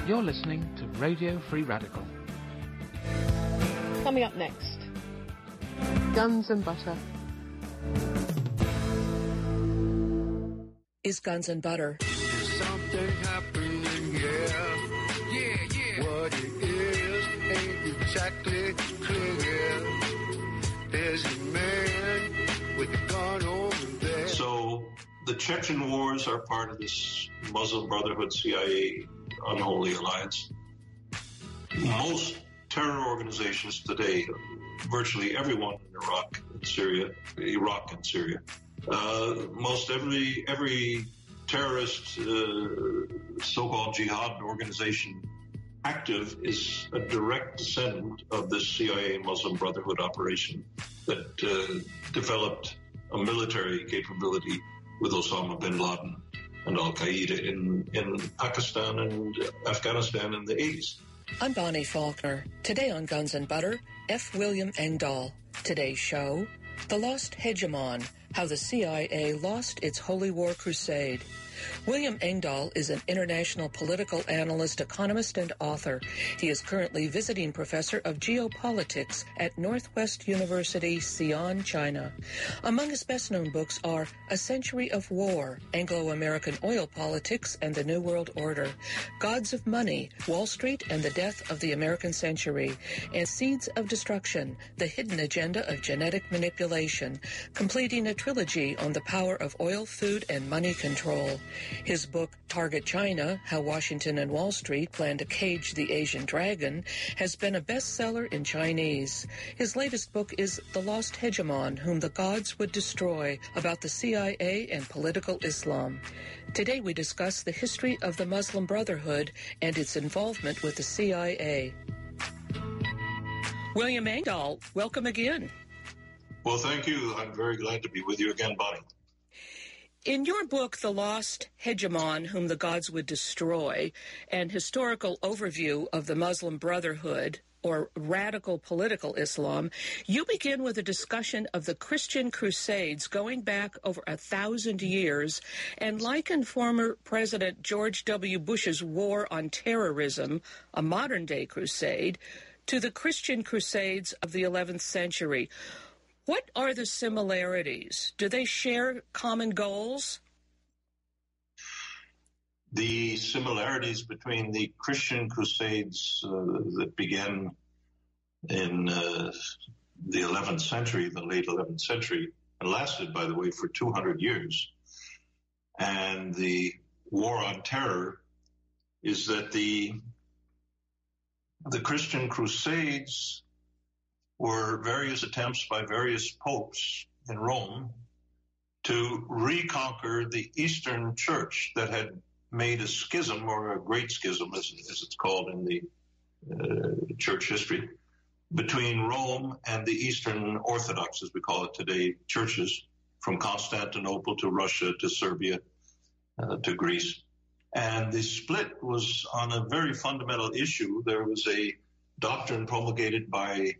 You're listening to Radio Free Radical. Coming up next, Guns and Butter. Is Guns and Butter. There's something happening here. Yeah. What it is ain't exactly clear. There's a man with a gun over there. So the Chechen wars are part of this Muslim Brotherhood CIA unholy alliance. Most terror organizations today, virtually everyone in Iraq and Syria, most every terrorist so-called jihad organization active is a direct descendant of this CIA Muslim Brotherhood operation that developed a military capability with Osama bin Laden and Al-Qaeda in Pakistan and Afghanistan in the 80s. I'm Bonnie Faulkner. Today on Guns and Butter, F. William Engdahl. Today's show, The Lost Hegemon, How the CIA Lost Its Holy War Crusade. William Engdahl is an international political analyst, economist, and author. He is currently visiting professor of geopolitics at Northwest University, Xi'an, China. Among his best-known books are A Century of War, Anglo-American Oil Politics and the New World Order, Gods of Money, Wall Street and the Death of the American Century, and Seeds of Destruction, The Hidden Agenda of Genetic Manipulation, completing a trilogy on the power of oil, food, and money control. His book, Target China, How Washington and Wall Street Plan to Cage the Asian Dragon, has been a bestseller in Chinese. His latest book is The Lost Hegemon, Whom the Gods Would Destroy, about the CIA and political Islam. Today we discuss the history of the Muslim Brotherhood and its involvement with the CIA. William Engdahl, welcome again. Well, thank you. I'm very glad to be with you again, Bonnie. In your book, The Lost Hegemon, Whom the Gods Would Destroy, an historical overview of the Muslim Brotherhood, or radical political Islam, you begin with a discussion of the Christian Crusades going back over 1,000 years and liken former President George W. Bush's war on terrorism, a modern-day crusade, to the Christian Crusades of the 11th century. What are the similarities? Do they share common goals? The similarities between the Christian Crusades that began in the 11th century, the late 11th century, and lasted, by the way, for 200 years, and the War on Terror, is that the Christian Crusades were various attempts by various popes in Rome to reconquer the Eastern Church that had made a schism, or a great schism, as it's called in the church history, between Rome and the Eastern Orthodox, as we call it today, churches, from Constantinople to Russia to Serbia to Greece. And the split was on a very fundamental issue. There was a doctrine promulgated by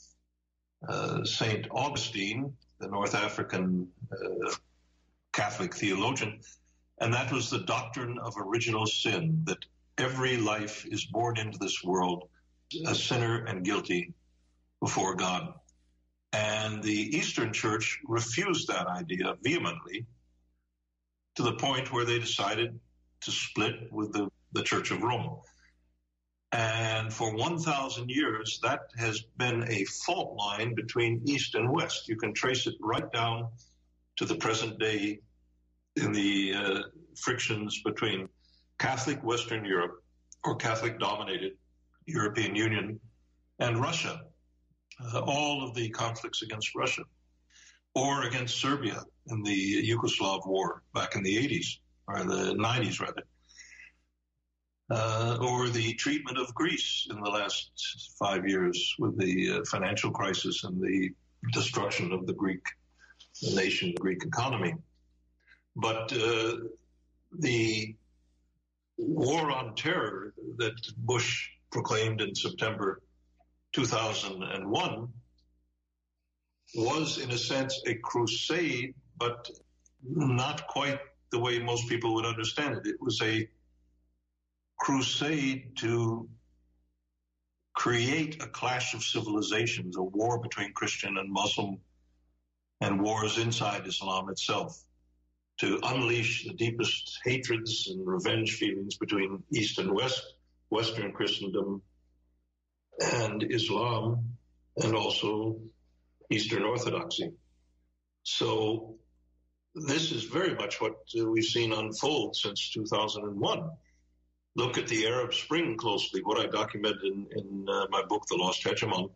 St. Augustine, the North African Catholic theologian, and that was the doctrine of original sin, that every life is born into this world a sinner and guilty before God. And the Eastern Church refused that idea vehemently, to the point where they decided to split with the Church of Rome. And for 1,000 years, that has been a fault line between East and West. You can trace it right down to the present day in the frictions between Catholic Western Europe, or Catholic-dominated European Union, and Russia. All of the conflicts against Russia, or against Serbia in the Yugoslav war back in the 80s, or the 90s rather. Or the treatment of Greece in the last 5 years with the financial crisis and the destruction of the Greek nation, the Greek economy. But the war on terror that Bush proclaimed in September 2001 was, in a sense, a crusade, but not quite the way most people would understand it. It was a crusade to create a clash of civilizations, a war between Christian and Muslim, and wars inside Islam itself, to unleash the deepest hatreds and revenge feelings between East and West, Western Christendom and Islam, and also Eastern Orthodoxy. So this is very much what we've seen unfold since 2001. Look at the Arab Spring closely, what I documented in my book, The Lost Hegemon.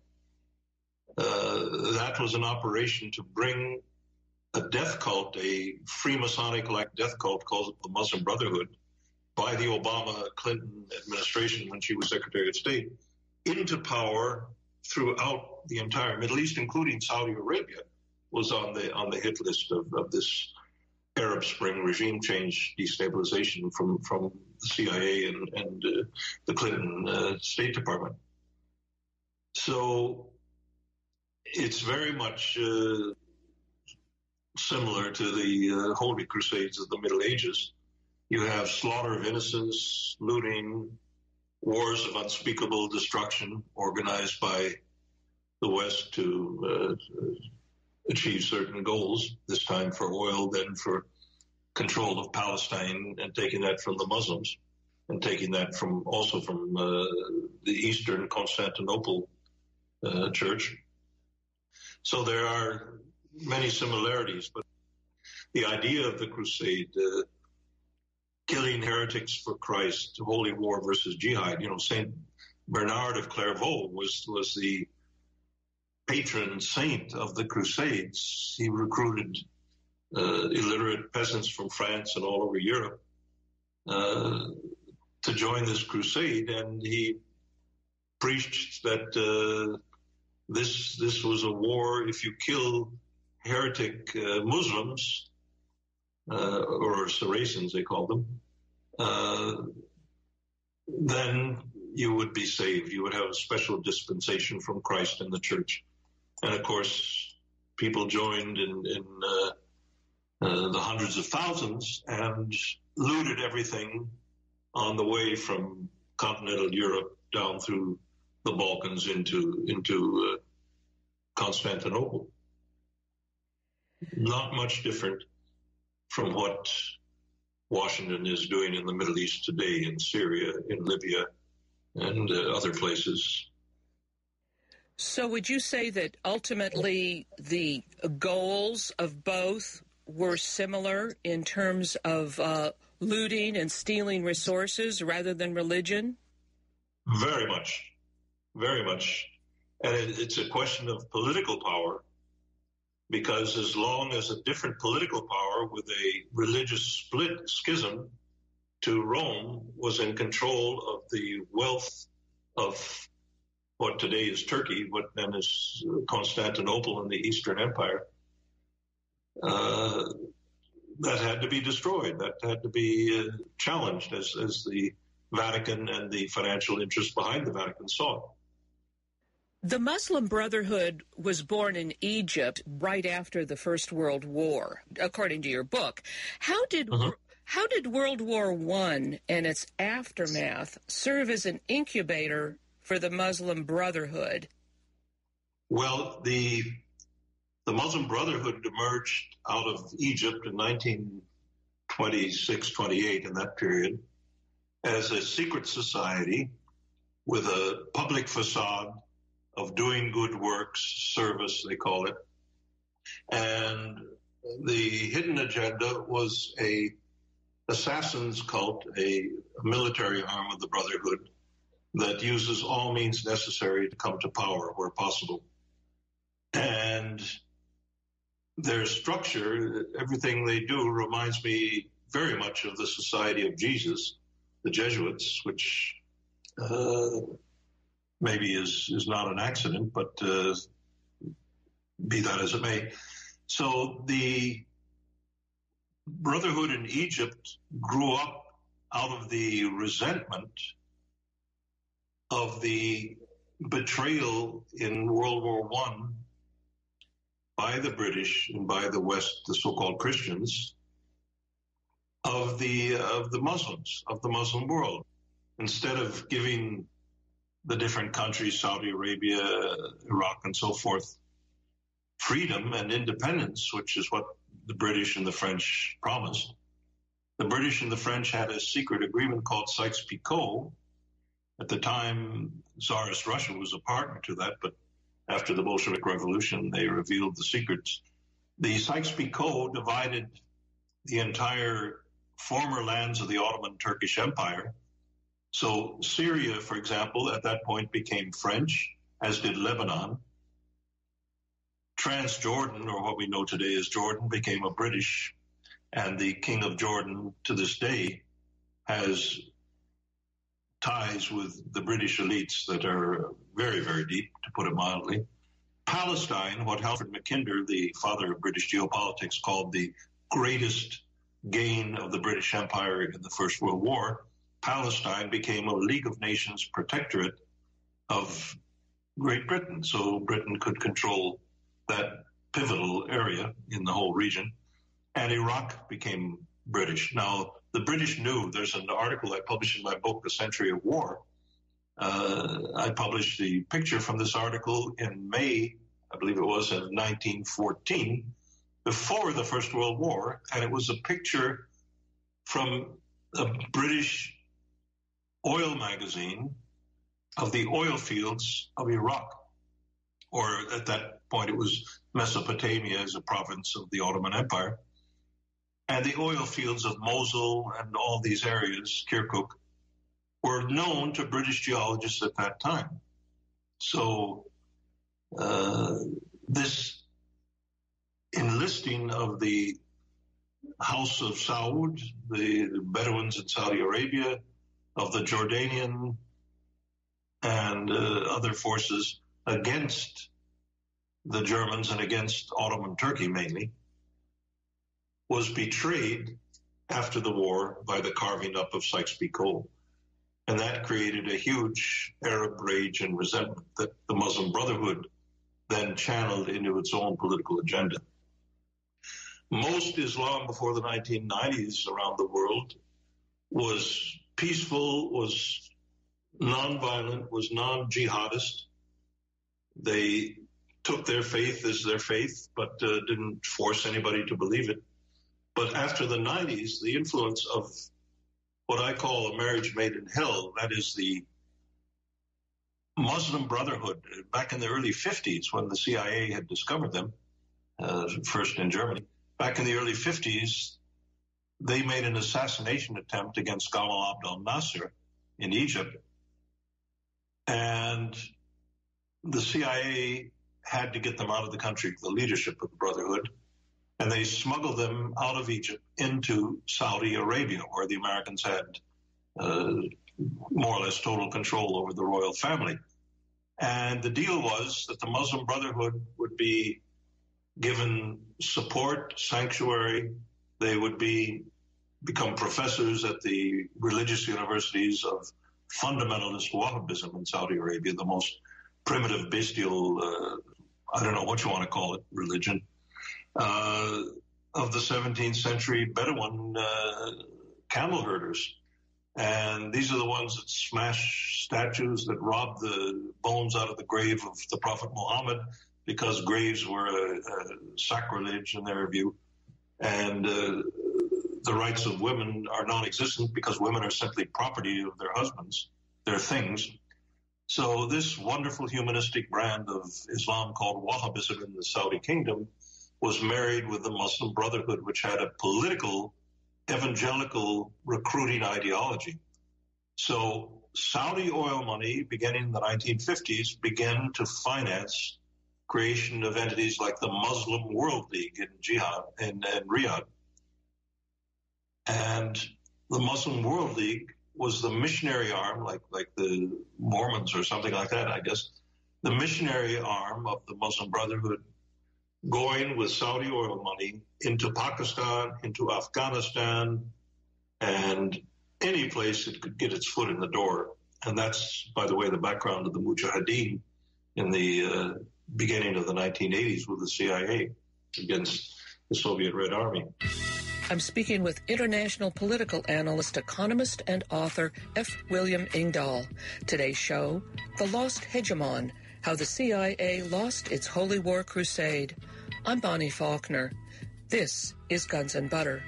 That was an operation to bring a death cult, a Freemasonic-like death cult called the Muslim Brotherhood, by the Obama-Clinton administration when she was Secretary of State, into power throughout the entire Middle East, including Saudi Arabia, was on the hit list of this Arab Spring regime change destabilization from the CIA and the Clinton State Department. So it's very much similar to the Holy Crusades of the Middle Ages. You have slaughter of innocents, looting, wars of unspeakable destruction organized by the West to achieve certain goals, this time for oil, then for control of Palestine, and taking that from the Muslims, and taking that from the Eastern Constantinople Church. So there are many similarities, but the idea of the crusade, killing heretics for Christ, holy war versus jihad. Saint Bernard of Clairvaux was the patron saint of the Crusades. He recruited illiterate peasants from France and all over Europe to join this crusade, and he preached that this was a war. If you kill heretic Muslims, or Saracens they called them, then you would be saved. You would have a special dispensation from Christ in the church. And of course, people joined in the hundreds of thousands and looted everything on the way from continental Europe down through the Balkans into Constantinople. Not much different from what Washington is doing in the Middle East today, in Syria, in Libya, and other places. So would you say that ultimately the goals of both were similar in terms of looting and stealing resources rather than religion? Very much. Very much. And it's a question of political power, because as long as a different political power with a religious schism to Rome was in control of the wealth of what today is Turkey, what then is Constantinople and the Eastern Empire, that had to be destroyed. That had to be challenged as the Vatican and the financial interests behind the Vatican saw it. The Muslim Brotherhood was born in Egypt right after the First World War, according to your book. How did World War I and its aftermath serve as an incubator for the Muslim Brotherhood? Well, the Muslim Brotherhood emerged out of Egypt in 1926, 28, in that period, as a secret society with a public facade of doing good works, service, they call it. And the hidden agenda was a assassin's cult, a military arm of the Brotherhood that uses all means necessary to come to power where possible. And their structure, everything they do, reminds me very much of the Society of Jesus, the Jesuits, which maybe is not an accident, but be that as it may. So the Brotherhood in Egypt grew up out of the resentment of the betrayal in World War I by the British and by the West, the so-called Christians, of the Muslims, of the Muslim world. instead of giving the different countries, Saudi Arabia, Iraq, and so forth, freedom and independence, which is what the British and the French promised, the British and the French had a secret agreement called Sykes-Picot. At the time, Tsarist Russia was a partner to that, but after the Bolshevik Revolution, they revealed the secrets. The Sykes-Picot divided the entire former lands of the Ottoman Turkish Empire. So Syria, for example, at that point became French, as did Lebanon. Transjordan, or what we know today as Jordan, became a British, and the King of Jordan to this day has ties with the British elites that are very, very deep, to put it mildly. Palestine, what Alfred Mackinder, the father of British geopolitics, called the greatest gain of the British Empire in the First World War, Palestine became a League of Nations protectorate of Great Britain. So Britain could control that pivotal area in the whole region. And Iraq became British. Now, the British knew, there's an article I published in my book, A Century of War. I published the picture from this article in May, I believe it was, of 1914, before the First World War. And it was a picture from a British oil magazine of the oil fields of Iraq. Or at that point, it was Mesopotamia as a province of the Ottoman Empire. And the oil fields of Mosul and all these areas, Kirkuk, were known to British geologists at that time. So this enlisting of the House of Saud, the Bedouins in Saudi Arabia, of the Jordanian and other forces against the Germans and against Ottoman Turkey mainly, was betrayed after the war by the carving up of Sykes-Picot. And that created a huge Arab rage and resentment that the Muslim Brotherhood then channeled into its own political agenda. Most Islam before the 1990s around the world was peaceful, was nonviolent, was non-jihadist. They took their faith as their faith, but didn't force anybody to believe it. But after the 90s, the influence of what I call a marriage made in hell, that is the Muslim Brotherhood, back in the early 50s when the CIA had discovered them, first in Germany, back in the early 50s, they made an assassination attempt against Gamal Abdel Nasser in Egypt. And the CIA had to get them out of the country, the leadership of the Brotherhood, and they smuggled them out of Egypt into Saudi Arabia, where the Americans had more or less total control over the royal family. And the deal was that the Muslim Brotherhood would be given support, sanctuary. They would become professors at the religious universities of fundamentalist Wahhabism in Saudi Arabia, the most primitive, bestial, I don't know what you want to call it, religion, of the 17th century Bedouin camel herders. And these are the ones that smash statues, that rob the bones out of the grave of the Prophet Muhammad, because graves were a sacrilege in their view. And the rights of women are non-existent because women are simply property of their husbands, their things. So this wonderful humanistic brand of Islam called Wahhabism in the Saudi kingdom was married with the Muslim Brotherhood, which had a political, evangelical recruiting ideology. So Saudi oil money, beginning in the 1950s, began to finance creation of entities like the Muslim World League in Riyadh. And the Muslim World League was the missionary arm, like the Mormons or something like that, I guess, the missionary arm of the Muslim Brotherhood, going with Saudi oil money into Pakistan, into Afghanistan, and any place it could get its foot in the door. And that's, by the way, the background of the Mujahideen in the beginning of the 1980s with the CIA against the Soviet Red Army. I'm speaking with international political analyst, economist, and author F. William Engdahl. Today's show, The Lost Hegemon, How the CIA Lost Its Holy War Crusade. I'm Bonnie Faulkner. This is Guns and Butter.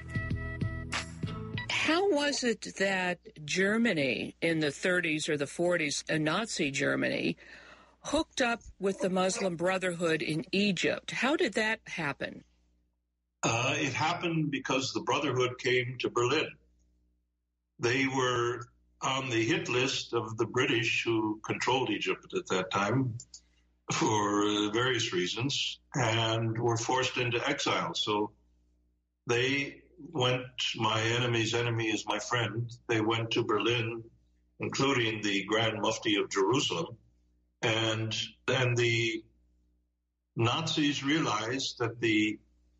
How was it that Germany in the 30s or the 40s, Nazi Germany, hooked up with the Muslim Brotherhood in Egypt? How did that happen? It happened because the Brotherhood came to Berlin. They were on the hit list of the British who controlled Egypt at that time for various reasons and were forced into exile. So they went, my enemy's enemy is my friend. They went to Berlin, including the Grand Mufti of Jerusalem. And then the Nazis realized that the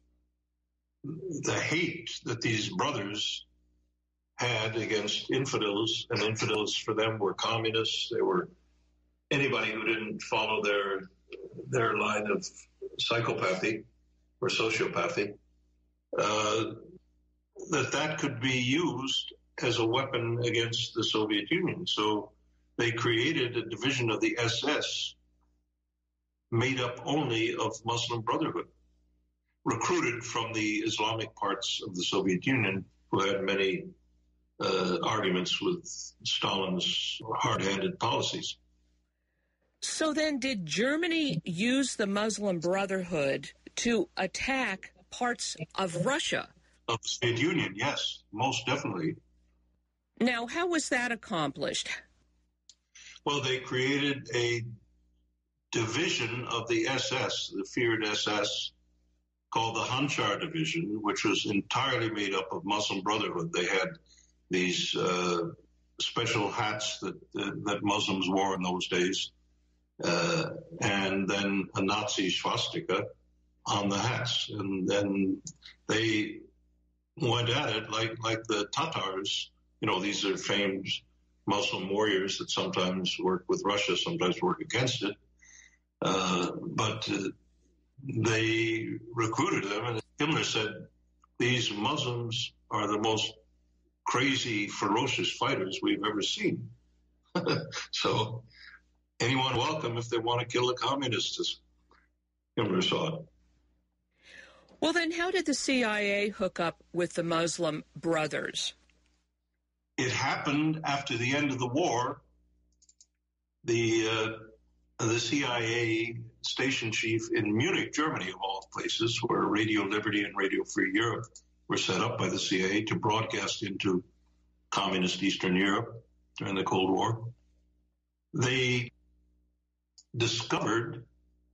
hate that these brothers had against infidels, and infidels for them were communists, they were anybody who didn't follow their line of psychopathy or sociopathy, that could be used as a weapon against the Soviet Union. So they created a division of the SS made up only of Muslim Brotherhood, recruited from the Islamic parts of the Soviet Union, who had many arguments with Stalin's hard-handed policies. So then did Germany use the Muslim Brotherhood to attack parts of Russia? Of the Soviet Union, yes, most definitely. Now, how was that accomplished? Well, they created a division of the SS, the feared SS, called the Handschar Division, which was entirely made up of Muslim Brotherhood. They had these special hats that Muslims wore in those days, and then a Nazi swastika on the hats. And then they went at it like the Tatars. You know, these are famed Muslim warriors that sometimes work with Russia, sometimes work against it. But they recruited them, and Himmler said, these Muslims are the most crazy, ferocious fighters we've ever seen. So anyone welcome if they want to kill the communists, as Himmler saw it. Well, then how did the CIA hook up with the Muslim Brothers? It happened after the end of the war. The CIA station chief in Munich, Germany, of all places, where Radio Liberty and Radio Free Europe were set up by the CIA to broadcast into communist Eastern Europe during the Cold War. They discovered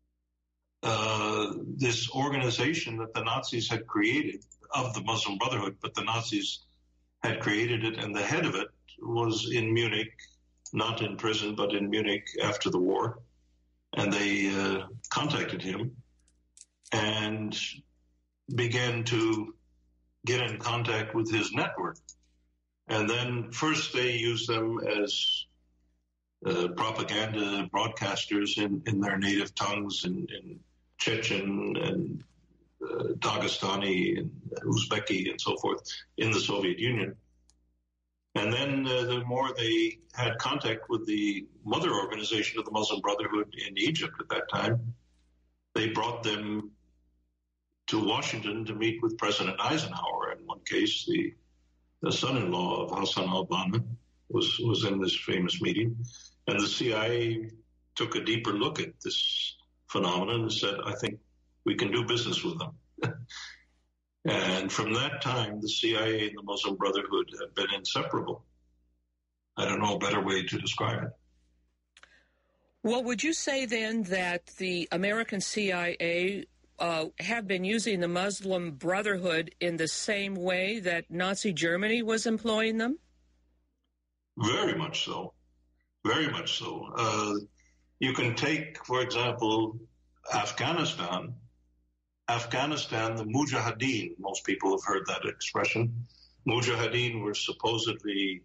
this organization that the Nazis had created of the Muslim Brotherhood, but the Nazis had created it, and the head of it was in Munich, not in prison, but in Munich after the war. And they contacted him and began to get in contact with his network. And then first they used them as propaganda broadcasters in their native tongues, in Chechen and Dagestani and Uzbeki and so forth in the Soviet Union. And then the more they had contact with the mother organization of the Muslim Brotherhood in Egypt at that time, they brought them to Washington to meet with President Eisenhower. In one case, the son-in-law of Hassan al-Banna was in this famous meeting. And the CIA took a deeper look at this phenomenon and said, I think we can do business with them. And from that time, the CIA and the Muslim Brotherhood have been inseparable. I don't know a better way to describe it. Well, would you say then that the American CIA have been using the Muslim Brotherhood in the same way that Nazi Germany was employing them? Very much so. Very much so. You can take, for example, Afghanistan, the Mujahideen, most people have heard that expression. Mujahideen were supposedly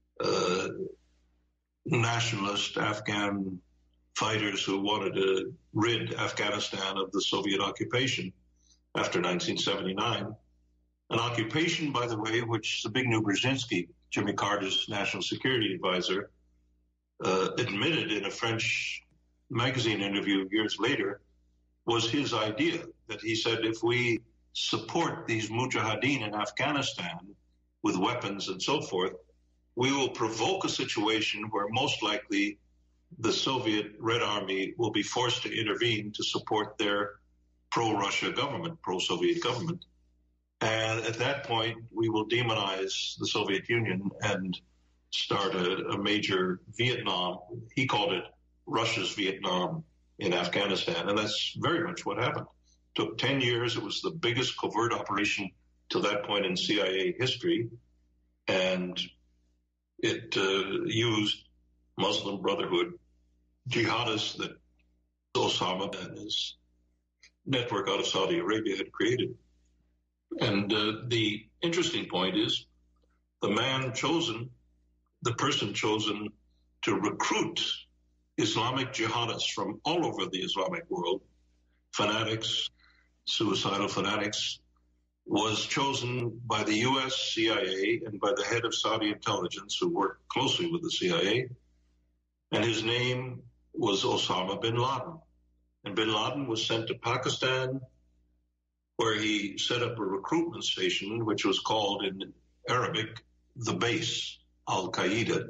nationalist Afghan fighters who wanted to rid Afghanistan of the Soviet occupation after 1979. An occupation, by the way, which Zbigniew Brzezinski, Jimmy Carter's national security advisor, admitted in a French magazine interview years later, was his idea. That he said, if we support these mujahideen in Afghanistan with weapons and so forth, we will provoke a situation where most likely the Soviet Red Army will be forced to intervene to support their pro-Russia government, pro-Soviet government. And at that point, we will demonize the Soviet Union and start a major Vietnam. He called it Russia's Vietnam in Afghanistan. And that's very much what happened. It took 10 years. It was the biggest covert operation to that point in CIA history. And it used Muslim Brotherhood jihadists that Osama and his network out of Saudi Arabia had created. And the interesting point is the person chosen to recruit Islamic jihadists from all over the Islamic world, fanatics, suicidal fanatics, was chosen by the U.S. CIA and by the head of Saudi intelligence, who worked closely with the CIA. And his name was Osama bin Laden. And bin Laden was sent to Pakistan, where he set up a recruitment station, which was called in Arabic, the base, Al-Qaeda.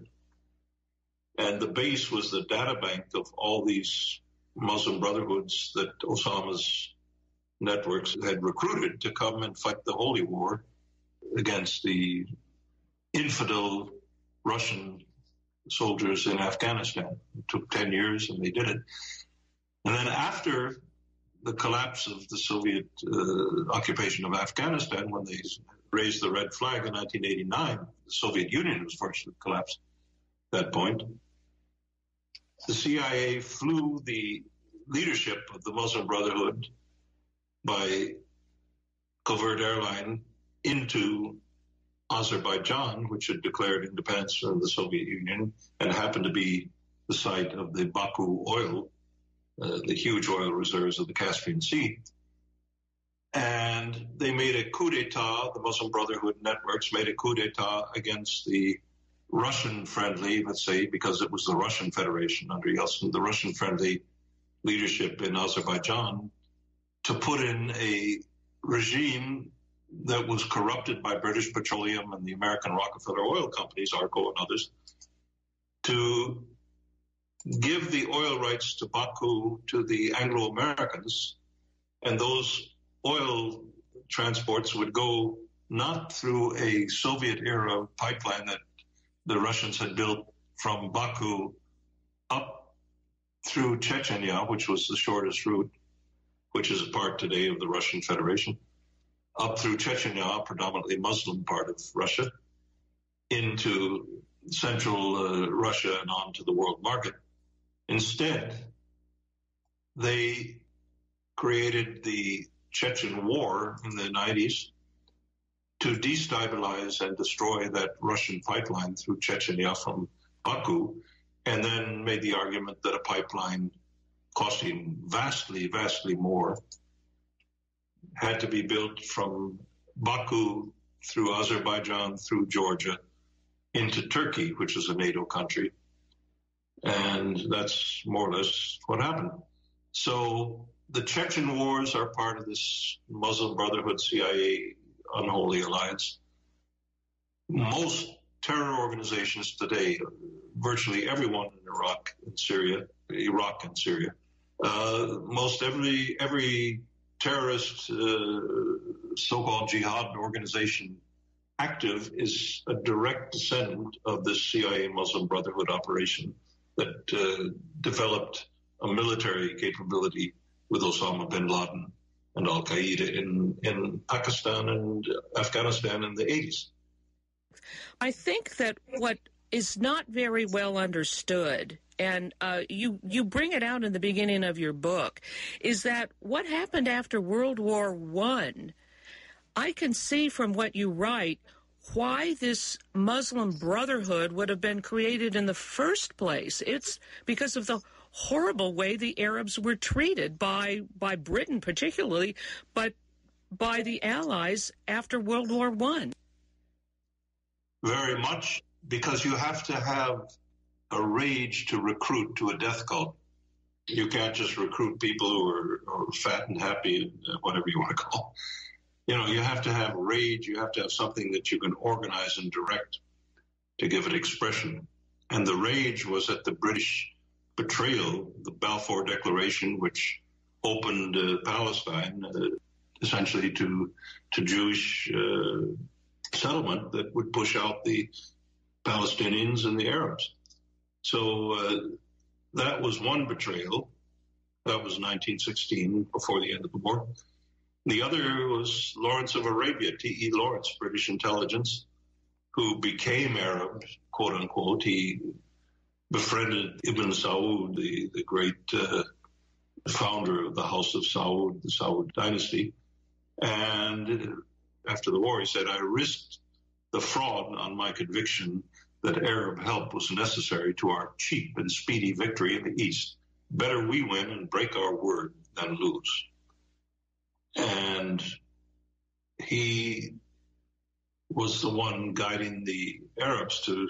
And the base was the data bank of all these Muslim brotherhoods that Osama's networks had recruited to come and fight the holy war against the infidel Russian soldiers in Afghanistan. It took 10 years, and they did it. And then after the collapse of the Soviet occupation of Afghanistan, when they raised the red flag in 1989, the Soviet Union was forced to collapse at that point. The CIA flew the leadership of the Muslim Brotherhood by covert airline into Azerbaijan, which had declared independence from the Soviet Union and happened to be the site of the Baku oil, the huge oil reserves of the Caspian Sea. And they made a coup d'etat, the Muslim Brotherhood networks made a coup d'etat against the Russian-friendly, let's say, because it was the Russian Federation under Yeltsin, the Russian-friendly leadership in Azerbaijan, to put in a regime that was corrupted by British Petroleum and the American Rockefeller oil companies, Arco and others, to give the oil rights to Baku to the Anglo-Americans, and those oil transports would go not through a Soviet-era pipeline that the Russians had built from Baku up through Chechnya, which was the shortest route, which is a part today of the Russian Federation, up through Chechnya, predominantly Muslim part of Russia, into central Russia and on to the world market. Instead, they created the Chechen War in the 90s to destabilize and destroy that Russian pipeline through Chechnya from Baku, and then made the argument that a pipeline costing vastly, vastly more had to be built from Baku through Azerbaijan, through Georgia, into Turkey, which is a NATO country. And that's more or less what happened. So the Chechen wars are part of this Muslim Brotherhood CIA unholy alliance. Most terror organizations today, virtually everyone in Iraq and Syria, most every terrorist so-called jihad organization active is a direct descendant of this CIA Muslim Brotherhood operation that developed a military capability with Osama bin Laden and Al-Qaeda in Pakistan and Afghanistan in the 80s. I think that what is not very well understood, and you bring it out in the beginning of your book, is that what happened after World War I can see from what you write why this Muslim Brotherhood would have been created in the first place. It's because of the horrible way the Arabs were treated by Britain particularly, but by the Allies after World War I. Very much, because you have to have a rage to recruit to a death cult. You can't just recruit people who are fat and happy, whatever you want to call. You know, you have to have rage. You have to have something that you can organize and direct to give it expression. And the rage was at the British betrayal, the Balfour Declaration, which opened Palestine essentially to Jewish settlement that would push out the Palestinians and the Arabs. So that was one betrayal. That was 1916, before the end of the war. The other was Lawrence of Arabia, T.E. Lawrence, British intelligence, who became Arab, quote unquote. He befriended Ibn Saud, the great founder of the House of Saud, the Saud dynasty. And after the war, he said, I risked the fraud on my conviction that Arab help was necessary to our cheap and speedy victory in the East. Better we win and break our word than lose. And he was the one guiding the Arabs to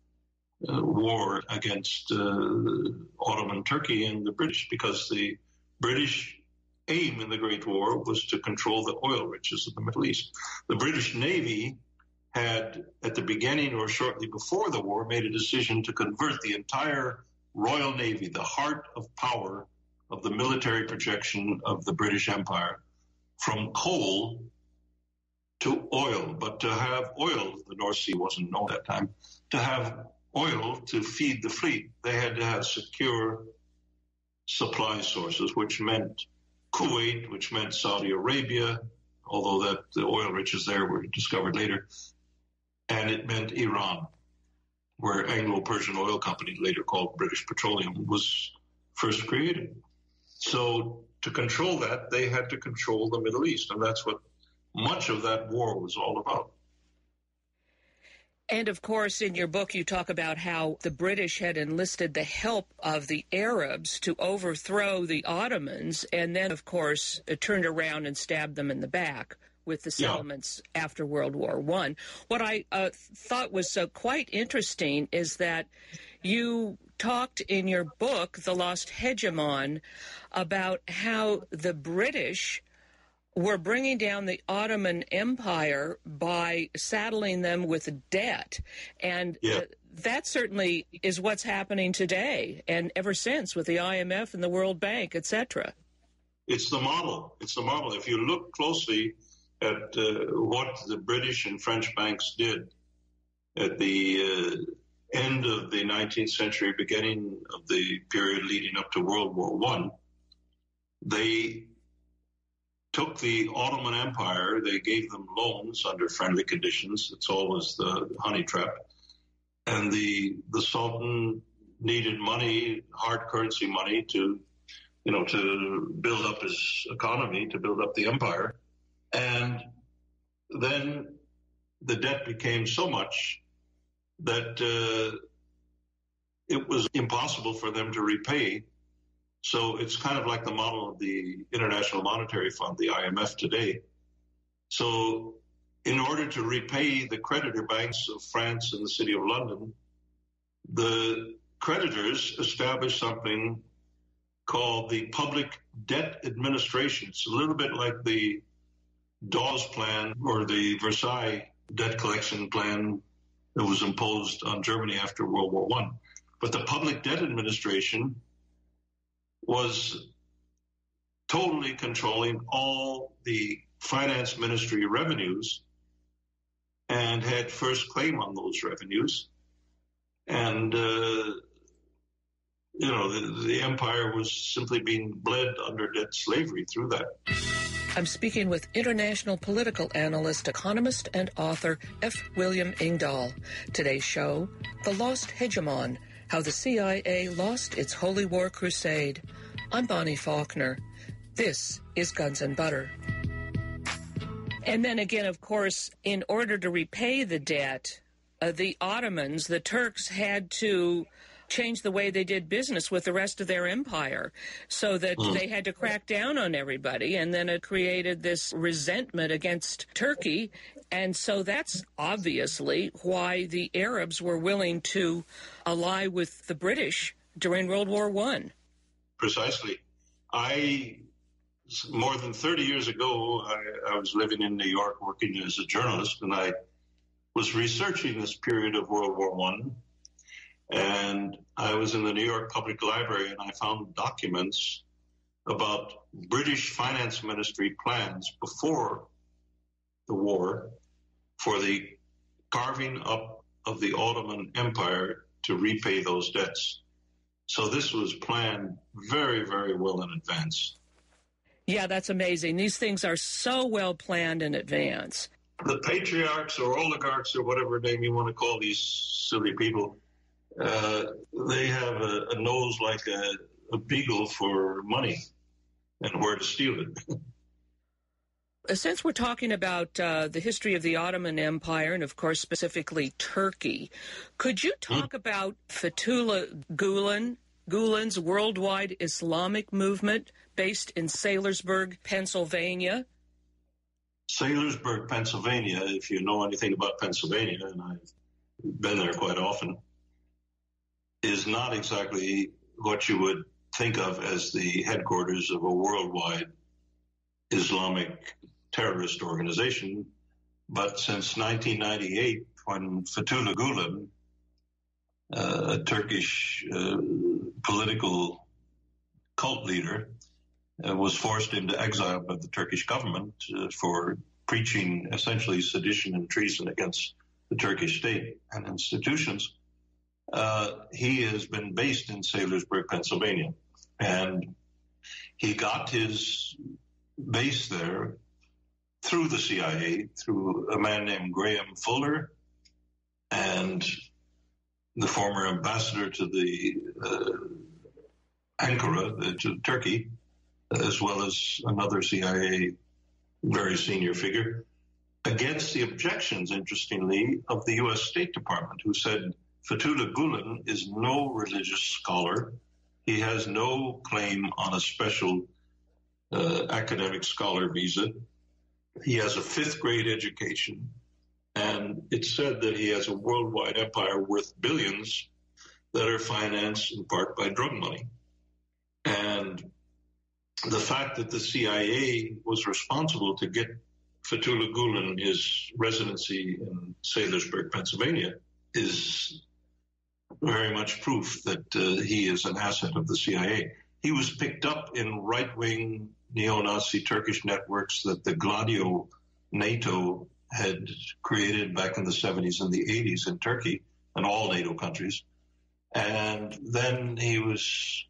war against Ottoman Turkey and the British, because the British aim in the Great War was to control the oil riches of the Middle East. The British Navy had, at the beginning or shortly before the war, made a decision to convert the entire Royal Navy, the heart of power of the military projection of the British Empire, from coal to oil. But to have oil, the North Sea wasn't known at that time, to have oil to feed the fleet, they had to have secure supply sources, which meant Kuwait, which meant Saudi Arabia, although that the oil riches there were discovered later, and it meant Iran, where Anglo-Persian Oil Company, later called British Petroleum, was first created. So to control that, they had to control the Middle East, and that's what much of that war was all about. And, of course, in your book, you talk about how the British had enlisted the help of the Arabs to overthrow the Ottomans, and then, of course, turned around and stabbed them in the back with the settlements after World War I. What I thought was quite interesting is that you talked in your book, The Lost Hegemon, about how the British were bringing down the Ottoman Empire by saddling them with debt. And that certainly is what's happening today and ever since with the IMF and the World Bank, etc. It's the model. It's the model. If you look closely at what the British and French banks did at the end of the 19th century, beginning of the period leading up to World War I, they took the Ottoman Empire, they gave them loans under friendly conditions. It's always the honey trap. And the Sultan needed money, hard currency money, to build up his economy, to build up the empire. And then the debt became so much that it was impossible for them to repay. So it's kind of like the model of the International Monetary Fund, the IMF today. So in order to repay the creditor banks of France and the City of London, the creditors established something called the Public Debt Administration. It's a little bit like the Dawes Plan or the Versailles debt collection plan that was imposed on Germany after World War I. But the Public Debt Administration was totally controlling all the finance ministry revenues and had first claim on those revenues. And, the empire was simply being bled under debt slavery through that. I'm speaking with international political analyst, economist, and author F. William Engdahl. Today's show, The Lost Hegemon, How the CIA Lost Its Holy War Crusade. I'm Bonnie Faulkner. This is Guns and Butter. And then again, of course, in order to repay the debt, the Ottomans, the Turks, had to changed the way they did business with the rest of their empire, so that they had to crack down on everybody, and then it created this resentment against Turkey. And so that's obviously why the Arabs were willing to ally with the British during World War I. Precisely. More than 30 years ago, I was living in New York working as a journalist, and I was researching this period of World War I. And I was in the New York Public Library, and I found documents about British Finance Ministry plans before the war for the carving up of the Ottoman Empire to repay those debts. So this was planned very, very well in advance. Yeah, that's amazing. These things are so well planned in advance. The patriarchs or oligarchs or whatever name you want to call these silly people, they have a nose like a beagle for money and where to steal it. Since we're talking about the history of the Ottoman Empire and, of course, specifically Turkey, could you talk about Fethullah Gulen's worldwide Islamic movement based in Saylorsburg, Pennsylvania? Saylorsburg, Pennsylvania, if you know anything about Pennsylvania, and I've been there quite often, is not exactly what you would think of as the headquarters of a worldwide Islamic terrorist organization. But since 1998, when Fethullah Gulen, a Turkish political cult leader, was forced into exile by the Turkish government for preaching essentially sedition and treason against the Turkish state and institutions, he has been based in Saylorsburg, Pennsylvania. And he got his base there through the CIA, through a man named Graham Fuller and the former ambassador to the Ankara, to Turkey, as well as another CIA very senior figure, against the objections, interestingly, of the U.S. State Department, who said Fethullah Gulen is no religious scholar. He has no claim on a special academic scholar visa. He has a fifth-grade education, and it's said that he has a worldwide empire worth billions that are financed in part by drug money. And the fact that the CIA was responsible to get Fethullah Gulen his residency in Saylorsburg, Pennsylvania, is very much proof that he is an asset of the CIA. He was picked up in right-wing neo-Nazi Turkish networks that the Gladio NATO had created back in the 70s and the 80s in Turkey and all NATO countries. And then he was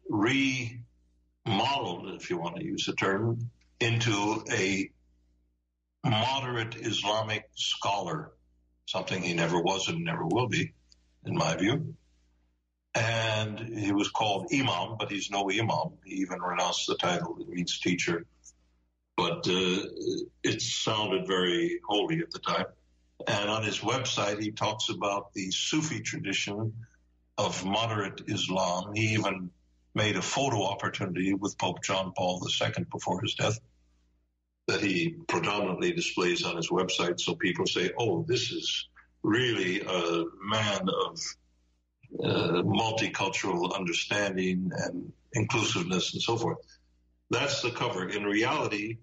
remodeled, if you want to use the term, into a moderate Islamic scholar, something he never was and never will be, in my view. And he was called Imam, but he's no Imam. He even renounced the title. It means teacher. But it sounded very holy at the time. And on his website, he talks about the Sufi tradition of moderate Islam. He even made a photo opportunity with Pope John Paul II before his death that he predominantly displays on his website. So people say, oh, this is really a man of multicultural understanding and inclusiveness and so forth. That's the cover. In reality,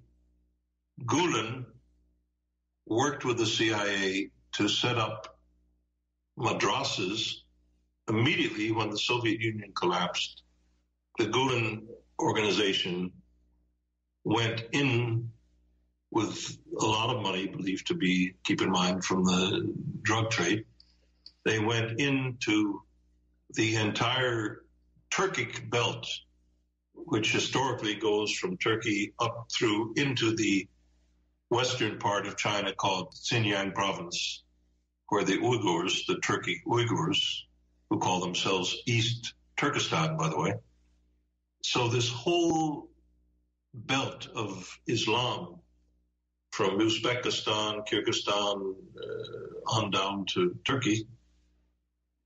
Gulen worked with the CIA to set up madrasas immediately when the Soviet Union collapsed. The Gulen organization went in with a lot of money, believed to be, keep in mind, from the drug trade. They went into the entire Turkic belt, which historically goes from Turkey up through into the western part of China called Xinjiang province, where the Uyghurs, the Turkic Uyghurs, who call themselves East Turkestan, by the way. So this whole belt of Islam, from Uzbekistan, Kyrgyzstan, on down to Turkey,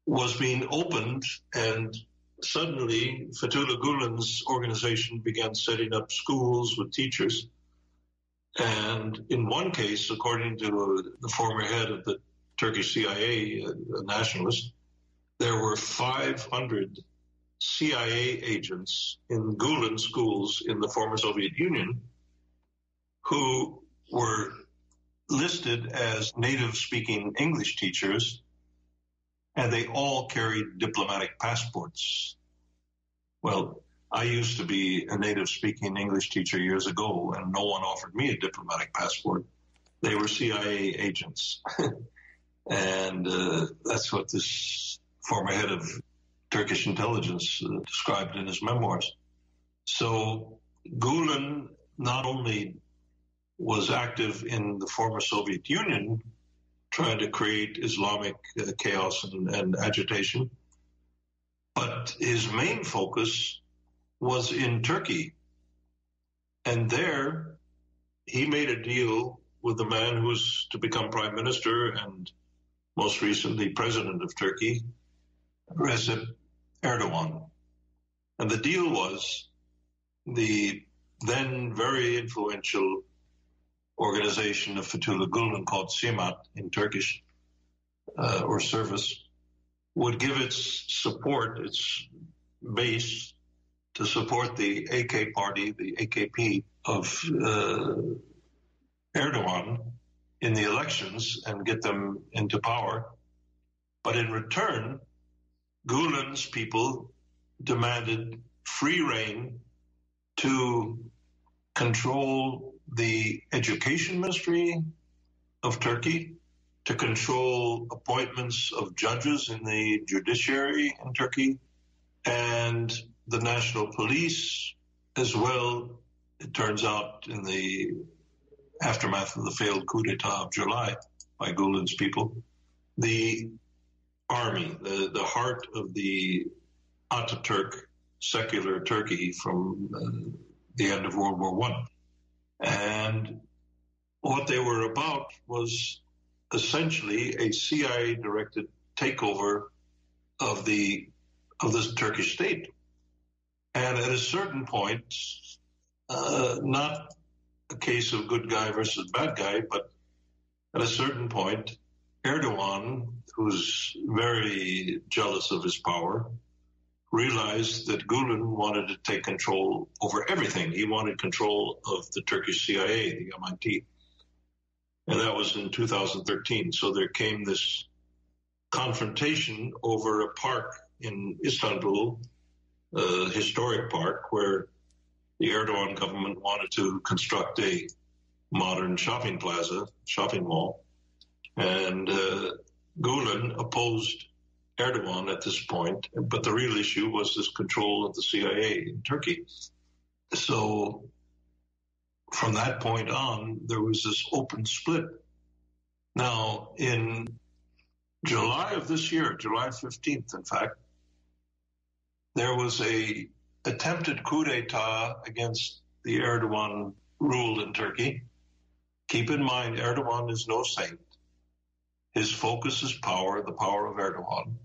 was being opened, and suddenly Fethullah Gulen's organization began setting up schools with teachers. And in one case, according to the former head of the Turkish CIA, a nationalist, there were 500 CIA agents in Gulen schools in the former Soviet Union who were listed as native-speaking English teachers, and they all carried diplomatic passports. Well, I used to be a native-speaking English teacher years ago, and no one offered me a diplomatic passport. They were CIA agents. And that's what this former head of Turkish intelligence described in his memoirs. So Gulen not only was active in the former Soviet Union, trying to create Islamic chaos and agitation, but his main focus was in Turkey. And there he made a deal with the man who's to become prime minister and most recently president of Turkey, Recep Erdogan. And the deal was the then very influential organization of Fethullah Gulen called Simat in Turkish, or service, would give its support, its base, to support the AK party, the AKP of Erdogan in the elections and get them into power. But in return, Gulen's people demanded free rein to control the education ministry of Turkey, to control appointments of judges in the judiciary in Turkey, and the national police as well. It turns out in the aftermath of the failed coup d'etat of July by Gulen's people, the army, the heart of the Ataturk secular Turkey from the end of World War I. And what they were about was essentially a CIA-directed takeover of the Turkish state. And at a certain point, not a case of good guy versus bad guy, but at a certain point, Erdogan, who's very jealous of his power, realized that Gulen wanted to take control over everything. He wanted control of the Turkish CIA, the MIT. And that was in 2013. So there came this confrontation over a park in Istanbul, a historic park, where the Erdogan government wanted to construct a modern shopping plaza, shopping mall. And Gulen opposed Erdogan at this point, but the real issue was this control of the CIA in Turkey. So from that point on, there was this open split. Now, in July of this year, July 15th, in fact, there was a attempted coup d'etat against the Erdogan rule in Turkey. Keep in mind, Erdogan is no saint. His focus is power, the power of Erdogan.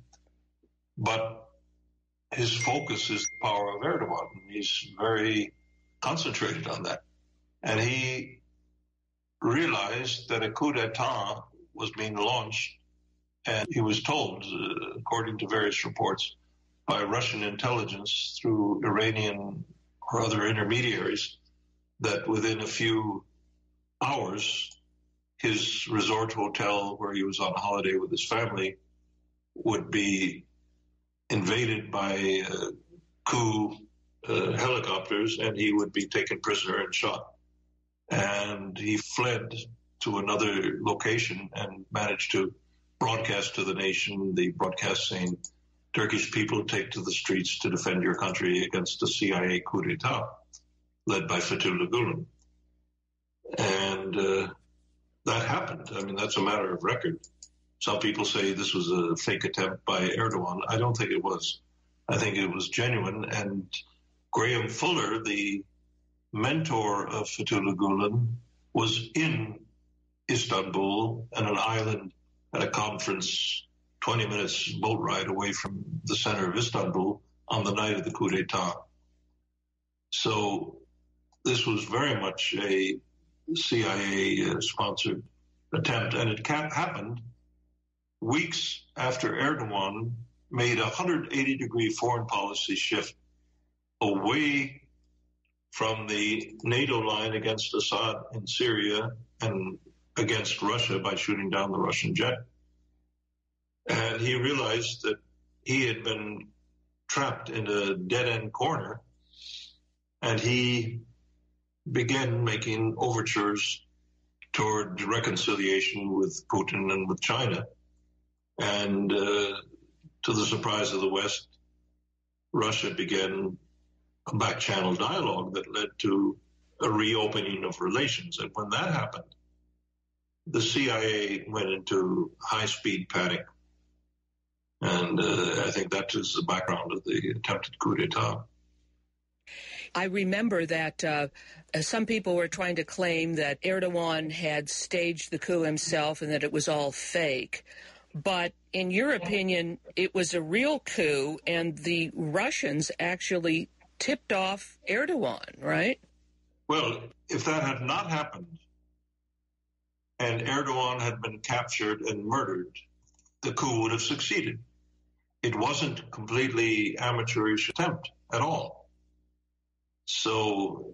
But his focus is the power of Erdogan. He's very concentrated on that. And he realized that a coup d'etat was being launched, and he was told, according to various reports, by Russian intelligence through Iranian or other intermediaries, that within a few hours, his resort hotel where he was on holiday with his family would be invaded by coup helicopters, and he would be taken prisoner and shot. And he fled to another location and managed to broadcast to the nation, the broadcast saying, Turkish people take to the streets to defend your country against the CIA coup d'etat led by Fethullah Gulen. And that happened. I mean, that's a matter of record. Some people say this was a fake attempt by Erdogan. I don't think it was. I think it was genuine. And Graham Fuller, the mentor of Fethullah Gulen, was in Istanbul on an island at a conference 20 minutes boat ride away from the center of Istanbul on the night of the coup d'etat. So this was very much a CIA-sponsored attempt, and it happened weeks after Erdogan made a 180-degree foreign policy shift away from the NATO line against Assad in Syria and against Russia by shooting down the Russian jet. And he realized that he had been trapped in a dead-end corner, and he began making overtures toward reconciliation with Putin and with China. And to the surprise of the West, Russia began a back-channel dialogue that led to a reopening of relations. And when that happened, the CIA went into high-speed panic. And I think that is the background of the attempted coup d'etat. I remember that some people were trying to claim that Erdogan had staged the coup himself and that it was all fake. But in your opinion, it was a real coup, and the Russians actually tipped off Erdogan, right? Well, if that had not happened and Erdogan had been captured and murdered, the coup would have succeeded. It wasn't a completely amateurish attempt at all. So,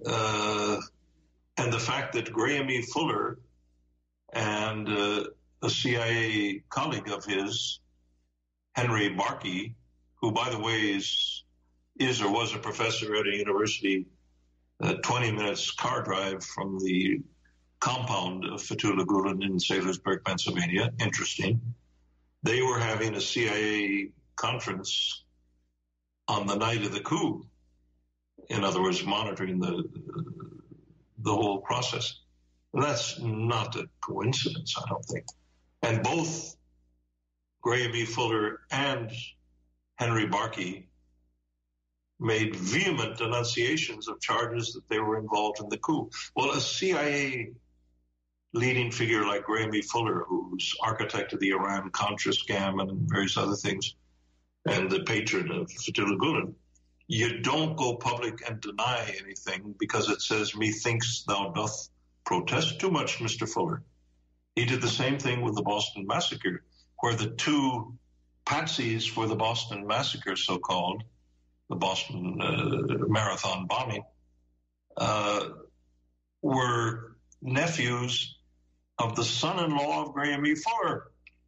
and the fact that Graham E. Fuller and a CIA colleague of his, Henry Barkey, who, by the way, is or was a professor at a university 20 minutes car drive from the compound of Fethullah Gulen in Saylorsburg, Pennsylvania. Interesting. They were having a CIA conference on the night of the coup. In other words, monitoring the whole process. And that's not a coincidence, I don't think. And both Graham E. Fuller and Henry Barkey made vehement denunciations of charges that they were involved in the coup. Well, a CIA leading figure like Graham E. Fuller, who's architect of the Iran-Contra scam and various other things, and the patron of Fethullah Gulen, you don't go public and deny anything because it says, methinks thou doth protest too much, Mr. Fuller. He did the same thing with the Boston Massacre, where the two patsies for the Boston Massacre, so-called, the Boston Marathon bombing, were nephews of the son-in-law of Graham E. Fuller,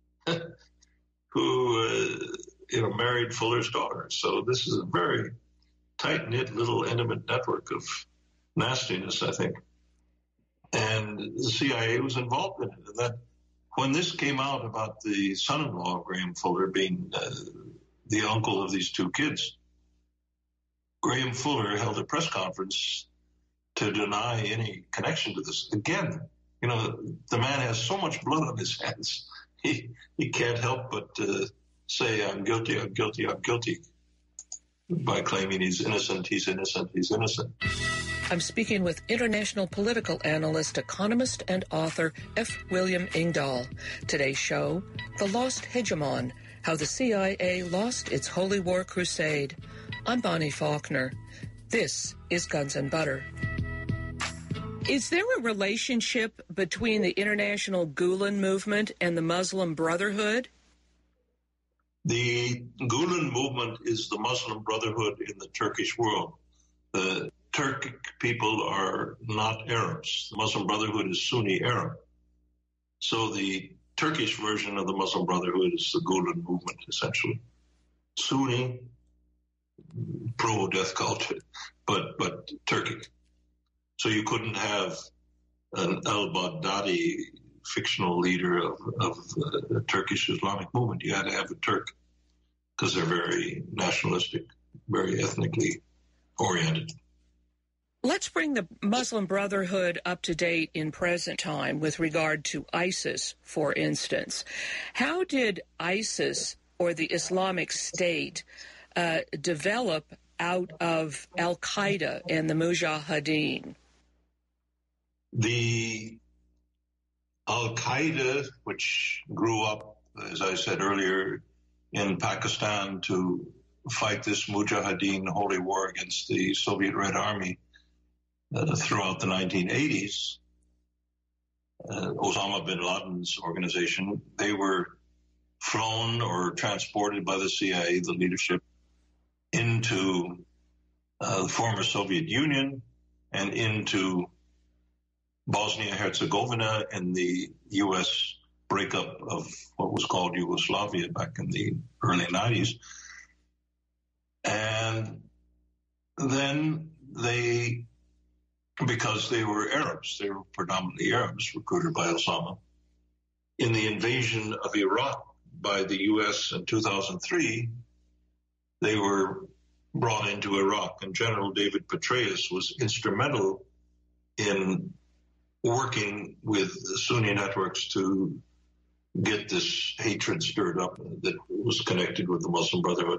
who married Fuller's daughter. So this is a very tight-knit, little intimate network of nastiness, I think. And the CIA was involved in it. And that when this came out about the son-in-law of Graham Fuller being the uncle of these two kids, Graham Fuller held a press conference to deny any connection to this. Again, the man has so much blood on his hands, he can't help but say, I'm guilty, I'm guilty, I'm guilty, by claiming he's innocent, he's innocent, he's innocent. I'm speaking with international political analyst, economist, and author F. William Engdahl. Today's show, The Lost Hegemon, How the CIA Lost Its Holy War Crusade. I'm Bonnie Faulkner. This is Guns and Butter. Is there a relationship between the International Gulen Movement and the Muslim Brotherhood? The Gulen Movement is the Muslim Brotherhood in the Turkish world. The Turkic people are not Arabs. The Muslim Brotherhood is Sunni Arab. So the Turkish version of the Muslim Brotherhood is the Gulen Movement, essentially. Sunni, pro-death cult, but Turkic. So you couldn't have an al-Baghdadi fictional leader of the Turkish Islamic movement. You had to have a Turk because they're very nationalistic, very ethnically oriented. Let's bring the Muslim Brotherhood up to date in present time with regard to ISIS, for instance. How did ISIS, or the Islamic State, develop out of Al-Qaeda and the Mujahideen? The Al-Qaeda, which grew up as I said earlier, in Pakistan to fight this Mujahideen holy war against the Soviet Red Army throughout the 1980s. Osama bin Laden's organization, they were flown or transported by the CIA, the leadership, into the former Soviet Union and into Bosnia-Herzegovina in the U.S. breakup of what was called Yugoslavia back in the early 90s. And then because they were Arabs, they were predominantly Arabs recruited by Osama, in the invasion of Iraq by the U.S. in 2003, they were brought into Iraq, and General David Petraeus was instrumental in working with Sunni networks to get this hatred stirred up that was connected with the Muslim Brotherhood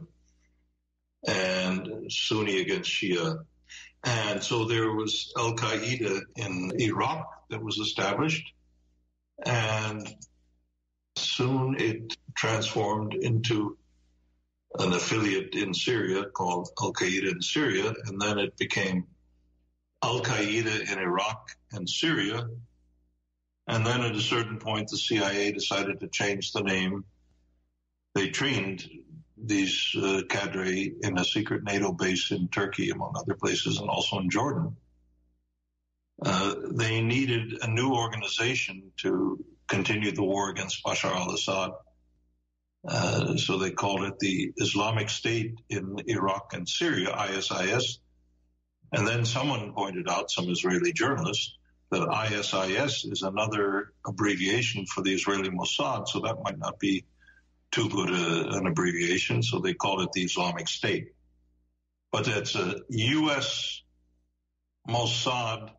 and Sunni against Shia. And so there was Al-Qaeda in Iraq that was established, and soon it transformed into an affiliate in Syria called Al-Qaeda in Syria, and then it became Al-Qaeda in Iraq and Syria. And then at a certain point, the CIA decided to change the name. They trained these cadre in a secret NATO base in Turkey, among other places, and also in Jordan. They needed a new organization to continue the war against Bashar al-Assad. So they called it the Islamic State in Iraq and Syria, ISIS. And then someone pointed out, some Israeli journalist, that ISIS is another abbreviation for the Israeli Mossad, so that might not be too good an abbreviation, so they called it the Islamic State. But it's a U.S. Mossad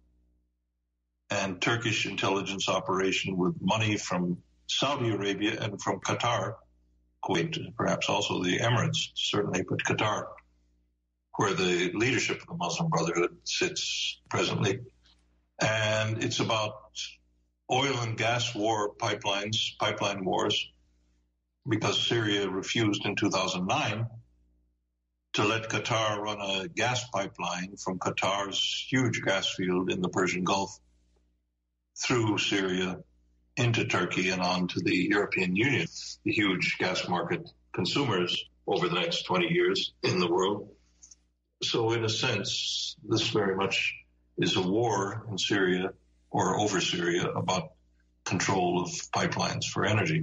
and Turkish intelligence operation with money from Saudi Arabia and from Qatar, Kuwait, perhaps also the Emirates, certainly, but Qatar, where the leadership of the Muslim Brotherhood sits presently. And it's about oil and gas war pipelines, pipeline wars, because Syria refused in 2009 to let Qatar run a gas pipeline from Qatar's huge gas field in the Persian Gulf through Syria into Turkey and on to the European Union, the huge gas market consumers over the next 20 years in the world. So in a sense, this very much is a war in Syria or over Syria about control of pipelines for energy.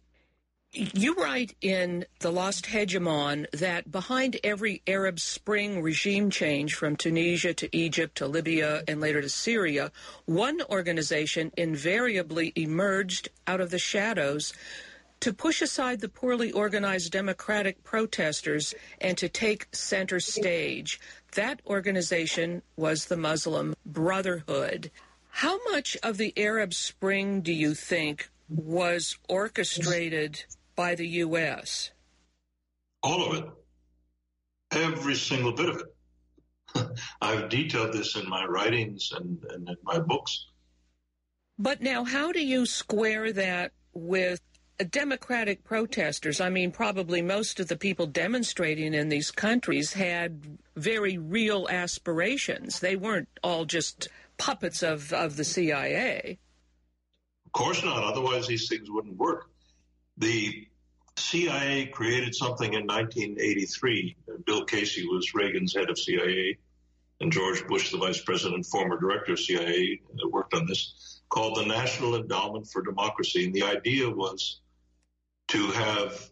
You write in The Lost Hegemon that behind every Arab Spring regime change from Tunisia to Egypt to Libya and later to Syria, one organization invariably emerged out of the shadows to push aside the poorly organized democratic protesters and to take center stage. That organization was the Muslim Brotherhood. How much of the Arab Spring do you think was orchestrated by the U.S.? All of it. Every single bit of it. I've detailed this in my writings and in my books. But now, how do you square that with democratic protesters? I mean, probably most of the people demonstrating in these countries had very real aspirations. They weren't all just puppets of the CIA. Of course not. Otherwise, these things wouldn't work. The CIA created something in 1983. Bill Casey was Reagan's head of CIA, and George Bush, the vice president, former director of CIA, worked on this, called the National Endowment for Democracy. And the idea was to have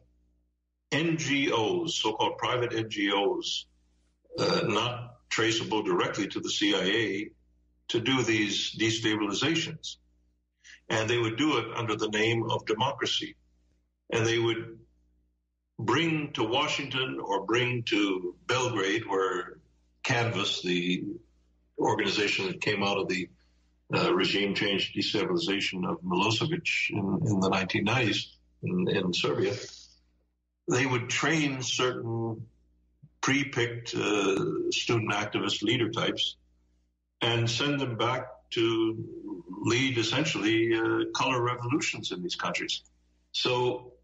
NGOs, so-called private NGOs, not traceable directly to the CIA, to do these destabilizations. And they would do it under the name of democracy. And they would bring to Washington or bring to Belgrade, where Canvas, the organization that came out of the regime change destabilization of Milosevic in the 1990s in Serbia, they would train certain pre-picked student activist leader types and send them back to lead essentially color revolutions in these countries. So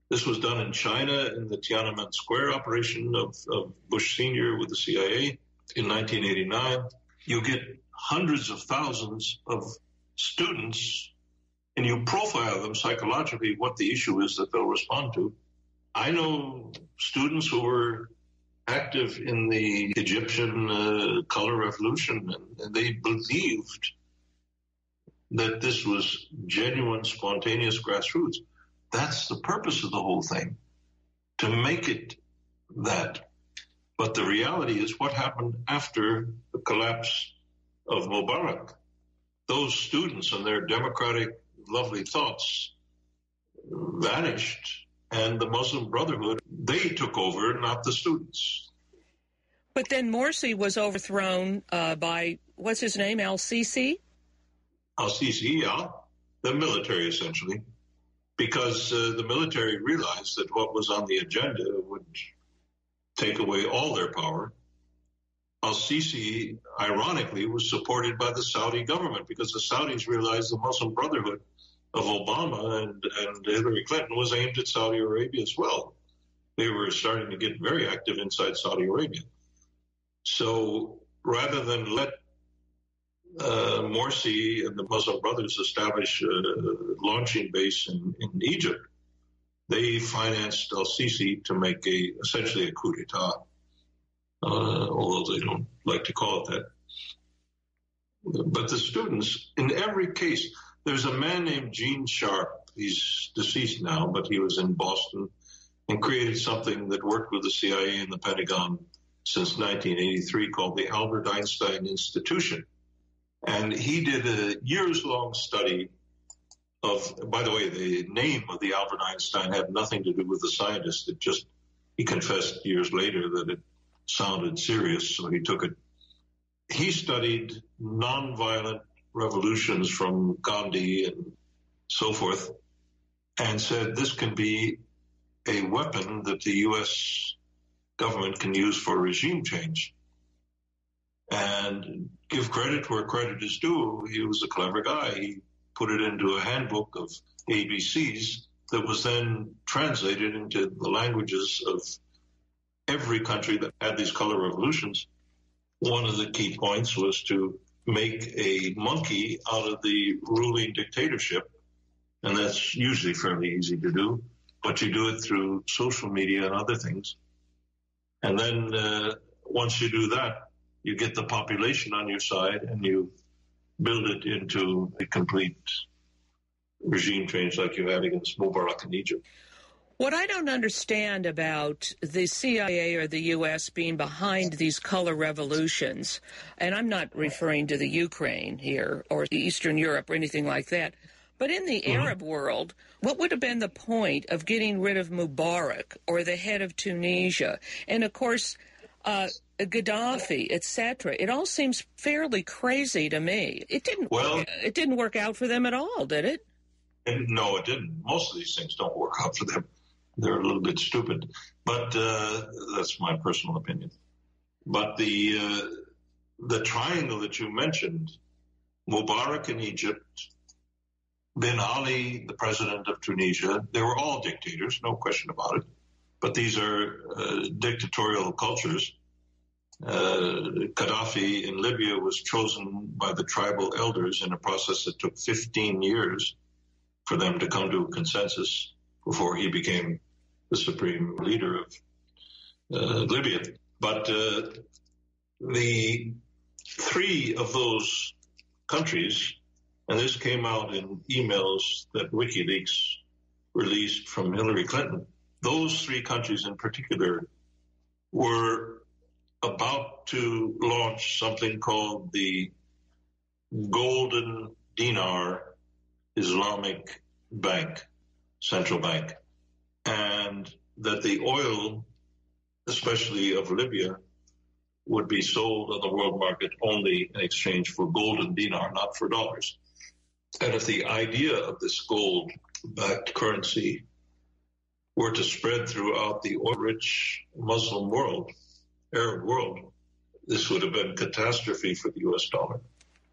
This was done in China in the Tiananmen Square operation of Bush Sr. with the CIA in 1989. You get hundreds of thousands of students, and you profile them psychologically, what the issue is that they'll respond to. I know students who were active in the Egyptian color revolution, and they believed that this was genuine, spontaneous grassroots. That's the purpose of the whole thing, to make it that. But the reality is what happened after the collapse of Mubarak. Those students and their democratic, lovely thoughts vanished, and the Muslim Brotherhood, they took over, not the students. But then Morsi was overthrown by, what's his name, al-Sisi? Al-Sisi, yeah, the military essentially, because the military realized that what was on the agenda would take away all their power. Al-Sisi, ironically, was supported by the Saudi government because the Saudis realized the Muslim Brotherhood of Obama and Hillary Clinton was aimed at Saudi Arabia as well. They were starting to get very active inside Saudi Arabia. So rather than let Morsi and the Muslim Brothers establish a launching base in Egypt, they financed al-Sisi to make essentially a coup d'etat, although they don't like to call it that. But the students, in every case, there's a man named Gene Sharp. He's deceased now, but he was in Boston and created something that worked with the CIA and the Pentagon since 1983 called the Albert Einstein Institution. And he did a years-long study of, by the way, the name of the Albert Einstein had nothing to do with the scientist. He confessed years later that it sounded serious, so he took it. He studied nonviolent revolutions from Gandhi and so forth and said this can be a weapon that the U.S. government can use for regime change. And give credit where credit is due. He was a clever guy. He put it into a handbook of ABCs that was then translated into the languages of every country that had these color revolutions. One of the key points was to make a monkey out of the ruling dictatorship, and that's usually fairly easy to do, but you do it through social media and other things. And then once you do that, you get the population on your side and you build it into a complete regime change like you had against Mubarak in Egypt. What I don't understand about the CIA or the U.S. being behind these color revolutions, and I'm not referring to the Ukraine here or Eastern Europe or anything like that, but in the Arab world, what would have been the point of getting rid of Mubarak or the head of Tunisia? And, of course, Gaddafi, etc. It all seems fairly crazy to me. It didn't work out for them at all, did it? No, it didn't. Most of these things don't work out for them. They're a little bit stupid, but that's my personal opinion. But the triangle that you mentioned, Mubarak in Egypt, Ben Ali, the president of Tunisia, they were all dictators, no question about it. But these are dictatorial cultures. Gaddafi in Libya was chosen by the tribal elders in a process that took 15 years for them to come to a consensus before he became the supreme leader of Libya. But the three of those countries, and this came out in emails that WikiLeaks released from Hillary Clinton, those three countries in particular were about to launch something called the Golden Dinar Islamic Bank, central bank, and that the oil, especially of Libya, would be sold on the world market only in exchange for golden dinar, not for dollars. And if the idea of this gold-backed currency were to spread throughout the oil-rich Muslim world, Arab world, this would have been catastrophe for the U.S. dollar.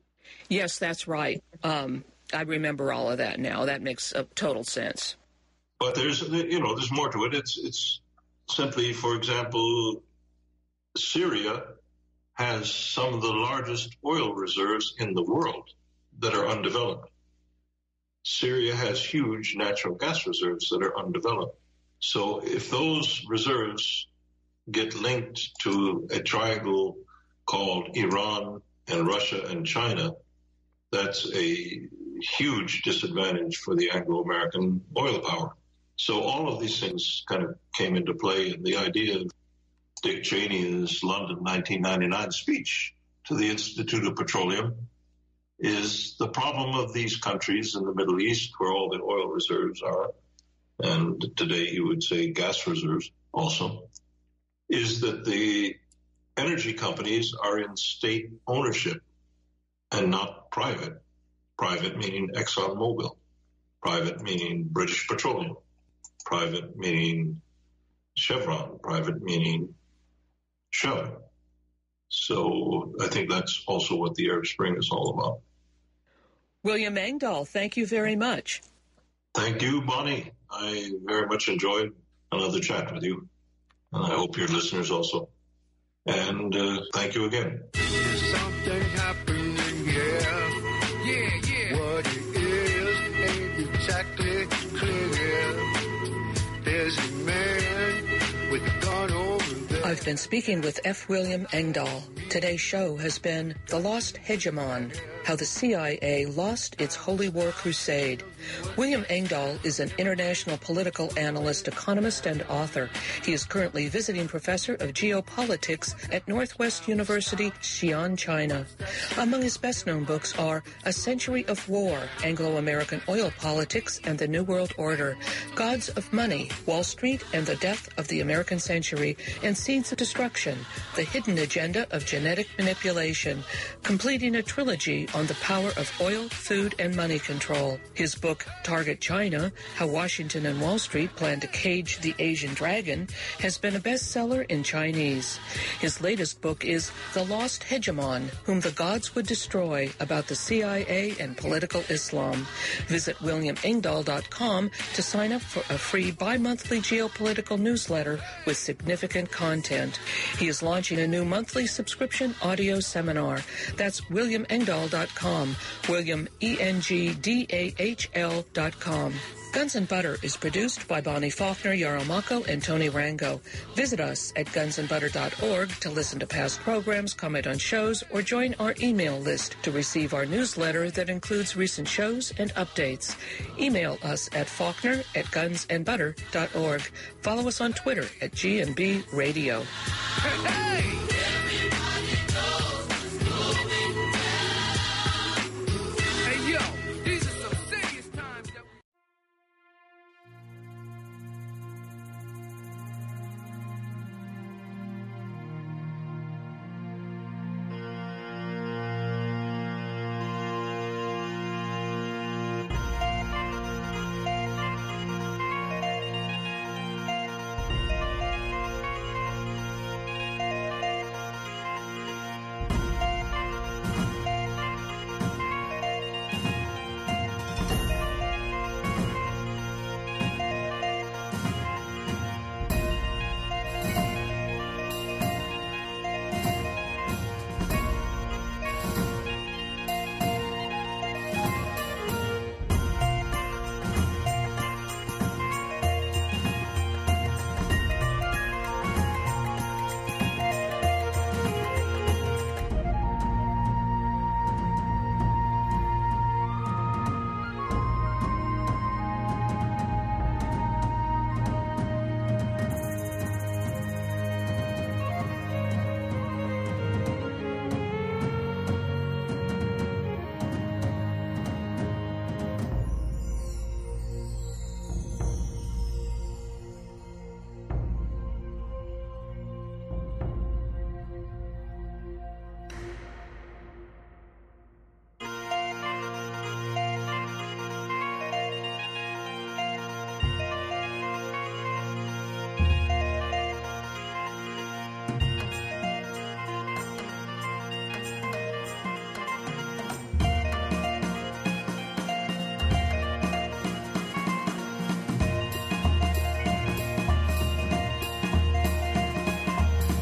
Yes, that's right. I remember all of that now. That makes total sense. But there's more to it. It's simply, for example, Syria has some of the largest oil reserves in the world that are undeveloped. Syria has huge natural gas reserves that are undeveloped. So if those reserves get linked to a triangle called Iran and Russia and China, that's a huge disadvantage for the Anglo-American oil power. So all of these things kind of came into play, and the idea of Dick Cheney's London 1999 speech to the Institute of Petroleum is the problem of these countries in the Middle East where all the oil reserves are, and today you would say gas reserves also, is that the energy companies are in state ownership and not private. Private meaning ExxonMobil, private meaning British Petroleum, private meaning Chevron, private meaning Shell. So I think that's also what the Arab Spring is all about. William Engdahl, thank you very much. Thank you, Bonnie. I very much enjoyed another chat with you, and I hope your listeners also. And thank you again. There's something happening here. Yeah. What it is ain't exactly clear. There's a man with a gun over there. I've been speaking with F. William Engdahl. Today's show has been The Lost Hegemon, How the CIA Lost Its Holy War Crusade. William Engdahl is an international political analyst, economist, and author. He is currently visiting professor of geopolitics at Northwest University, Xi'an, China. Among his best-known books are A Century of War, Anglo-American Oil Politics and the New World Order, Gods of Money, Wall Street and the Death of the American Century, and Seeds of Destruction, The Hidden Agenda of Genetic Manipulation, completing a trilogy on the power of oil, food, and money control. His book, Target China, How Washington and Wall Street Plan to Cage the Asian Dragon, has been a bestseller in Chinese. His latest book is The Lost Hegemon, Whom the Gods Would Destroy, about the CIA and political Islam. Visit WilliamEngdahl.com to sign up for a free bi-monthly geopolitical newsletter with significant content. He is launching a new monthly subscription audio seminar. That's WilliamEngdahl.com, William ENGDAHL.com. Guns and Butter is produced by Bonnie Faulkner, Yarrow Mako, and Tony Rango. Visit us at gunsandbutter.org to listen to past programs, comment on shows, or join our email list to receive our newsletter that includes recent shows and updates. Email us at faulkner@gunsandbutter.org. Follow us on Twitter at GNB Radio. Hey! Hey, yo, these are some serious times.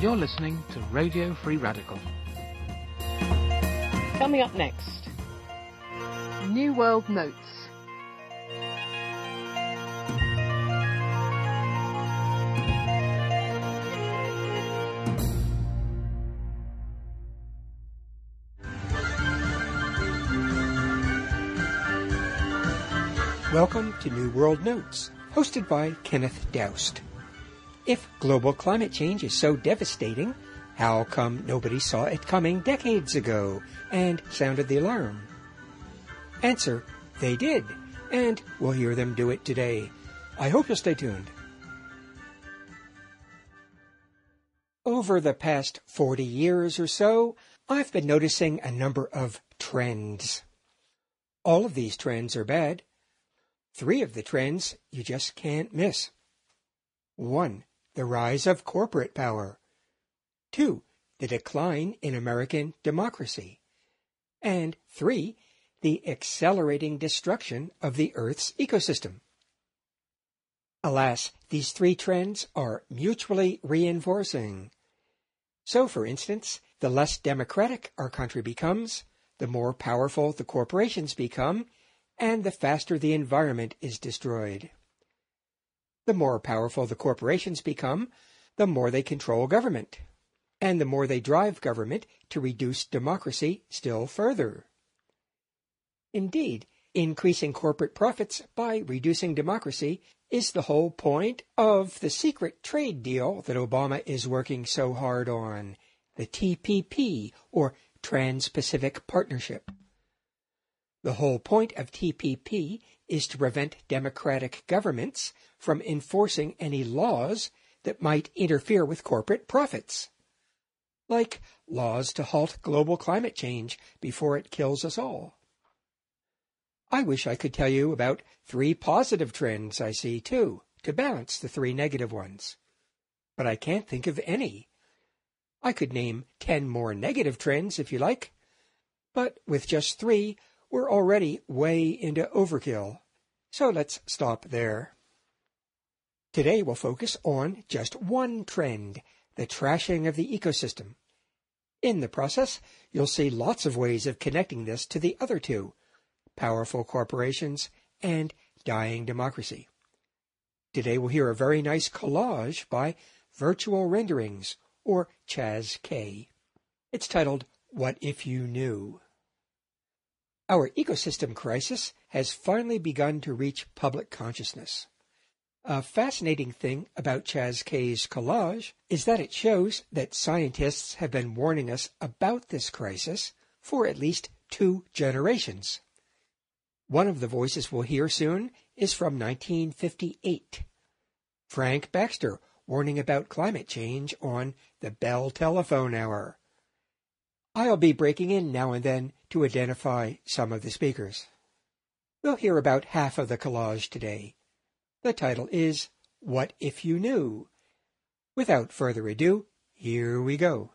You're listening to Radio Free Radical. Coming up next, New World Notes. Welcome to New World Notes, hosted by Kenneth Doust. If global climate change is so devastating, how come nobody saw it coming decades ago and sounded the alarm? Answer, they did, and we'll hear them do it today. I hope you'll stay tuned. Over the past 40 years or so, I've been noticing a number of trends. All of these trends are bad. 3 of the trends you just can't miss. 1. The rise of corporate power. 2. The decline in American democracy. And 3. The accelerating destruction of the Earth's ecosystem. Alas, these 3 trends are mutually reinforcing. So, for instance, the less democratic our country becomes, the more powerful the corporations become, and the faster the environment is destroyed. The more powerful the corporations become, the more they control government, and the more they drive government to reduce democracy still further. Indeed, increasing corporate profits by reducing democracy is the whole point of the secret trade deal that Obama is working so hard on, the TPP, or Trans-Pacific Partnership. The whole point of TPP is to prevent democratic governments from enforcing any laws that might interfere with corporate profits, like laws to halt global climate change before it kills us all. I wish I could tell you about 3 positive trends I see, too, to balance the 3 negative ones. But I can't think of any. I could name 10 more negative trends if you like, but with just 3, we're already way into overkill, so let's stop there. Today we'll focus on just 1 trend, the trashing of the ecosystem. In the process, you'll see lots of ways of connecting this to the other 2, powerful corporations and dying democracy. Today we'll hear a very nice collage by Virtual Renderings, or Chaz K. It's titled, What If You Knew? Our ecosystem crisis has finally begun to reach public consciousness. A fascinating thing about Chaz K's collage is that it shows that scientists have been warning us about this crisis for at least 2 generations. One of the voices we'll hear soon is from 1958. Frank Baxter warning about climate change on the Bell Telephone Hour. I'll be breaking in now and then to identify some of the speakers. We'll hear about half of the collage today. The title is What If You Knew? Without further ado, here we go.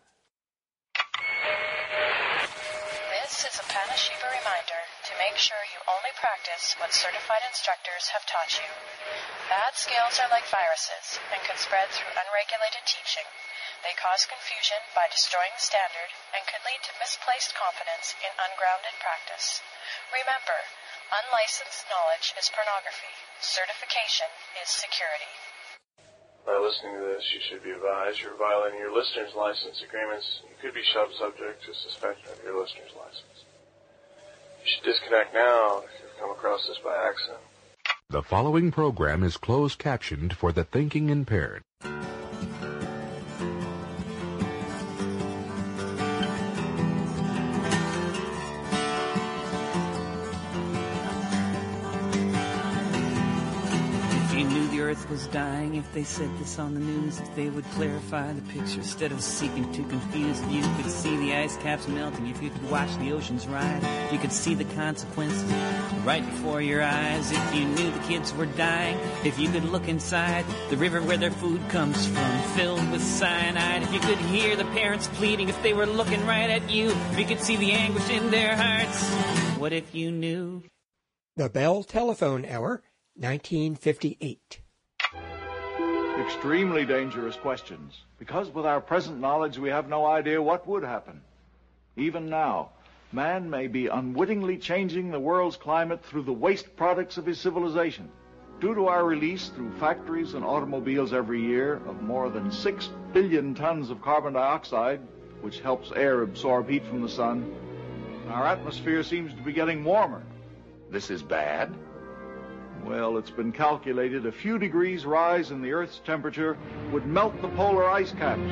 This is a Panashiba reminder to make sure you only practice what certified instructors have taught you. Bad skills are like viruses and can spread through unregulated teaching. They cause confusion by destroying the standard and can lead to misplaced confidence in ungrounded practice. Remember, unlicensed knowledge is pornography. Certification is security. By listening to this, you should be advised you're violating your listener's license agreements. You could be subject to suspension of your listener's license. You should disconnect now if you've come across this by accident. The following program is closed captioned for the thinking impaired. Earth was dying, if they said this on the news, if they would clarify the picture instead of seeking to confuse. You could see the ice caps melting, if you could watch the oceans rise, you could see the consequences right before your eyes. If you knew the kids were dying, if you could look inside the river where their food comes from, filled with cyanide, if you could hear the parents pleading, if they were looking right at you, if you could see the anguish in their hearts. What if you knew? The Bell Telephone Hour, 1958. Extremely dangerous questions, because with our present knowledge we have no idea what would happen. Even now, man may be unwittingly changing the world's climate through the waste products of his civilization. Due to our release through factories and automobiles every year of more than 6 billion tons of carbon dioxide, which helps air absorb heat from the sun, our atmosphere seems to be getting warmer. This is bad? Well, it's been calculated a few degrees rise in the Earth's temperature would melt the polar ice caps.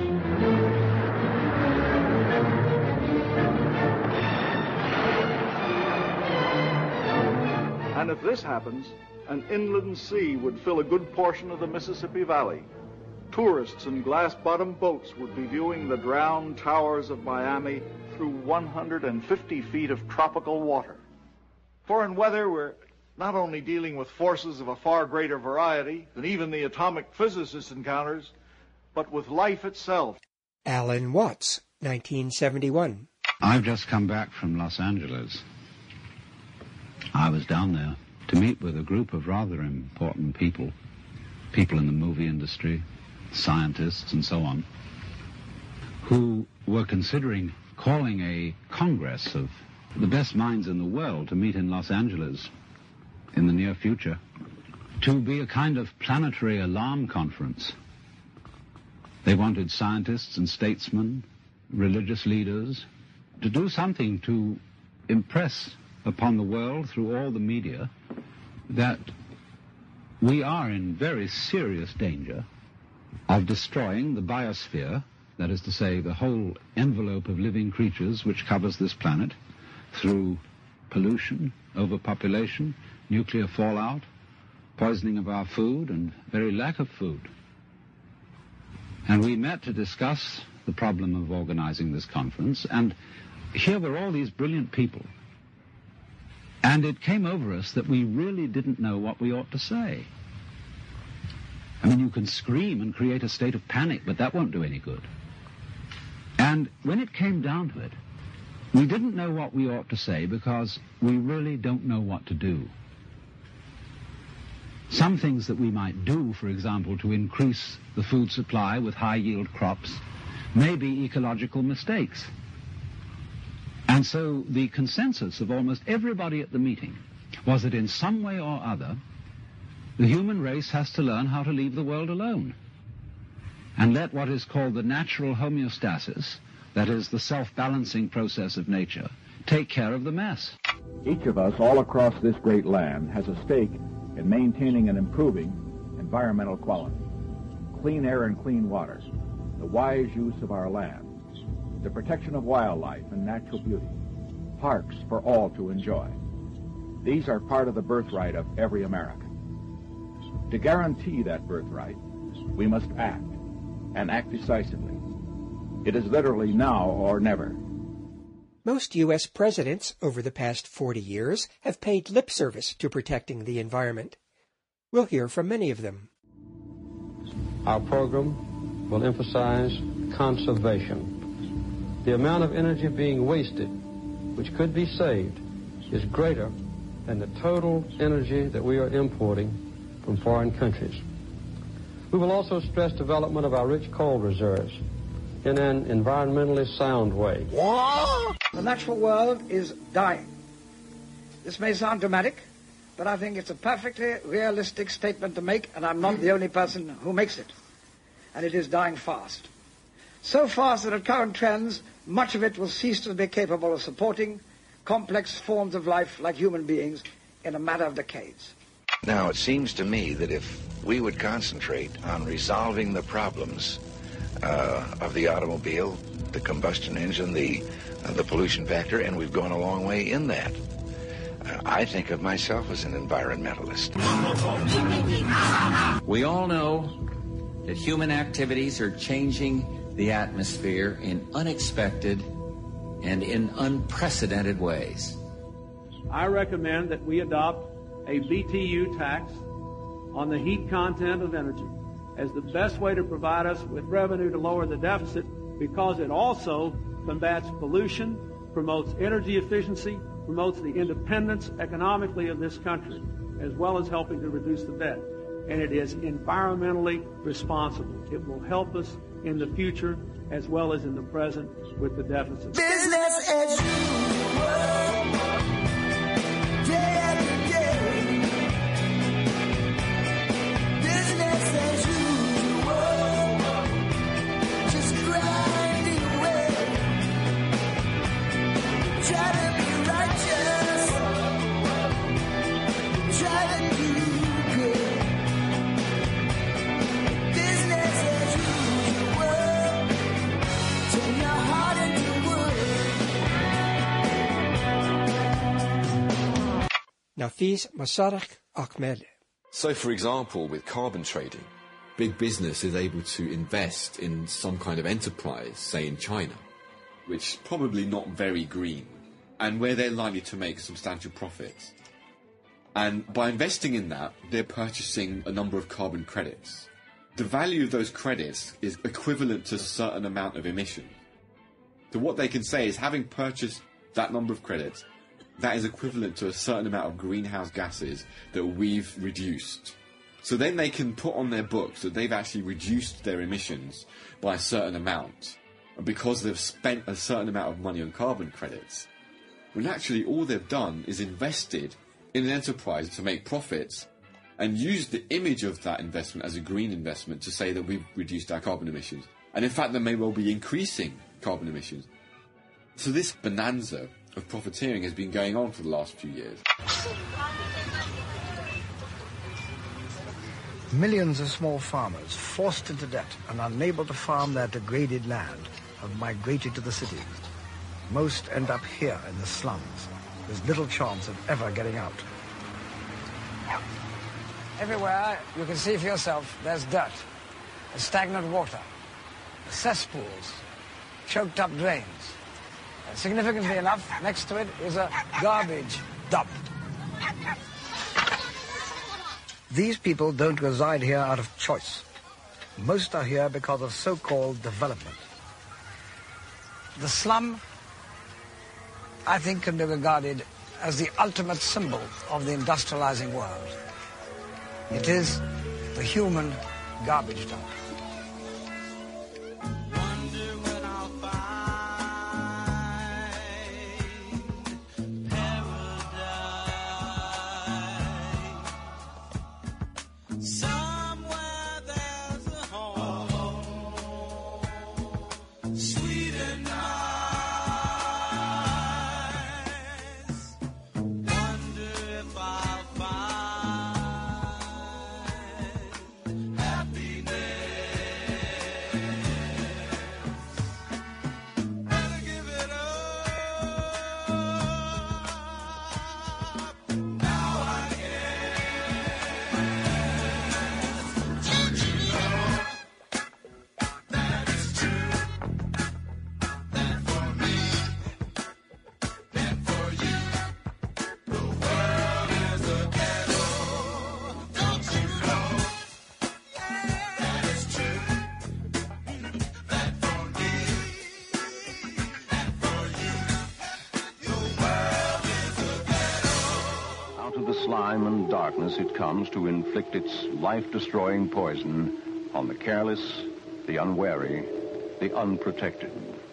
And if this happens, an inland sea would fill a good portion of the Mississippi Valley. Tourists in glass-bottomed boats would be viewing the drowned towers of Miami through 150 feet of tropical water. For in weather, we're not only dealing with forces of a far greater variety than even the atomic physicist encounters, but with life itself. Alan Watts, 1971. I've just come back from Los Angeles. I was down there to meet with a group of rather important people in the movie industry, scientists and so on, who were considering calling a congress of the best minds in the world to meet in Los Angeles in the near future, to be a kind of planetary alarm conference. They wanted scientists and statesmen, religious leaders, to do something to impress upon the world through all the media that we are in very serious danger of destroying the biosphere, that is to say, the whole envelope of living creatures which covers this planet, through pollution, overpopulation, nuclear fallout, poisoning of our food, and very lack of food. And we met to discuss the problem of organizing this conference, and here were all these brilliant people. And it came over us that we really didn't know what we ought to say. I mean, you can scream and create a state of panic, but that won't do any good. And when it came down to it, we didn't know what we ought to say because we really don't know what to do. Some things that we might do, for example, to increase the food supply with high-yield crops, may be ecological mistakes. And so the consensus of almost everybody at the meeting was that in some way or other, the human race has to learn how to leave the world alone and let what is called the natural homeostasis, that is the self-balancing process of nature, take care of the mess. Each of us all across this great land has a stake in maintaining and improving environmental quality, clean air and clean water, the wise use of our land, the protection of wildlife and natural beauty, parks for all to enjoy. These are part of the birthright of every American. To guarantee that birthright, we must act, and act decisively. It is literally now or never. Most U.S. presidents over the past 40 years have paid lip service to protecting the environment. We'll hear from many of them. Our program will emphasize conservation. The amount of energy being wasted, which could be saved, is greater than the total energy that we are importing from foreign countries. We will also stress development of our rich coal reserves in an environmentally sound way. The natural world is dying. This may sound dramatic, but I think it's a perfectly realistic statement to make, and I'm not the only person who makes it. And it is dying fast. So fast that at current trends, much of it will cease to be capable of supporting complex forms of life like human beings in a matter of decades. Now, it seems to me that if we would concentrate on resolving the problems of the automobile, the combustion engine, the pollution factor, and we've gone a long way in that. I think of myself as an environmentalist. We all know that human activities are changing the atmosphere in unexpected and in unprecedented ways. I recommend that we adopt a BTU tax on the heat content of energy as the best way to provide us with revenue to lower the deficit, because it also combats pollution, promotes energy efficiency, promotes the independence economically of this country, as well as helping to reduce the debt. and it is environmentally responsible. It will help us in the future as well as in the present with the deficit. Business as usual, day after day. Business as usual, just grinding away. Try to be righteous, try to do good. Business as usual, turn your heart into wood. Nafis Masarak Ahmed. So, for example, with carbon trading, big business is able to invest in some kind of enterprise, say in China, which is probably not very green, and where they're likely to make substantial profits. And by investing in that, they're purchasing a number of carbon credits. The value of those credits is equivalent to a certain amount of emissions. So what they can say is, having purchased that number of credits, that is equivalent to a certain amount of greenhouse gases that we've reduced. So then they can put on their books that they've actually reduced their emissions by a certain amount. And because they've spent a certain amount of money on carbon credits, when actually all they've done is invested in an enterprise to make profits and used the image of that investment as a green investment to say that we've reduced our carbon emissions. And in fact, they may well be increasing carbon emissions. So this bonanza of profiteering has been going on for the last few years. Millions of small farmers, forced into debt and unable to farm their degraded land, have migrated to the cities. Most end up here in the slums. There's little chance of ever getting out. Everywhere, you can see for yourself, there's dirt, stagnant water, cesspools, choked up drains. Significantly enough, next to it is a garbage dump. These people don't reside here out of choice. Most are here because of so-called development. The slum, I think, can be regarded as the ultimate symbol of the industrializing world. It is the human garbage dump. Slime and darkness it comes to inflict its life-destroying poison on the careless, the unwary, the unprotected.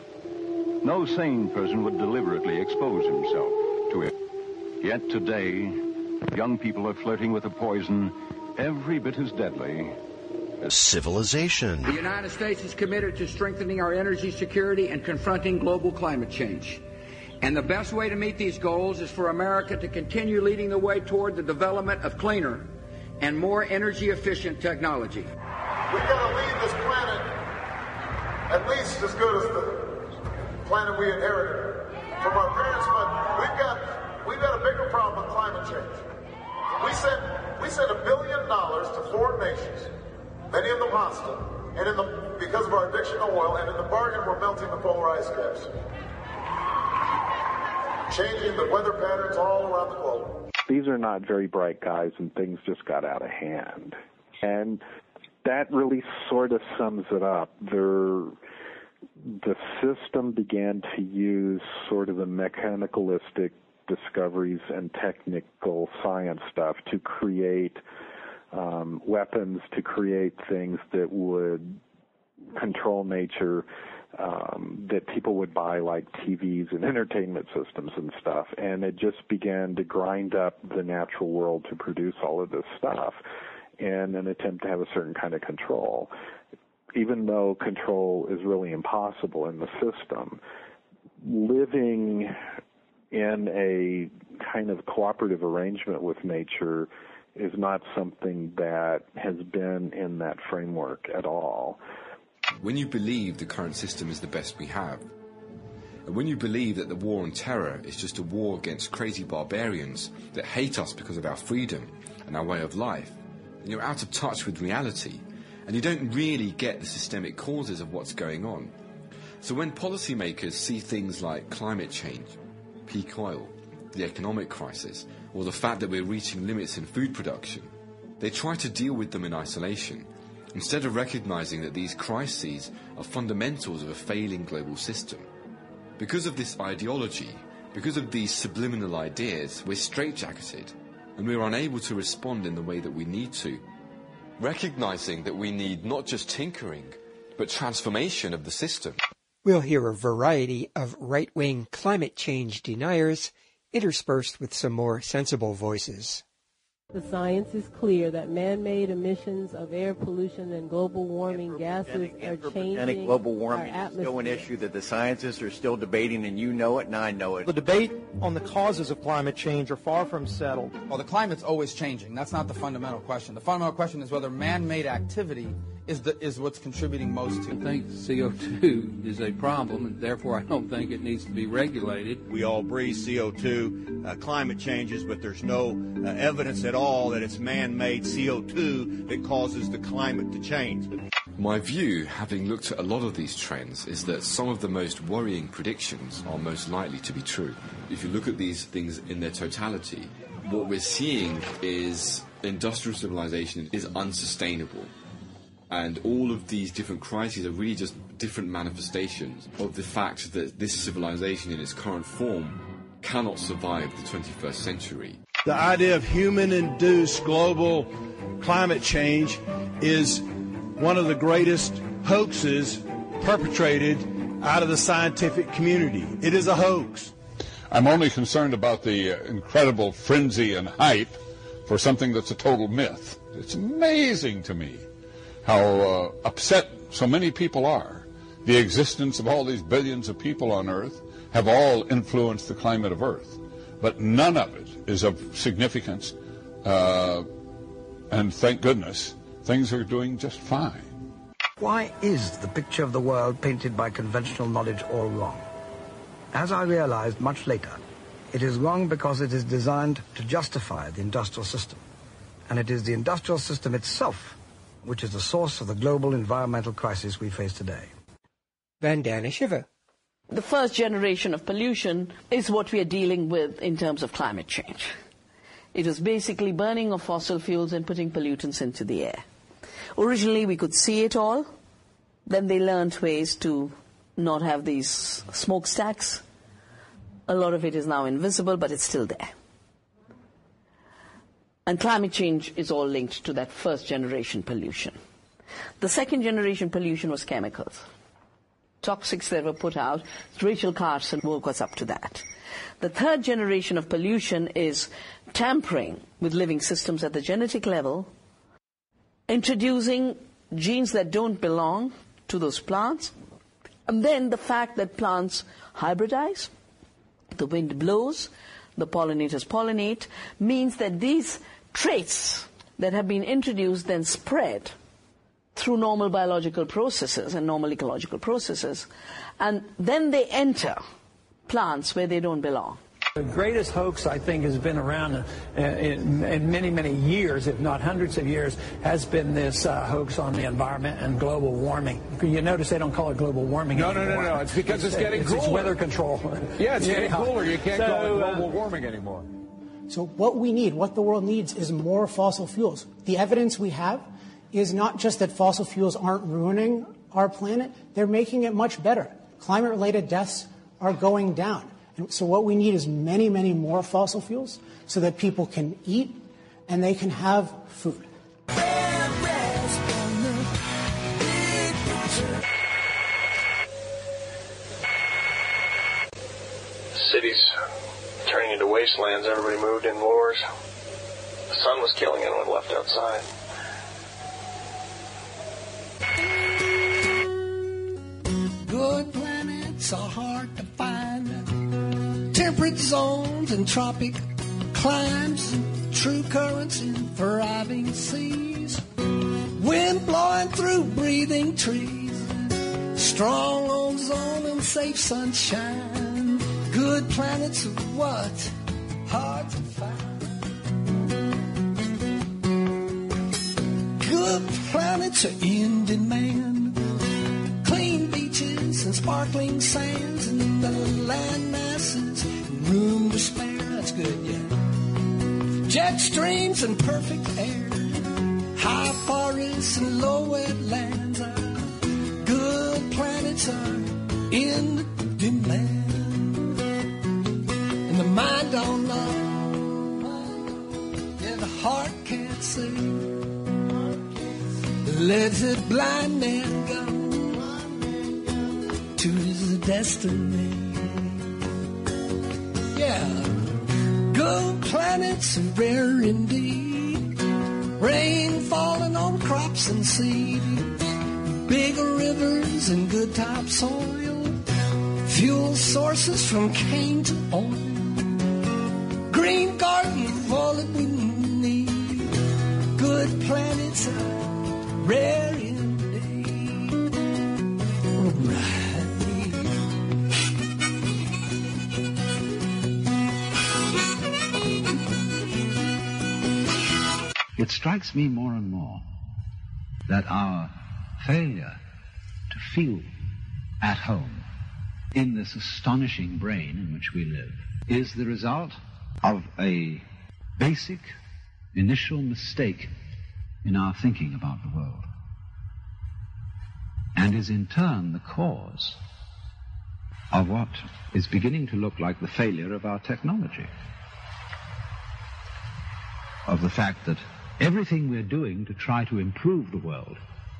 No sane person would deliberately expose himself to it. Yet today, young people are flirting with a poison every bit as deadly as civilization. The United States is committed to strengthening our energy security and confronting global climate change. And the best way to meet these goals is for America to continue leading the way toward the development of cleaner and more energy-efficient technology. We've got to leave this planet at least as good as the planet we inherited from our parents, but we've got a bigger problem with climate change. We sent $1 billion to foreign nations, many of them hostile, and because of our addiction to oil, and in the bargain, we're melting the polar ice caps, changing the weather patterns all around the globe. These are not very bright guys, and things just got out of hand. And that really sort of sums it up. The system began to use sort of the mechanicalistic discoveries and technical science stuff to create weapons to create things that would control nature, that people would buy, like TVs and entertainment systems and stuff. And it just began to grind up the natural world to produce all of this stuff in an attempt to have a certain kind of control. Even though control is really impossible in the system, living in a kind of cooperative arrangement with nature is not something that has been in that framework at all. When you believe the current system is the best we have, and when you believe that the war on terror is just a war against crazy barbarians that hate us because of our freedom and our way of life, then you're out of touch with reality, and you don't really get the systemic causes of what's going on. So when policymakers see things like climate change, peak oil, the economic crisis, or the fact that we're reaching limits in food production, they try to deal with them in isolation, instead of recognizing that these crises are fundamentals of a failing global system. Because of this ideology, because of these subliminal ideas, we're straitjacketed, and we're unable to respond in the way that we need to. Recognizing that we need not just tinkering, but transformation of the system. We'll hear a variety of right-wing climate change deniers interspersed with some more sensible voices. The science is clear that man-made emissions of air pollution and global warming gases are changing global warming our is still an atmosphere. issue that the scientists are still debating, and you know it, and I know it. The debate on the causes of climate change are far from settled. Well, the climate's always changing. That's not the fundamental question. The fundamental question is whether man-made activity is what's contributing most to. I think CO2 is a problem, and therefore I don't think it needs to be regulated. We all breathe CO2. Climate changes, but there's no evidence at all that it's man-made CO2 that causes the climate to change. My view, having looked at a lot of these trends, is that some of the most worrying predictions are most likely to be true. If you look at these things in their totality, what we're seeing is industrial civilization is unsustainable. And all of these different crises are really just different manifestations of the fact that this civilization in its current form cannot survive the 21st century. The idea of human-induced global climate change is one of the greatest hoaxes perpetrated out of the scientific community. It is a hoax. I'm only concerned about the incredible frenzy and hype for something that's a total myth. It's amazing to me how upset so many people are. The existence of all these billions of people on Earth have all influenced the climate of Earth, but none of it is of significance, and thank goodness, things are doing just fine. Why is the picture of the world painted by conventional knowledge all wrong? As I realized much later, it is wrong because it is designed to justify the industrial system, and it is the industrial system itself which is the source of the global environmental crisis we face today. Vandana Shiva. The first generation of pollution is what we are dealing with in terms of climate change. It was basically burning of fossil fuels and putting pollutants into the air. Originally, we could see it all. Then they learned ways to not have these smokestacks. A lot of it is now invisible, but it's still there. And climate change is all linked to that first generation pollution. The second generation pollution was chemicals. Toxics that were put out. Rachel Carson woke us up to that. The third generation of pollution is tampering with living systems at the genetic level, introducing genes that don't belong to those plants, and then the fact that plants hybridize, the wind blows, the pollinators pollinate, means that these traits that have been introduced then spread through normal biological processes and normal ecological processes, and then they enter plants where they don't belong. The greatest hoax, I think, has been around in many, many years, if not hundreds of years, has been this hoax on the environment and global warming. You notice they don't call it global warming anymore. No. It's because it's getting cooler. It's weather control. Yeah, it's getting cooler. You can't call it global warming anymore. So what we need, what the world needs, is more fossil fuels. The evidence we have is not just that fossil fuels aren't ruining our planet, they're making it much better. Climate-related deaths are going down. And so what we need is many, many more fossil fuels so that people can eat and they can have food. cities turning into wastelands, everybody moved indoors. The sun was killing anyone left outside. Good planets are hard to find. Temperate zones and tropic climes, true currents in thriving seas. Wind blowing through breathing trees. Strong ozone and safe sunshine. Good planets are what? Hard to find. Good planets are in demand. Clean beaches and sparkling sands, and the land masses, room to spare. That's good, yeah. Jet streams and perfect air. High forests and low wetlands. Good planets are in demand. And the mind don't know. Yeah, the heart can't see. Let the blind man go to his destiny. Yeah, good planets are rare indeed. Rain falling on crops and seed. Big rivers and good topsoil. Fuel sources from cane to oil. Green gardens, all that we need. Good planets are rare indeed. Right. It strikes me more and more that our failure to feel at home in this astonishing brain in which we live is the result of a basic initial mistake in our thinking about the world, and is in turn the cause of what is beginning to look like the failure of our technology, of the fact that everything we're doing to try to improve the world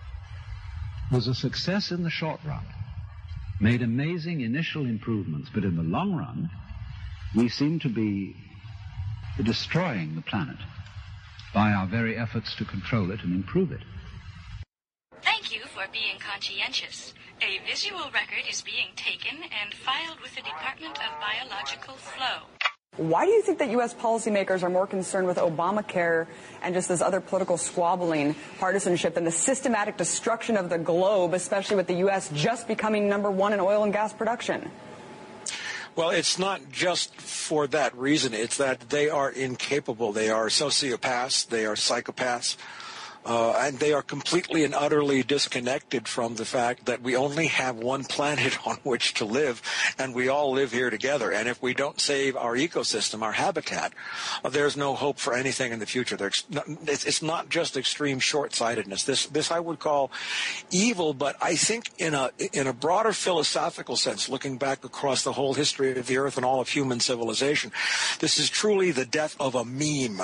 was a success in the short run, made amazing initial improvements, but in the long run, we seem to be destroying the planet by our very efforts to control it and improve it. Thank you for being conscientious. A visual record is being taken and filed with the Department of Biological Flow. Why do you think that U.S. policymakers are more concerned with Obamacare and just this other political squabbling, partisanship, than the systematic destruction of the globe, especially with the U.S. just becoming #1 in oil and gas production? Well, it's not just for that reason. It's that they are incapable. They are sociopaths. They are psychopaths. And they are completely and utterly disconnected from the fact that we only have one planet on which to live, and we all live here together. And if we don't save our ecosystem, our habitat, there's no hope for anything in the future. It's not just extreme short-sightedness. This I would call evil, but I think in a broader philosophical sense, looking back across the whole history of the Earth and all of human civilization, this is truly the death of a meme,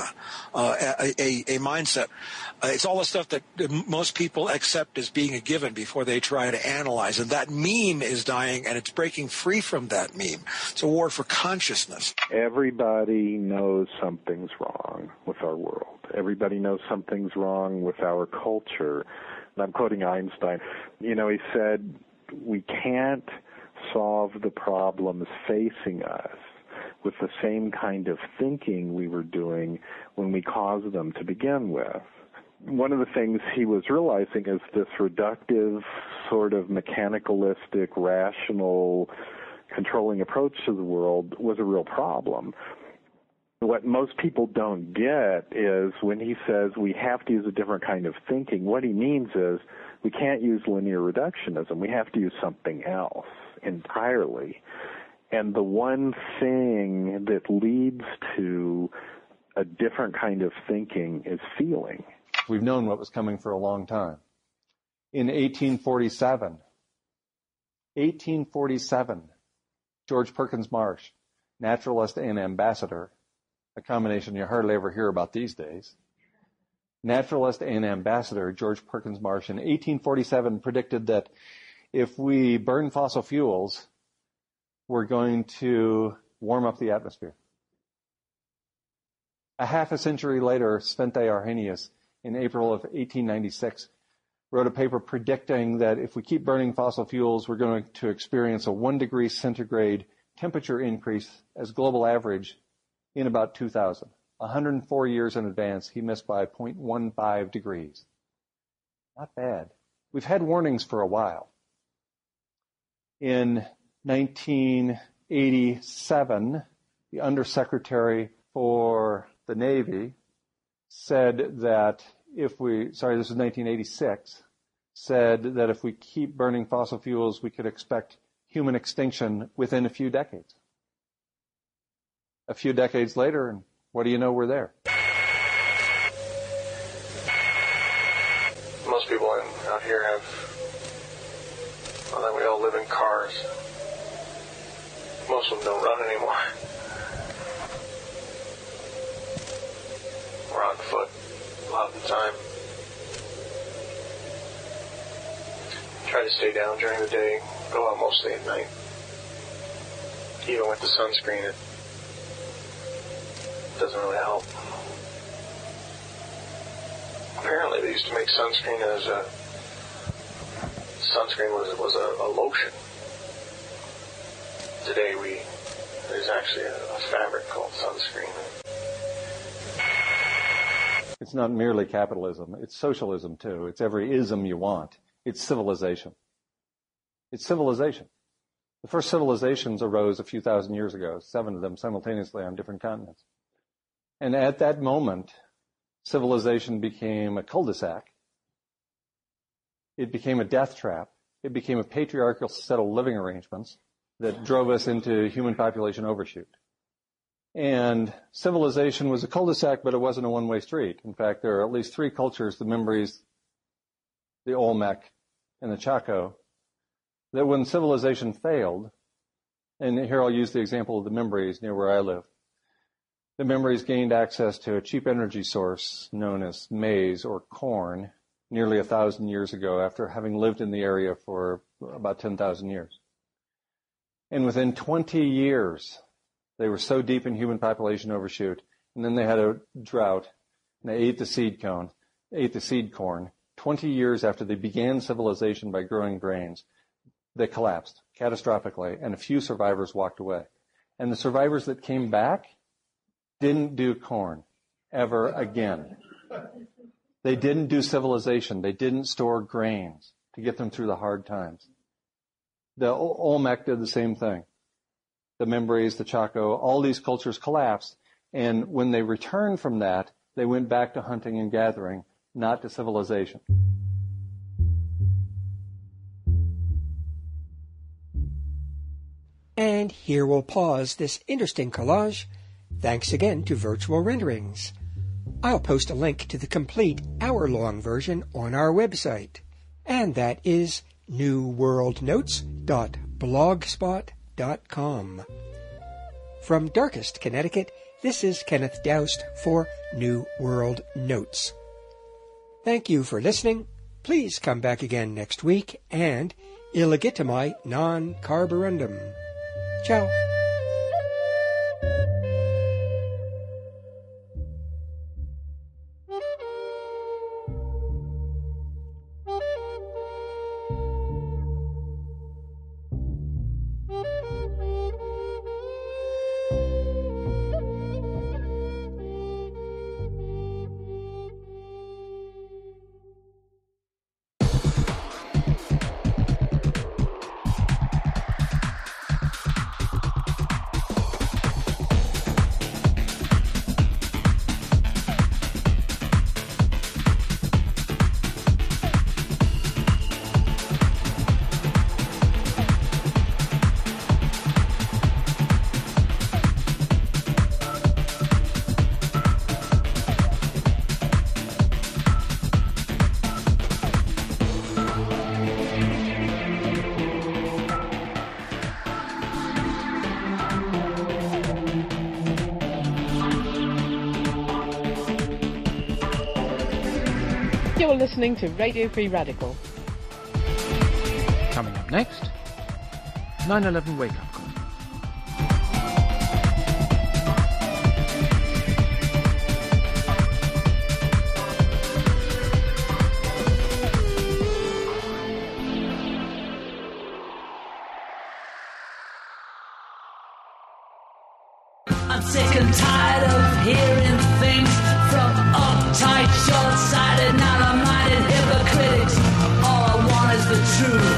a mindset. It's all the stuff that most people accept as being a given before they try to analyze. And that meme is dying, and it's breaking free from that meme. It's a war for consciousness. Everybody knows something's wrong with our world. Everybody knows something's wrong with our culture. And I'm quoting Einstein. You know, he said, we can't solve the problems facing us with the same kind of thinking we were doing when we caused them to begin with. One of the things he was realizing is this reductive, sort of mechanicalistic, rational, controlling approach to the world was a real problem. What most people don't get is when he says we have to use a different kind of thinking, what he means is we can't use linear reductionism. We have to use something else entirely. And the one thing that leads to a different kind of thinking is feeling. We've known what was coming for a long time. In 1847, George Perkins Marsh, naturalist and ambassador, a combination you hardly ever hear about these days. Naturalist and ambassador George Perkins Marsh in 1847 predicted that if we burn fossil fuels, we're going to warm up the atmosphere. A half a century later, Svante Arrhenius, in April of 1896, wrote a paper predicting that if we keep burning fossil fuels, we're going to experience a 1 degree centigrade temperature increase as global average in about 2000. 104 years in advance, he missed by 0.15 degrees. Not bad. We've had warnings for a while. In 1987, the Undersecretary for the Navy said that this was 1986, said that if we keep burning fossil fuels, we could expect human extinction within a few decades. A few decades later, and what do you know, we're there. Most people out here we all live in cars. Most of them don't run anymore. We're on foot a lot of the time. Try to stay down during the day, go out mostly at night. Even with the sunscreen, it doesn't really help. Apparently they used to make sunscreen as was a lotion. Today there's actually a fabric called sunscreen. It's not merely capitalism, it's socialism too. It's every ism you want. It's civilization. It's civilization. The first civilizations arose a few thousand years ago, 7 of them simultaneously on different continents. And at that moment, civilization became a cul-de-sac. It became a death trap. It became a patriarchal set of living arrangements that drove us into human population overshoot. And civilization was a cul-de-sac, but it wasn't a one-way street. In fact, there are at least 3 cultures, the Mimbres, the Olmec, and the Chaco, that when civilization failed, and here I'll use the example of the Mimbres near where I live, the Mimbres gained access to a cheap energy source known as maize or corn nearly 1,000 years ago after having lived in the area for about 10,000 years. And within 20 years, they were so deep in human population overshoot, and then they had a drought, and they ate the seed corn. 20 years after they began civilization by growing grains, they collapsed catastrophically, and a few survivors walked away. And the survivors that came back didn't do corn ever again. They didn't do civilization. They didn't store grains to get them through the hard times. The Olmec did the same thing. The Mimbres, the Chaco, all these cultures collapsed, and when they returned from that, they went back to hunting and gathering, not to civilization. And here we'll pause this interesting collage. Thanks again to Virtual Renderings. I'll post a link to the complete hour-long version on our website, and that is newworldnotes.blogspot.com. From Darkest, Connecticut, this is Kenneth Doust for New World Notes. Thank you for listening. Please come back again next week, and illegitimi non carborundum. Ciao. You're listening to Radio Free Radical. Coming up next, 9/11 wake-up call. I'm sick and tired of hearing things from uptight, short-sighted, narrow-minded hypocrites. All I want is the truth.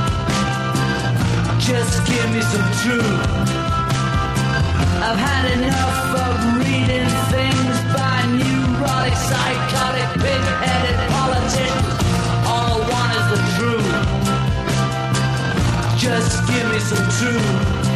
Just give me some truth. I've had enough of reading things by neurotic, psychotic, pig-headed politicians. All I want is the truth. Just give me some truth.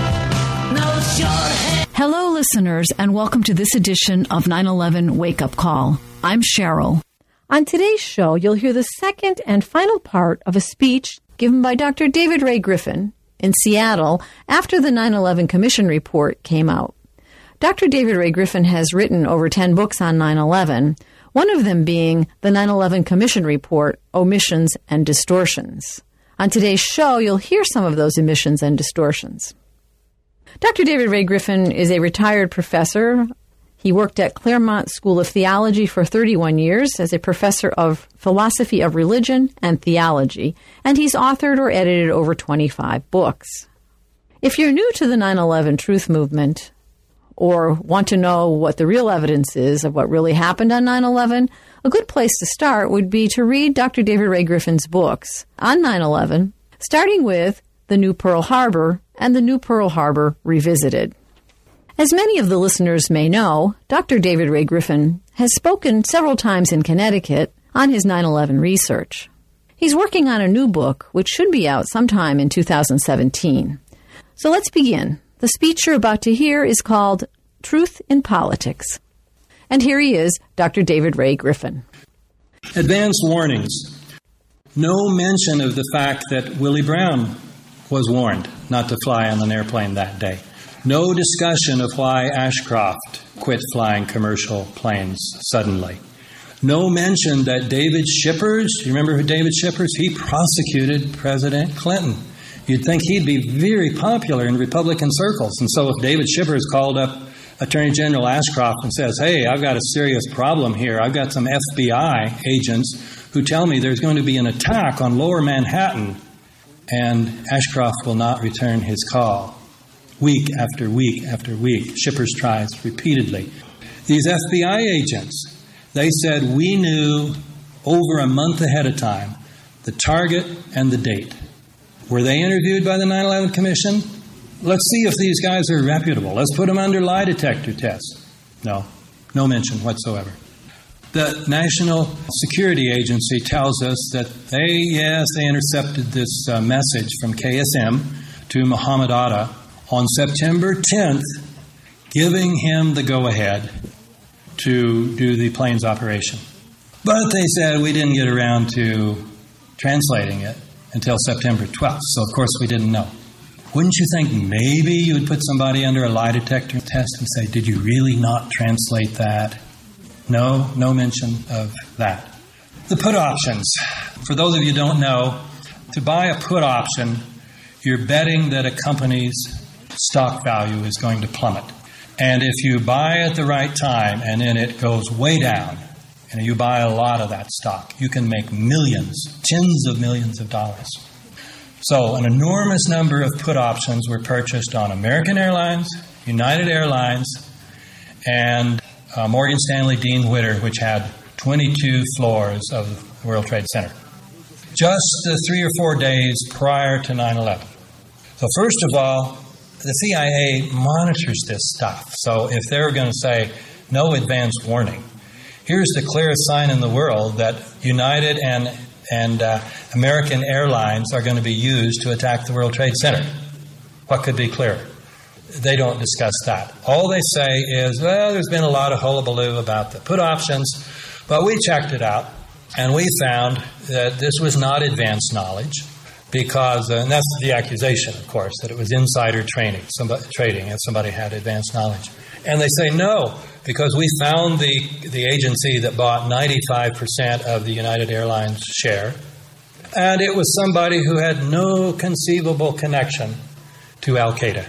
No shorthand. Hello, listeners, and welcome to this edition of 9/11 Wake Up Call. I'm Cheryl. On today's show, you'll hear the second and final part of a speech given by Dr. David Ray Griffin in Seattle after the 9/11 Commission report came out. Dr. David Ray Griffin has written over 10 books on 9/11, one of them being the 9/11 Commission report, Omissions and Distortions. On today's show, you'll hear some of those omissions and distortions. Dr. David Ray Griffin is a retired professor. He worked at Claremont School of Theology for 31 years as a professor of philosophy of religion and theology, and he's authored or edited over 25 books. If you're new to the 9/11 truth movement or want to know what the real evidence is of what really happened on 9/11, a good place to start would be to read Dr. David Ray Griffin's books on 9/11, starting with The New Pearl Harbor and The New Pearl Harbor Revisited. As many of the listeners may know, Dr. David Ray Griffin has spoken several times in Connecticut on his 9/11 research. He's working on a new book, which should be out sometime in 2017. So let's begin. The speech you're about to hear is called Truth in Politics. And here he is, Dr. David Ray Griffin. Advance warnings. No mention of the fact that Willie Brown was warned not to fly on an airplane that day. No discussion of why Ashcroft quit flying commercial planes suddenly. No mention that David Shippers, you remember who David Shippers? He prosecuted President Clinton. You'd think he'd be very popular in Republican circles. And so if David Shippers called up Attorney General Ashcroft and says, hey, I've got a serious problem here. I've got some FBI agents who tell me there's going to be an attack on Lower Manhattan, and Ashcroft will not return his call. Week after week after week, Shippers tries repeatedly. These FBI agents, they said we knew over a month ahead of time the target and the date. Were they interviewed by the 9/11 Commission? Let's see if these guys are reputable. Let's put them under lie detector tests. No mention whatsoever. The National Security Agency tells us that they intercepted this message from KSM to Muhammad Atta on September 10th, giving him the go-ahead to do the planes operation. But they said we didn't get around to translating it until September 12th, so of course we didn't know. Wouldn't you think maybe you would put somebody under a lie detector test and say, did you really not translate that? No mention of that. The put options. For those of you who don't know, to buy a put option, you're betting that a company's stock value is going to plummet. And if you buy at the right time and then it goes way down, and you buy a lot of that stock, you can make millions, tens of millions of dollars. So an enormous number of put options were purchased on American Airlines, United Airlines, and Morgan Stanley Dean Witter, which had 22 floors of the World Trade Center, just 3 or 4 days prior to 9/11. So first of all, the CIA monitors this stuff. So if they're going to say no advance warning, here's the clearest sign in the world that United and American Airlines are going to be used to attack the World Trade Center. What could be clearer? They don't discuss that. All they say is, well, there's been a lot of hullabaloo about the put options, but we checked it out, and we found that this was not advanced knowledge because, and that's the accusation, of course, that it was insider trading, and somebody had advanced knowledge. And they say no, because we found the agency that bought 95% of the United Airlines share, and it was somebody who had no conceivable connection to Al-Qaeda.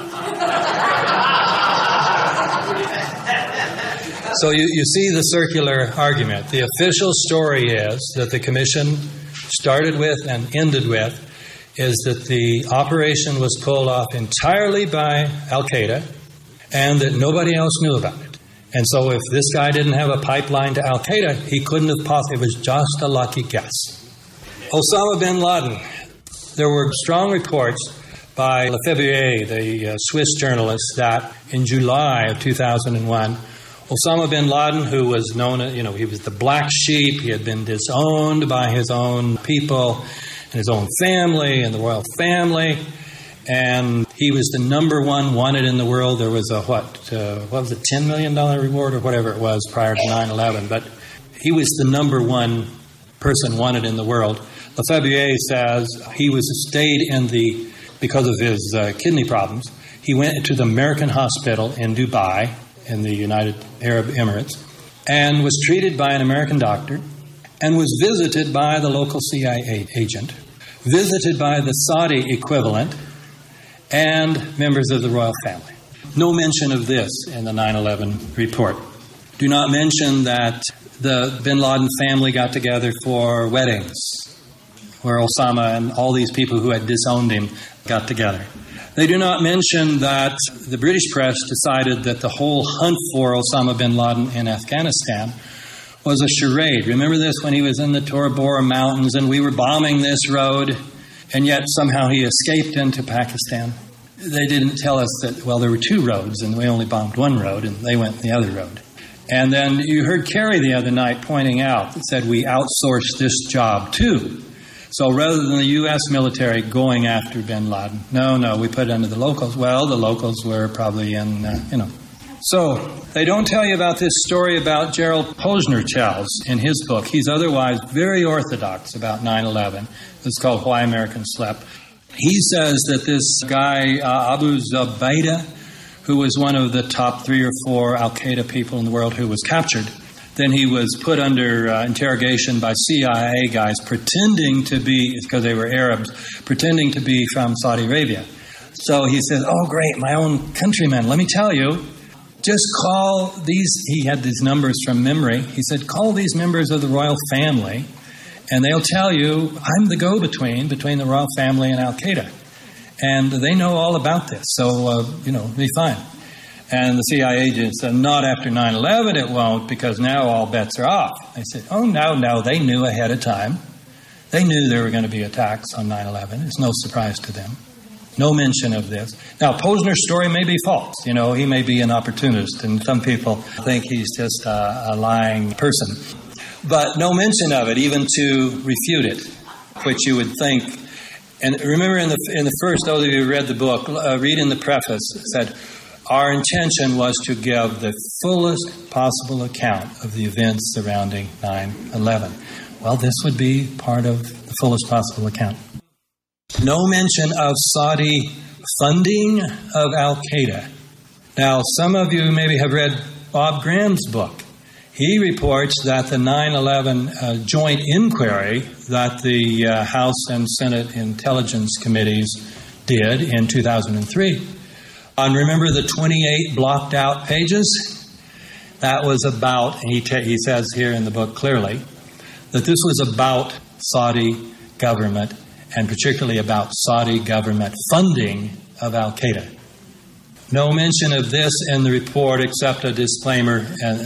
So you see the circular argument. The official story is that the commission started with and ended with is that the operation was pulled off entirely by Al-Qaeda, and that nobody else knew about it. And so if this guy didn't have a pipeline to Al-Qaeda, he couldn't have possibly. It was just a lucky guess. Osama bin Laden. There were strong reports by Lefebvre, the Swiss journalist, that in July of 2001, Osama bin Laden, who was known as, he was the black sheep, he had been disowned by his own people and his own family and the royal family, and he was the number one wanted in the world. There was a, what was it, $10 million reward or whatever it was prior to 9/11, but he was the number one person wanted in the world. Lefebvre says he stayed because of his kidney problems, he went to the American hospital in Dubai, in the United Arab Emirates, and was treated by an American doctor, and was visited by the local CIA agent, visited by the Saudi equivalent, and members of the royal family. No mention of this in the 9/11 report. Do not mention that the bin Laden family got together for weddings, where Osama and all these people who had disowned him got together. They do not mention that the British press decided that the whole hunt for Osama bin Laden in Afghanistan was a charade. Remember this when he was in the Tora Bora Mountains and we were bombing this road, and yet somehow he escaped into Pakistan? They didn't tell us that, well, there were two roads and we only bombed one road and they went the other road. And then you heard Kerry the other night pointing out, that said we outsourced this job too. So rather than the U.S. military going after bin Laden, no, we put it under the locals. Well, the locals were probably in, So they don't tell you about this story about Gerald Posner tells in his book. He's otherwise very orthodox about 9/11. It's called Why Americans Slept. He says that this guy, Abu Zubaydah, who was one of the top 3 or 4 Al-Qaeda people in the world who was captured, then he was put under interrogation by CIA guys pretending to be, because they were Arabs, pretending to be from Saudi Arabia. So he says, oh great, my own countrymen, let me tell you, just call these, he had these numbers from memory, he said, call these members of the royal family and they'll tell you I'm the go-between between the royal family and Al-Qaeda. And they know all about this, so, be fine. And the CIA agent said, not after 9/11 it won't, because now all bets are off. They said, oh, no, they knew ahead of time. They knew there were going to be attacks on 9/11. It's no surprise to them. No mention of this. Now, Posner's story may be false. He may be an opportunist, and some people think he's just a lying person. But no mention of it, even to refute it, which you would think. And remember in the first, those of you who read the book, read in the preface, it said, our intention was to give the fullest possible account of the events surrounding 9/11. Well, this would be part of the fullest possible account. No mention of Saudi funding of Al-Qaeda. Now, some of you maybe have read Bob Graham's book. He reports that the 9/11 joint inquiry that the House and Senate Intelligence Committees did in 2003, and remember the 28 blocked out pages? That was about, he says here in the book clearly, that this was about Saudi government, and particularly about Saudi government funding of Al-Qaeda. No mention of this in the report except a disclaimer,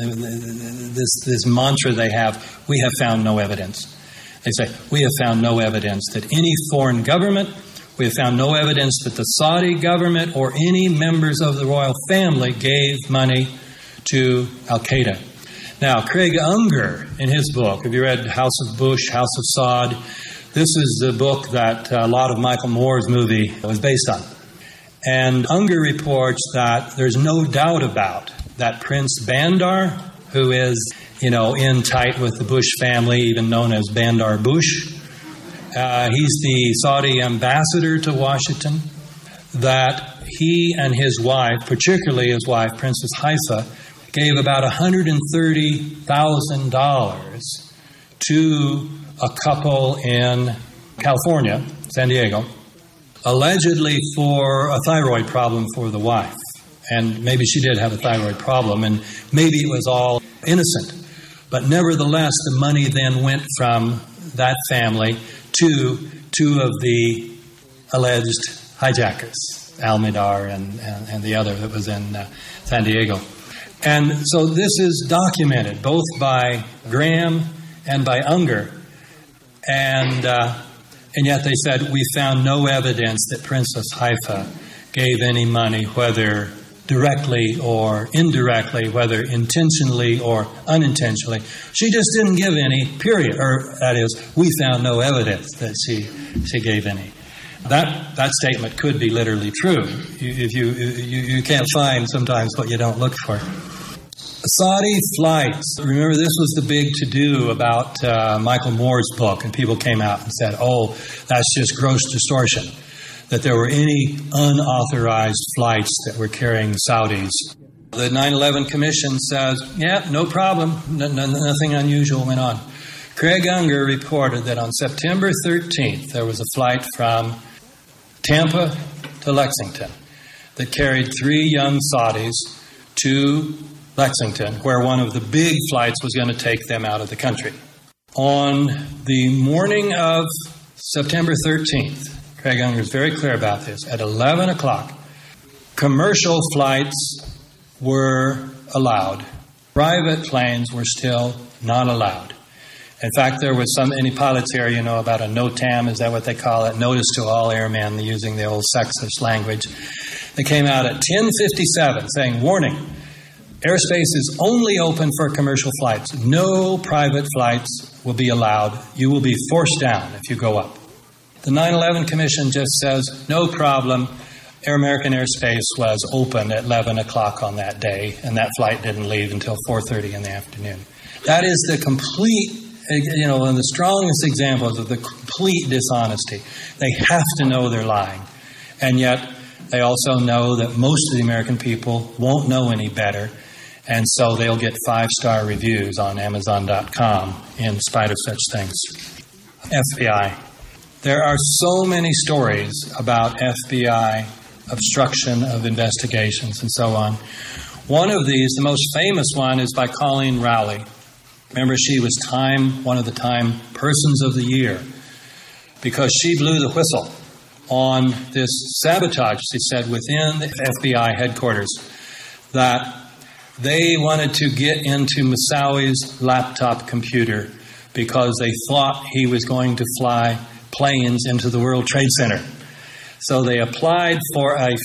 this mantra they have, we have found no evidence. They say, we have found no evidence that any foreign government, we have found no evidence that the Saudi government or any members of the royal family gave money to Al-Qaeda. Now, Craig Unger, in his book, have you read House of Bush, House of Saud? This is the book that a lot of Michael Moore's movie was based on. And Unger reports that there's no doubt about that Prince Bandar, who is, in tight with the Bush family, even known as Bandar Bush, he's the Saudi ambassador to Washington, that he and his wife, particularly his wife, Princess Haifa, gave about $130,000 to a couple in California, San Diego, allegedly for a thyroid problem for the wife. And maybe she did have a thyroid problem, and maybe it was all innocent. But nevertheless, the money then went from that family to 2 of the alleged hijackers. Almidar and the other that was in San Diego. And so this is documented both by Graham and by Unger. And yet they said, we found no evidence that Princess Haifa gave any money, whether directly or indirectly, whether intentionally or unintentionally. She just didn't give any, period. Or that is, we found no evidence that she gave any. That statement could be literally true. You can't find sometimes what you don't look for. Saudi flights. Remember, this was the big to-do about Michael Moore's book, and people came out and said, oh, that's just gross distortion, that there were any unauthorized flights that were carrying Saudis. The 9/11 Commission says, yeah, no problem, nothing unusual went on. Craig Unger reported that on September 13th, there was a flight from Tampa to Lexington that carried 3 young Saudis to Lexington, where one of the big flights was going to take them out of the country. On the morning of September 13th, Craig Unger is very clear about this, at 11 o'clock, commercial flights were allowed. Private planes were still not allowed. In fact, there was any pilots here, about a NOTAM, is that what they call it? Notice to all airmen, using the old sexist language. They came out at 10:57 saying, warning, airspace is only open for commercial flights. No private flights will be allowed. You will be forced down if you go up. The 9/11 Commission just says, no problem. Air American airspace was open at 11 o'clock on that day, and that flight didn't leave until 4:30 in the afternoon. That is the complete, one of the strongest examples of the complete dishonesty. They have to know they're lying. And yet, they also know that most of the American people won't know any better, and so they'll get 5-star reviews on Amazon.com in spite of such things. FBI. There are so many stories about FBI obstruction of investigations and so on. One of these, the most famous one, is by Colleen Rowley. Remember, she was one of the Time Persons of the Year because she blew the whistle on this sabotage, she said, within the FBI headquarters, that they wanted to get into Moussaoui's laptop computer because they thought he was going to fly planes into the World Trade Center. So they applied for a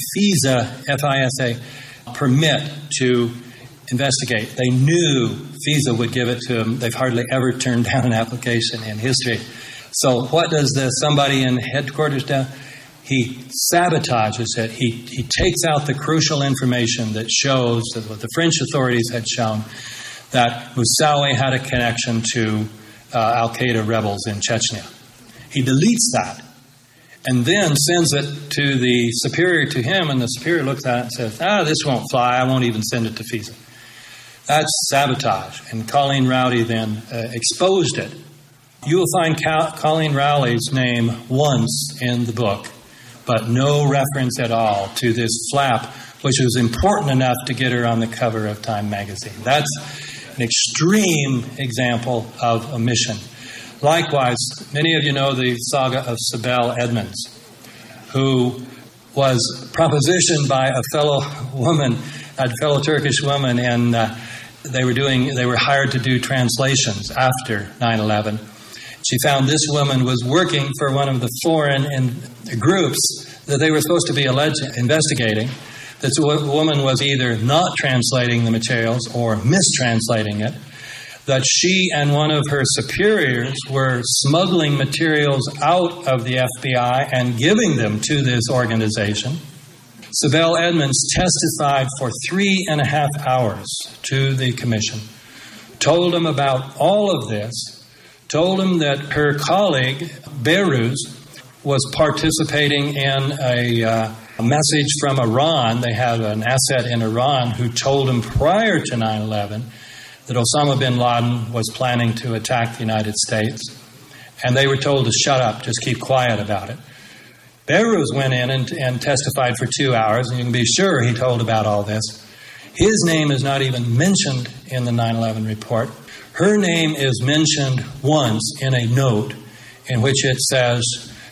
FISA permit to investigate. They knew FISA would give it to them. They've hardly ever turned down an application in history. So what does somebody in headquarters do? He sabotages it. He takes out the crucial information that shows that what the French authorities had shown, that Moussaoui had a connection to Al-Qaeda rebels in Chechnya. He deletes that and then sends it to the superior to him, and the superior looks at it and says, this won't fly. I won't even send it to FISA. That's sabotage. And Colleen Rowley then exposed it. You will find Colleen Rowley's name once in the book, but no reference at all to this flap, which was important enough to get her on the cover of Time magazine. That's an extreme example of omission. Likewise, many of you know the saga of Sibel Edmonds, who was propositioned by a fellow Turkish woman, and they were hired to do translations after 9/11. She found this woman was working for one of the foreign groups that they were supposed to be investigating. This woman was either not translating the materials or mistranslating it. That she and one of her superiors were smuggling materials out of the FBI and giving them to this organization. Sibel Edmonds testified for 3.5 hours to the commission, told them about all of this, told them that her colleague, Behruz, was participating in a message from Iran. They have an asset in Iran who told them prior to 9/11 that Osama bin Laden was planning to attack the United States. And they were told to shut up, just keep quiet about it. Behruz went in and testified for 2 hours, and you can be sure he told about all this. His name is not even mentioned in the 9/11 report. Her name is mentioned once in a note in which it says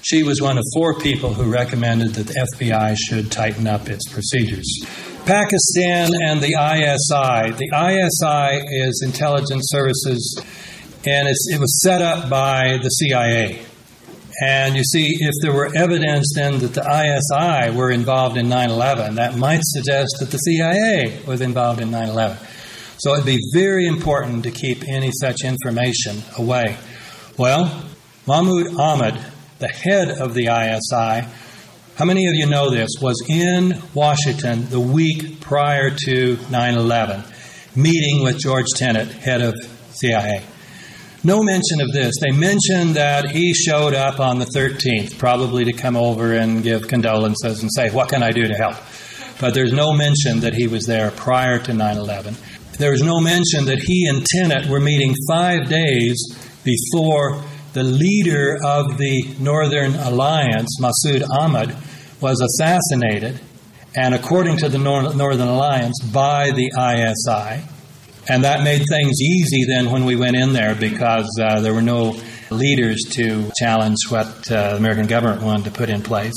She was one of 4 people who recommended that the FBI should tighten up its procedures. Pakistan and the ISI. The ISI is intelligence services, and it was set up by the CIA. And you see, if there were evidence then that the ISI were involved in 9/11, that might suggest that the CIA was involved in 9/11. So it'd be very important to keep any such information away. Well, Mahmoud Ahmad, the head of the ISI, how many of you know this, was in Washington the week prior to 9/11, meeting with George Tenet, head of CIA. No mention of this. They mentioned that he showed up on the 13th, probably to come over and give condolences and say, what can I do to help? But there's no mention that he was there prior to 9/11. There's no mention that he and Tenet were meeting 5 days before the leader of the Northern Alliance, Masood Ahmad, was assassinated, and according to the Northern Alliance, by the ISI. And that made things easy then when we went in there, because there were no leaders to challenge what the American government wanted to put in place.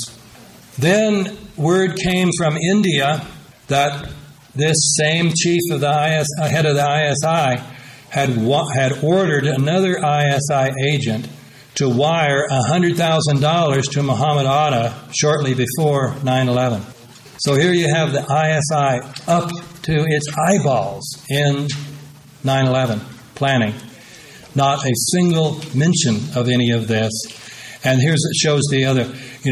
Then word came from India that this same chief of the head of the ISI had ordered another ISI agent to wire $100,000 to Muhammad Atta shortly before 9/11. So here you have the ISI up to its eyeballs in 9/11 planning. Not a single mention of any of this. And it shows the other,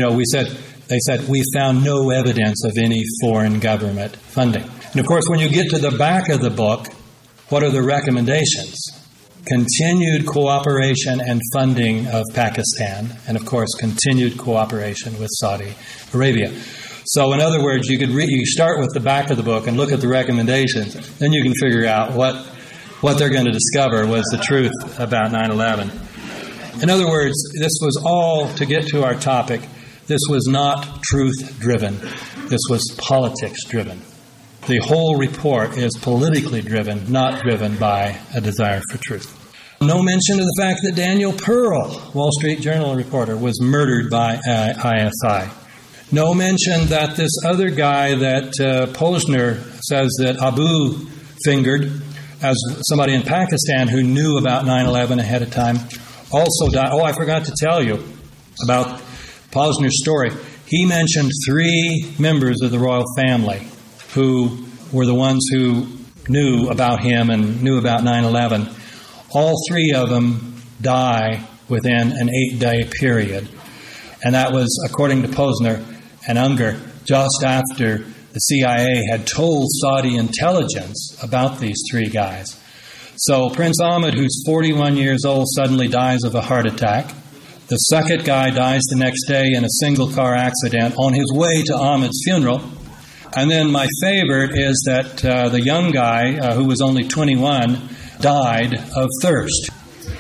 they said, we found no evidence of any foreign government funding. And of course, when you get to the back of the book, what are the recommendations? Continued cooperation and funding of Pakistan, and of course, continued cooperation with Saudi Arabia. So in other words, you start with the back of the book and look at the recommendations, then you can figure out what they're going to discover was the truth about 9/11. In other words, this was all, to get to our topic, this was not truth-driven. This was politics-driven. The whole report is politically driven, not driven by a desire for truth. No mention of the fact that Daniel Pearl, Wall Street Journal reporter, was murdered by ISI. No mention that this other guy that Posner says that Abu fingered as somebody in Pakistan who knew about 9/11 ahead of time also died. Oh, I forgot to tell you about Posner's story. He mentioned 3 members of the royal family who were the ones who knew about him and knew about 9/11. All 3 of them die within an 8-day period. And that was, according to Posner and Unger, just after the CIA had told Saudi intelligence about these 3 guys. So Prince Ahmed, who's 41 years old, suddenly dies of a heart attack. The second guy dies the next day in a single-car accident on his way to Ahmed's funeral. And then my favorite is that the young guy, who was only 21, died of thirst.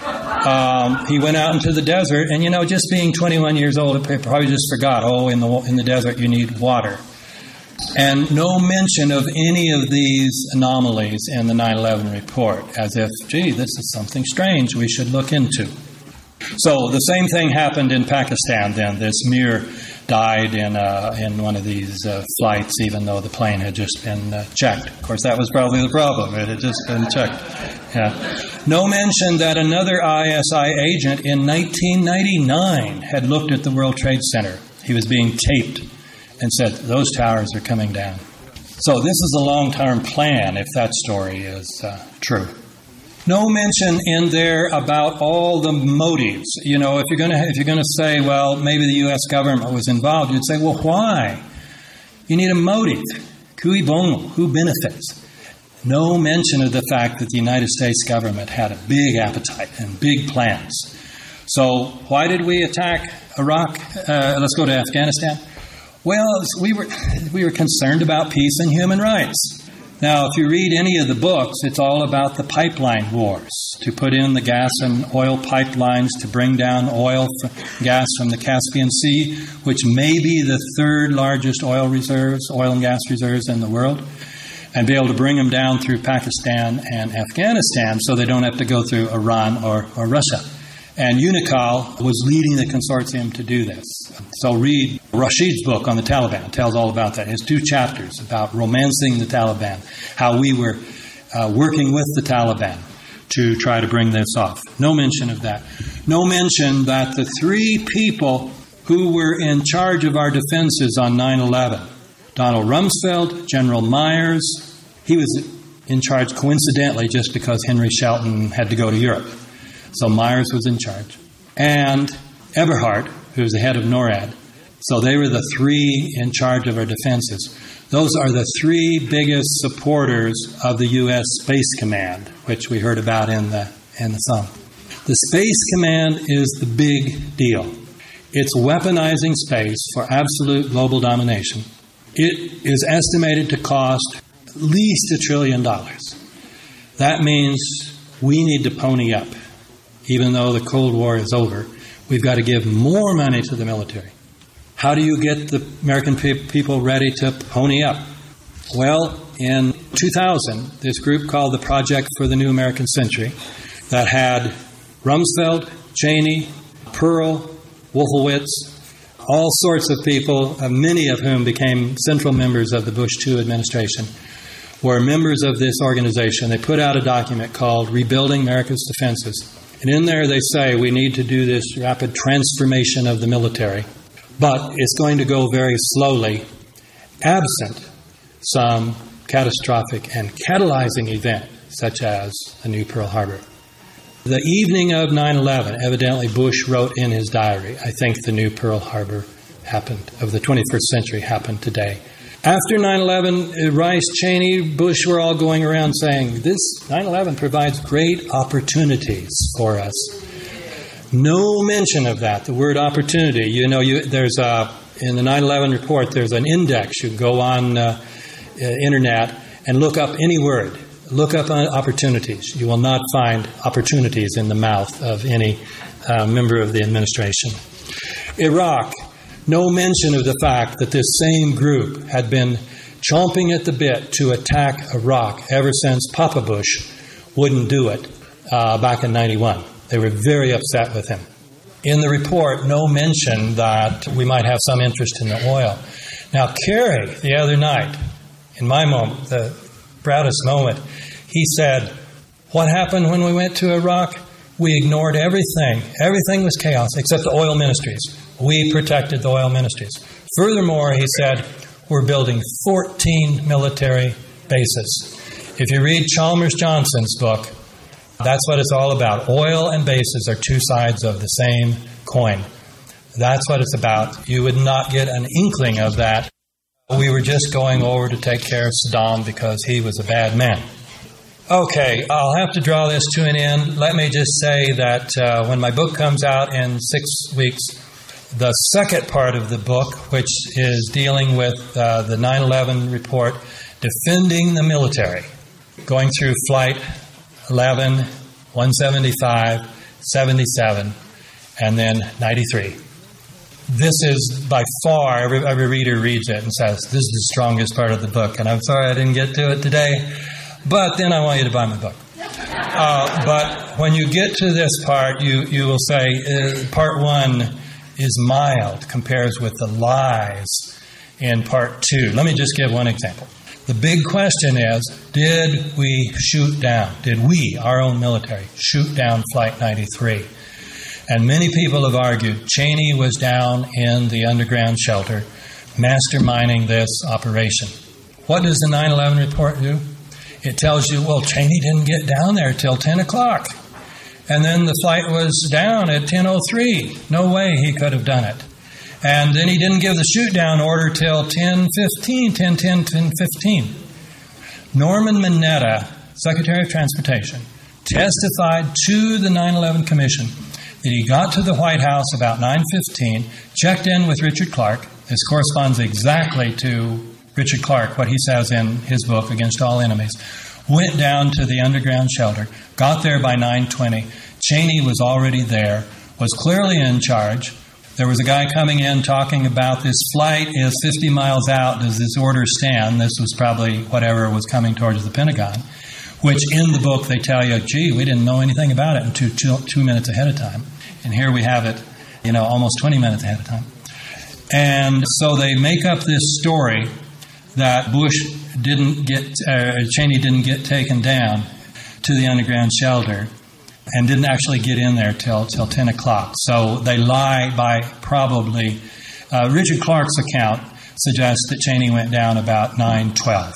He went out into the desert, and just being 21 years old, he probably just forgot, in the desert you need water. And no mention of any of these anomalies in the 9/11 report, as if, this is something strange we should look into. So the same thing happened in Pakistan then. This Mir died in one of these flights, even though the plane had just been checked. Of course, that was probably the problem. It had just been checked. Yeah. No mention that another ISI agent in 1999 had looked at the World Trade Center. He was being taped and said, those towers are coming down. So this is a long-term plan, if that story is true. No mention in there about all the motives. If you're going to say, well, maybe the U.S. government was involved, you'd say, well, why? You need a motive. Cui bono? Who benefits? No mention of the fact that the United States government had a big appetite and big plans. So why did we attack Iraq? Let's go to Afghanistan. Well, we were concerned about peace and human rights. Now, if you read any of the books, it's all about the pipeline wars, to put in the gas and oil pipelines to bring down gas from the Caspian Sea, which may be the 3rd largest oil and gas reserves in the world, and be able to bring them down through Pakistan and Afghanistan so they don't have to go through Iran or Russia. And UNICAL was leading the consortium to do this. So read Rashid's book on the Taliban. It tells all about that. It has 2 chapters about romancing the Taliban, how we were working with the Taliban to try to bring this off. No mention of that. No mention that the 3 people who were in charge of our defenses on 9/11, Donald Rumsfeld, General Myers, he was in charge coincidentally just because Henry Shelton had to go to Europe. So Myers was in charge. And Eberhard, who was the head of NORAD. So they were the 3 in charge of our defenses. Those are the 3 biggest supporters of the U.S. Space Command, which we heard about in the song. The Space Command is the big deal. It's weaponizing space for absolute global domination. It is estimated to cost at least $1 trillion. That means we need to pony up. Even though the Cold War is over, we've got to give more money to the military. How do you get the American people ready to pony up? Well, in 2000, this group called the Project for the New American Century that had Rumsfeld, Cheney, Pearl, Wolfowitz, all sorts of people, many of whom became central members of the Bush II administration, were members of this organization. They put out a document called Rebuilding America's Defenses. And in there they say we need to do this rapid transformation of the military, but it's going to go very slowly, absent some catastrophic and catalyzing event, such as the new Pearl Harbor. The evening of 9/11, evidently Bush wrote in his diary, I think the new Pearl Harbor happened, of the 21st century happened today. After 9/11, Rice, Cheney, Bush were all going around saying, this 9/11 provides great opportunities for us. No mention of that, the word opportunity. There's in the 9/11 report, there's an index. You go on internet and look up any word. Look up opportunities. You will not find opportunities in the mouth of any member of the administration. Iraq. No mention of the fact that this same group had been chomping at the bit to attack Iraq ever since Papa Bush wouldn't do it back in 91. They were very upset with him. In the report, no mention that we might have some interest in the oil. Now, Kerry, the other night, in my moment, the proudest moment, he said, what happened when we went to Iraq? We ignored everything. Everything was chaos except the oil ministries. We protected the oil ministries. Furthermore, he said, we're building 14 military bases. If you read Chalmers Johnson's book, that's what it's all about. Oil and bases are 2 sides of the same coin. That's what it's about. You would not get an inkling of that. We were just going over to take care of Saddam because he was a bad man. Okay, I'll have to draw this to an end. Let me just say that when my book comes out in 6 weeks, the second part of the book, which is dealing with the 9/11 report, defending the military, going through Flight 11, 175, 77, and then 93. This is by far, every reader reads it and says, this is the strongest part of the book. And I'm sorry I didn't get to it today, but then I want you to buy my book. But when you get to this part, you will say, part 1 is mild, compares with the lies in part 2. Let me just give one example. The big question is, did we, our own military, shoot down Flight 93? And many people have argued Cheney was down in the underground shelter masterminding this operation. What does the 9/11 report do? It tells you, well, Cheney didn't get down there till 10 o'clock. And then the flight was down at 10:03. No way he could have done it. And then he didn't give the shoot-down order till 10:15. Norman Mineta, Secretary of Transportation, testified to the 9/11 Commission that he got to the White House about 9:15, checked in with Richard Clark. This corresponds exactly to Richard Clark, what he says in his book, Against All Enemies. Went down to the underground shelter, got there by 9:20. Cheney was already there, was clearly in charge. There was a guy coming in talking about this flight is 50 miles out. Does this order stand? This was probably whatever was coming towards the Pentagon, which in the book they tell you, gee, we didn't know anything about it until 2 minutes ahead of time. And here we have it, almost 20 minutes ahead of time. And so they make up this story that Cheney didn't get taken down to the underground shelter and didn't actually get in there till 10 o'clock. So they lie by probably, Richard Clark's account suggests that Cheney went down about 9:12.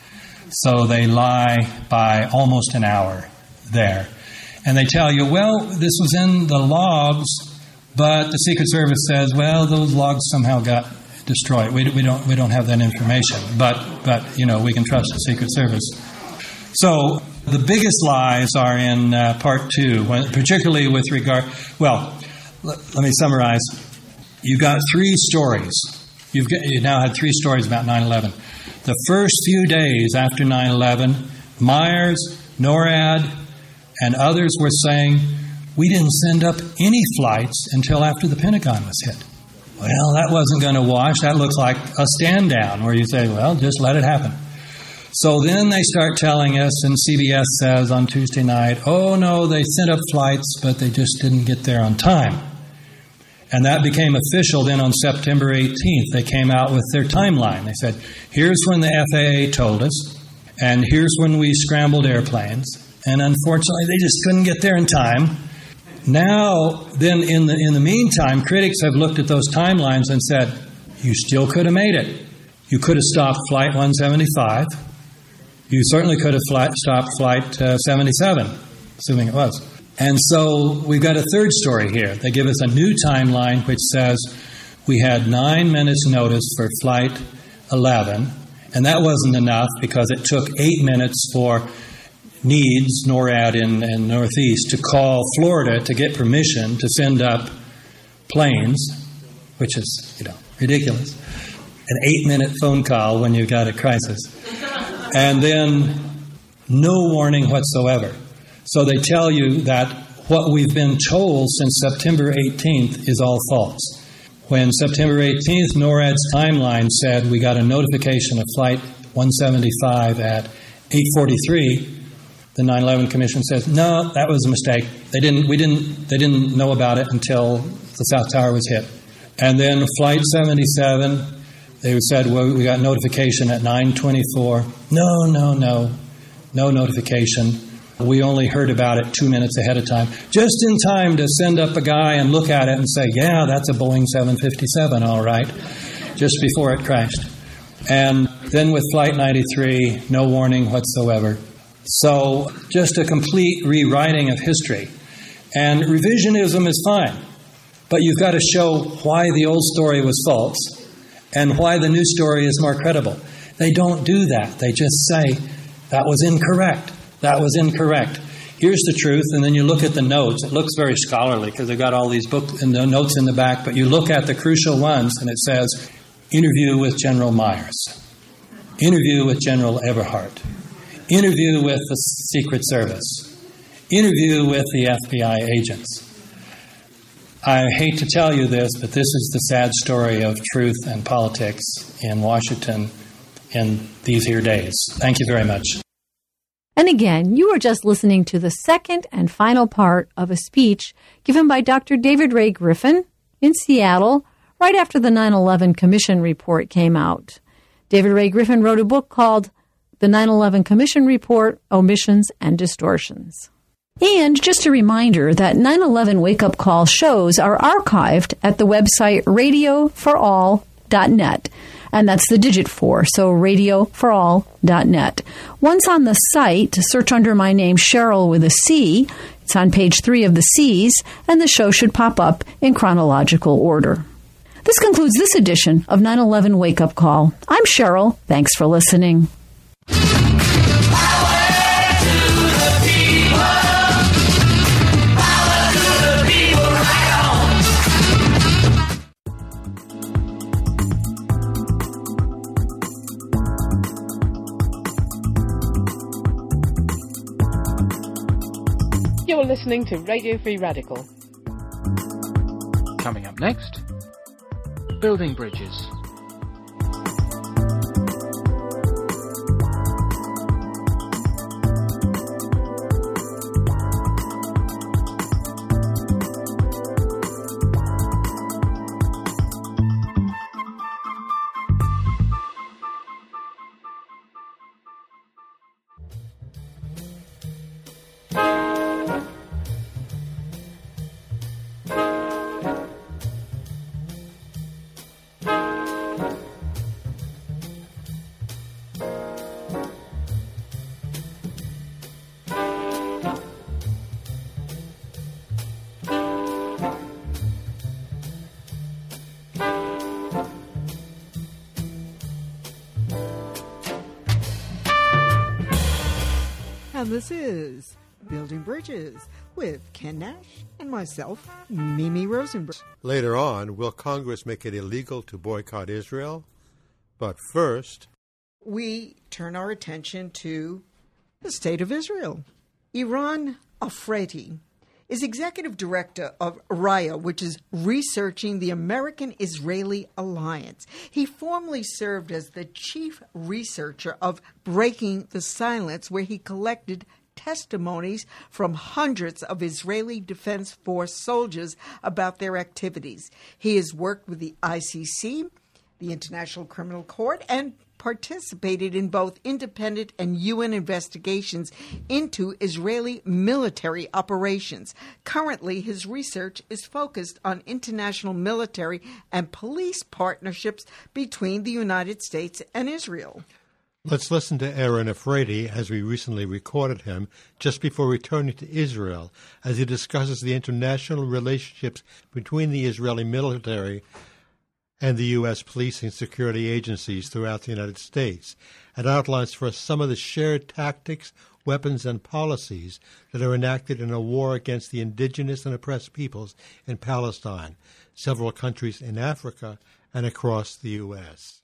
So they lie by almost an hour there. And they tell you, well, this was in the logs, but the Secret Service says, well, those logs somehow got destroyed. We don't have that information, but we can trust the Secret Service. So the biggest lies are in part 2, particularly with regard. Well, let me summarize. You've got 3 stories. You now had 3 stories about 9/11. The first few days after 9/11, Myers, NORAD, and others were saying, we didn't send up any flights until after the Pentagon was hit. Well, that wasn't going to wash. That looks like a stand down where you say, well, just let it happen. So then they start telling us, and CBS says on Tuesday night, oh no, they sent up flights, but they just didn't get there on time. And that became official then on September 18th. They came out with their timeline. They said, here's when the FAA told us, and here's when we scrambled airplanes. And unfortunately, they just couldn't get there in time. Now, then, in the meantime, critics have looked at those timelines and said, you still could have made it. You could have stopped Flight 175. You certainly could have stopped Flight 77, assuming it was. And so we've got a third story here. They give us a new timeline which says we had 9 minutes notice for Flight 11, and that wasn't enough because it took 8 minutes for NEADS, NORAD in Northeast, to call Florida to get permission to send up planes, which is, ridiculous. An 8-minute phone call when you've got a crisis. And then no warning whatsoever. So they tell you that what we've been told since September 18th is all false. When September 18th, NORAD's timeline said we got a notification of Flight 175 at 8:43, the 9/11 Commission says, no, that was a mistake. They didn't know about it until the South Tower was hit. And then Flight 77, they said, well, we got notification at 9:24. No notification. We only heard about it 2 minutes ahead of time, just in time to send up a guy and look at it and say, yeah, that's a Boeing 757, all right, just before it crashed. And then with Flight 93, no warning whatsoever. So just a complete rewriting of history. And revisionism is fine, but you've got to show why the old story was false and why the new story is more credible. They don't do that. They just say, that was incorrect. That was incorrect. Here's the truth, and then you look at the notes. It looks very scholarly because they've got all these books and the notes in the back, but you look at the crucial ones, and it says, interview with General Myers, interview with General Everhart, interview with the Secret Service, interview with the FBI agents. I hate to tell you this, but this is the sad story of truth and politics in Washington in these here days. Thank you very much. And again, you are just listening to the second and final part of a speech given by Dr. David Ray Griffin in Seattle right after the 9/11 Commission report came out. David Ray Griffin wrote a book called The 9/11 Commission Report, Omissions and Distortions. And just a reminder that 9/11 Wake-Up Call shows are archived at the website radioforall.net. And that's the digit 4, so radioforall.net. Once on the site, search under my name, Cheryl with a C. It's on page 3 of the C's, and the show should pop up in chronological order. This concludes this edition of 9/11 Wake-Up Call. I'm Cheryl. Thanks for listening. You're listening to Radio Free Radical. Coming up next, building bridges. And this is Building Bridges with Ken Nash and myself, Mimi Rosenberg. Later on, will Congress make it illegal to boycott Israel? But first, we turn our attention to the state of Israel. Eran Afridi is executive director of Raya, which is researching the American-Israeli alliance. He formerly served as the chief researcher of Breaking the Silence, where he collected testimonies from hundreds of Israeli Defense Force soldiers about their activities. He has worked with the ICC, the International Criminal Court, and participated in both independent and UN investigations into Israeli military operations. Currently, his research is focused on international military and police partnerships between the United States and Israel. let's listen to Eran Afridi as we recently recorded him just before returning to Israel as he discusses the international relationships between the Israeli military and the U.S. police and security agencies throughout the United States, and outlines for us some of the shared tactics, weapons, and policies that are enacted in a war against the indigenous and oppressed peoples in Palestine, several countries in Africa, and across the U.S.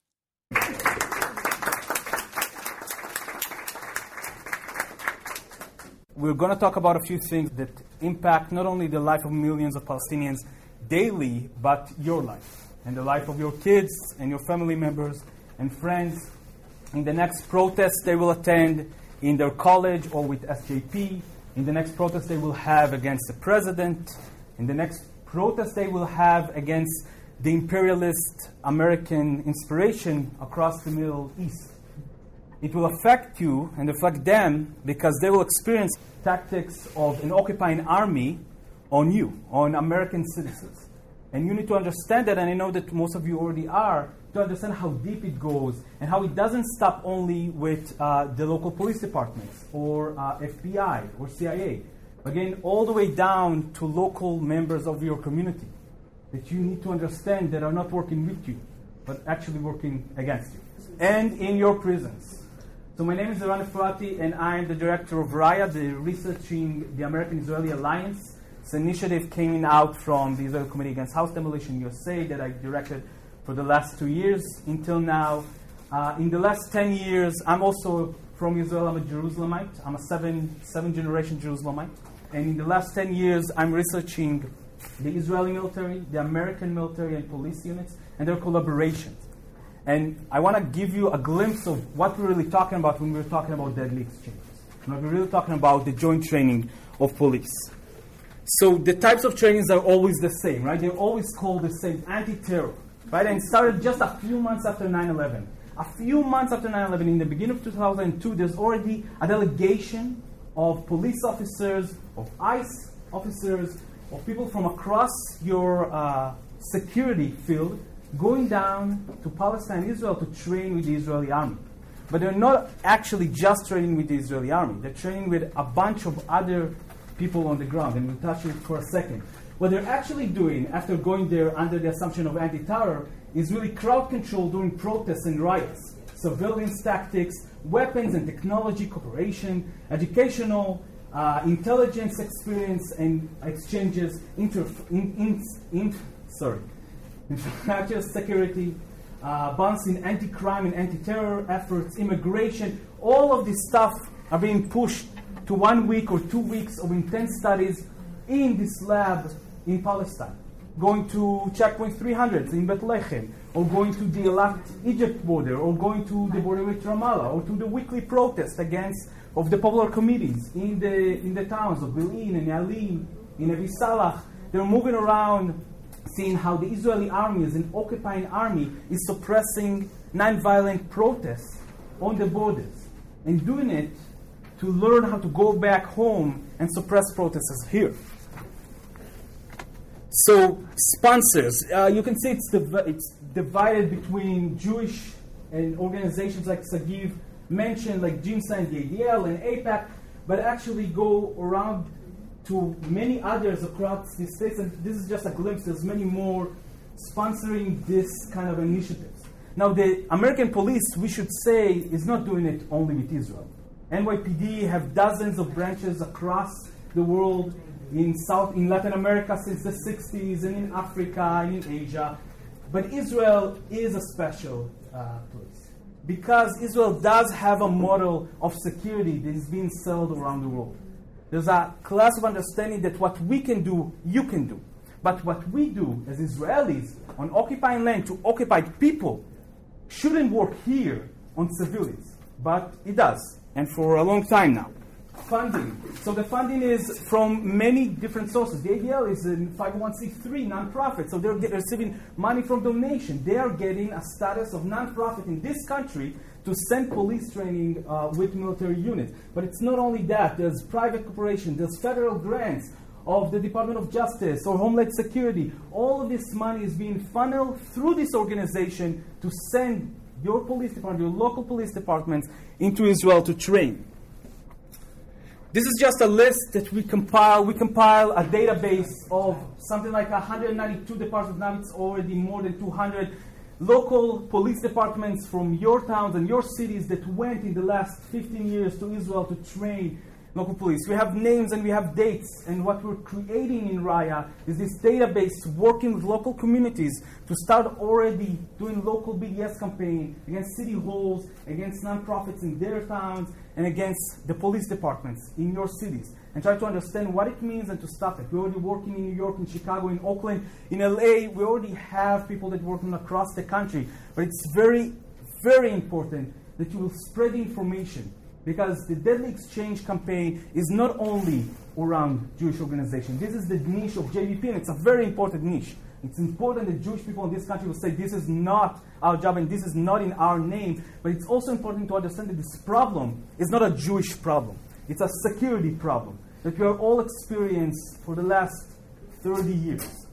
We're going to talk about a few things that impact not only the life of millions of Palestinians daily, but your life and the life of your kids and your family members and friends. In the next protest they will attend in their college or with SJP, in the next protest they will have against the president, in the next protest they will have against the imperialist American inspiration across the Middle East. It will affect you and affect them because they will experience tactics of an occupying army on you, on American citizens. And you need to understand that, and I know that most of you already are, to understand how deep it goes and how it doesn't stop only with the local police departments or FBI or CIA. Again, all the way down to local members of your community that you need to understand that are not working with you, but actually working against you. And in your prisons. So my name is Eran Afridi, and I am the director of Raya, the Researching the American-Israeli Alliance. This initiative came out from the Israeli Committee Against House Demolition USA that I directed for the last 2 years until now. In the last 10 years, I'm also from Israel. I'm a Jerusalemite. I'm a seven-generation Jerusalemite. And in the last 10 years, I'm researching the Israeli military, the American military and police units, and their collaborations. And I want to give you a glimpse of what we're really talking about when we're talking about deadly exchanges. We're really talking about the joint training of police. So the types of trainings are always the same, right? They're always called the same, anti-terror, right? And it started just a few months after 9/11. A few months after 9/11, in the beginning of 2002, there's already a delegation of police officers, of ICE officers, of people from across your security field going down to Palestine, Israel, to train with the Israeli army. But they're not actually just training with the Israeli army. They're training with a bunch of other people on the ground, and we'll touch it for a second. What they're actually doing after going there under the assumption of anti-terror is really crowd control during protests and riots, surveillance tactics, weapons and technology cooperation, educational, intelligence experience and exchanges, infrastructure security, balancing anti-crime and anti-terror efforts, immigration. All of this stuff are being pushed to 1 week or 2 weeks of intense studies in this lab in Palestine. Going to checkpoint 300 in Bethlehem, or going to the Iraq-Egypt border, or going to the border with Ramallah, or to the weekly protest of the popular committees in the towns of Bil'in and Yalim, in Avi Salah. They're moving around, seeing how the Israeli army, as an occupying army, is suppressing non-violent protests on the borders, and doing it to learn how to go back home and suppress protests here. So, sponsors. You can see it's divided between Jewish and organizations like Sagiv mentioned, like GIMSA and the ADL and AIPAC, but actually go around to many others across the states, and this is just a glimpse. There's many more sponsoring this kind of initiatives. Now, the American police, we should say, is not doing it only with Israel. NYPD have dozens of branches across the world, in Latin America since the 60s, and in Africa, and in Asia. But Israel is a special place, because Israel does have a model of security that is being sold around the world. There's a class of understanding that what we can do, you can do. But what we do as Israelis on occupying land to occupied people shouldn't work here on civilians. But it does, and for a long time now. Funding. So the funding is from many different sources. The ADL is a 501c3 nonprofit, so they're receiving money from donation. They are getting a status of nonprofit in this country to send police training with military units. But it's not only that. There's private cooperation. There's federal grants of the Department of Justice or Homeland Security. All of this money is being funneled through this organization to send your police department, your local police departments into Israel to train. This is just a list that we compile. We compile a database of something like 192 departments. Now it's already more than 200 local police departments from your towns and your cities that went in the last 15 years to Israel to train local police. We have names and we have dates, and what we're creating in Raya is this database working with local communities to start already doing local BDS campaign against city halls, against nonprofits in their towns, and against the police departments in your cities, and try to understand what it means and to stop it. We're already working in New York, in Chicago, in Oakland, in LA. We already have people that work across the country, but it's very, very important that you will spread the information, because the Deadly Exchange campaign is not only around Jewish organizations. This is the niche of JVP, and it's a very important niche. It's important that Jewish people in this country will say this is not our job and this is not in our name, but it's also important to understand that this problem is not a Jewish problem. It's a security problem that we are all experiencing for the last 30 years.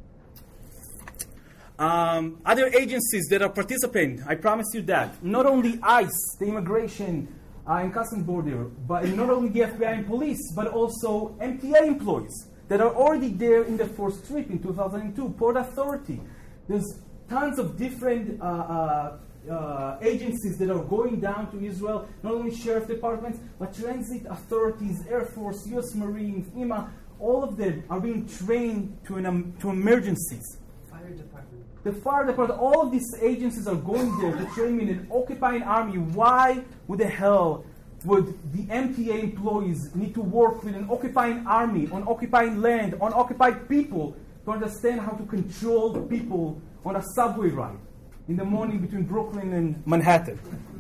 Other agencies that are participating, I promise you that. Not only ICE, the immigration and customs border, but not only the FBI and police, but also MTA employees that are already there in the first trip in 2002, Port Authority. There's tons of different agencies that are going down to Israel, not only sheriff departments, but transit authorities, Air Force, U.S. Marines, FEMA, all of them are being trained to emergencies. Fire department. The fire department, all of these agencies are going there to train in an occupying army. Why would the hell would the MTA employees need to work with an occupying army on occupying land, on occupied people, to understand how to control the people on a subway ride in the morning between Brooklyn and Manhattan?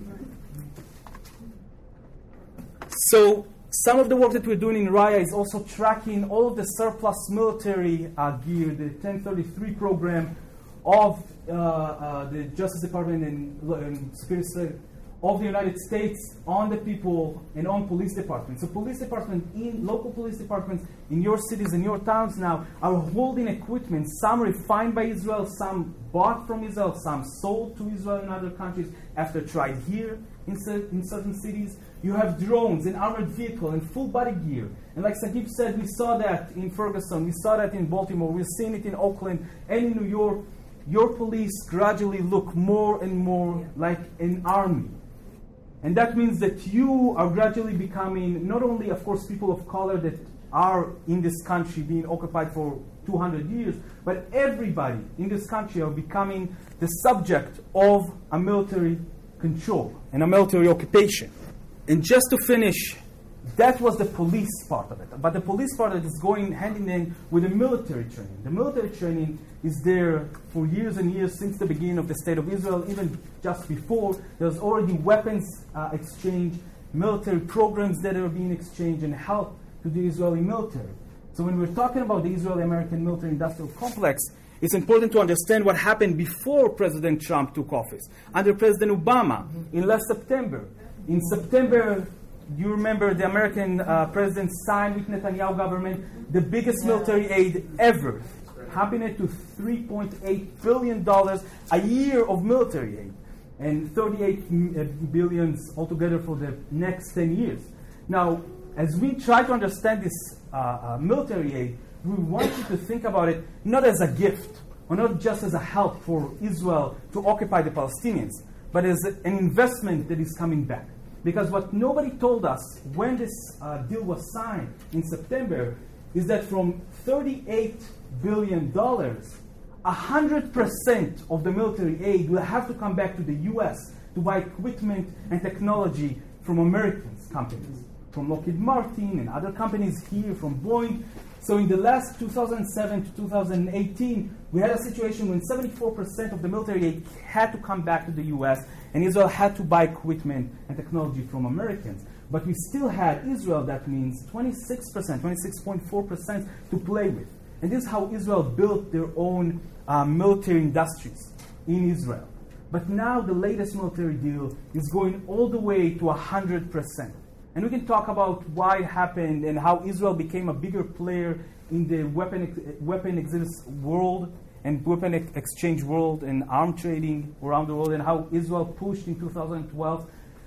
So some of the work that we're doing in Raya is also tracking all of the surplus military gear, the 1033 program of the Justice Department and Security of the United States on the people and on police departments. So police departments, local police departments in your cities and your towns now are holding equipment, some refined by Israel, some bought from Israel, some sold to Israel in other countries after tried here in certain cities. You have drones and armored vehicle and full body gear. And like Sahib said, we saw that in Ferguson, we saw that in Baltimore, we've seen it in Oakland and in New York. Your police gradually look more and more like an army. And that means that you are gradually becoming not only, of course, people of color that are in this country being occupied for 200 years, but everybody in this country are becoming the subject of a military control and a military occupation. And just to finish, that was the police part of it. But the police part of it is going hand in hand with the military training. The military training is there for years and years since the beginning of the State of Israel, even just before. There's already weapons exchange, military programs that are being exchanged and help to the Israeli military. So when we're talking about the Israeli-American military-industrial complex, it's important to understand what happened before President Trump took office, under President Obama in last September. In September, you remember the American president signed with Netanyahu government the biggest military aid ever, happening to $3.8 billion a year of military aid, and 38 billions altogether for the next 10 years. Now, as we try to understand this military aid, we want you to think about it not as a gift, or not just as a help for Israel to occupy the Palestinians, but as an investment that is coming back. Because what nobody told us when this deal was signed in September is that from $38 billion, 100% of the military aid will have to come back to the U.S. to buy equipment and technology from American companies, from Lockheed Martin and other companies here, from Boeing. So in the last 2007 to 2018, we had a situation when 74% of the military aid had to come back to the U.S., and Israel had to buy equipment and technology from Americans. But we still had Israel, that means 26.4% to play with. And this is how Israel built their own military industries in Israel. But now the latest military deal is going all the way to 100%. And we can talk about why it happened and how Israel became a bigger player in the weapon exhibits world and weapon exchange world and arm trading around the world, and how Israel pushed in 2012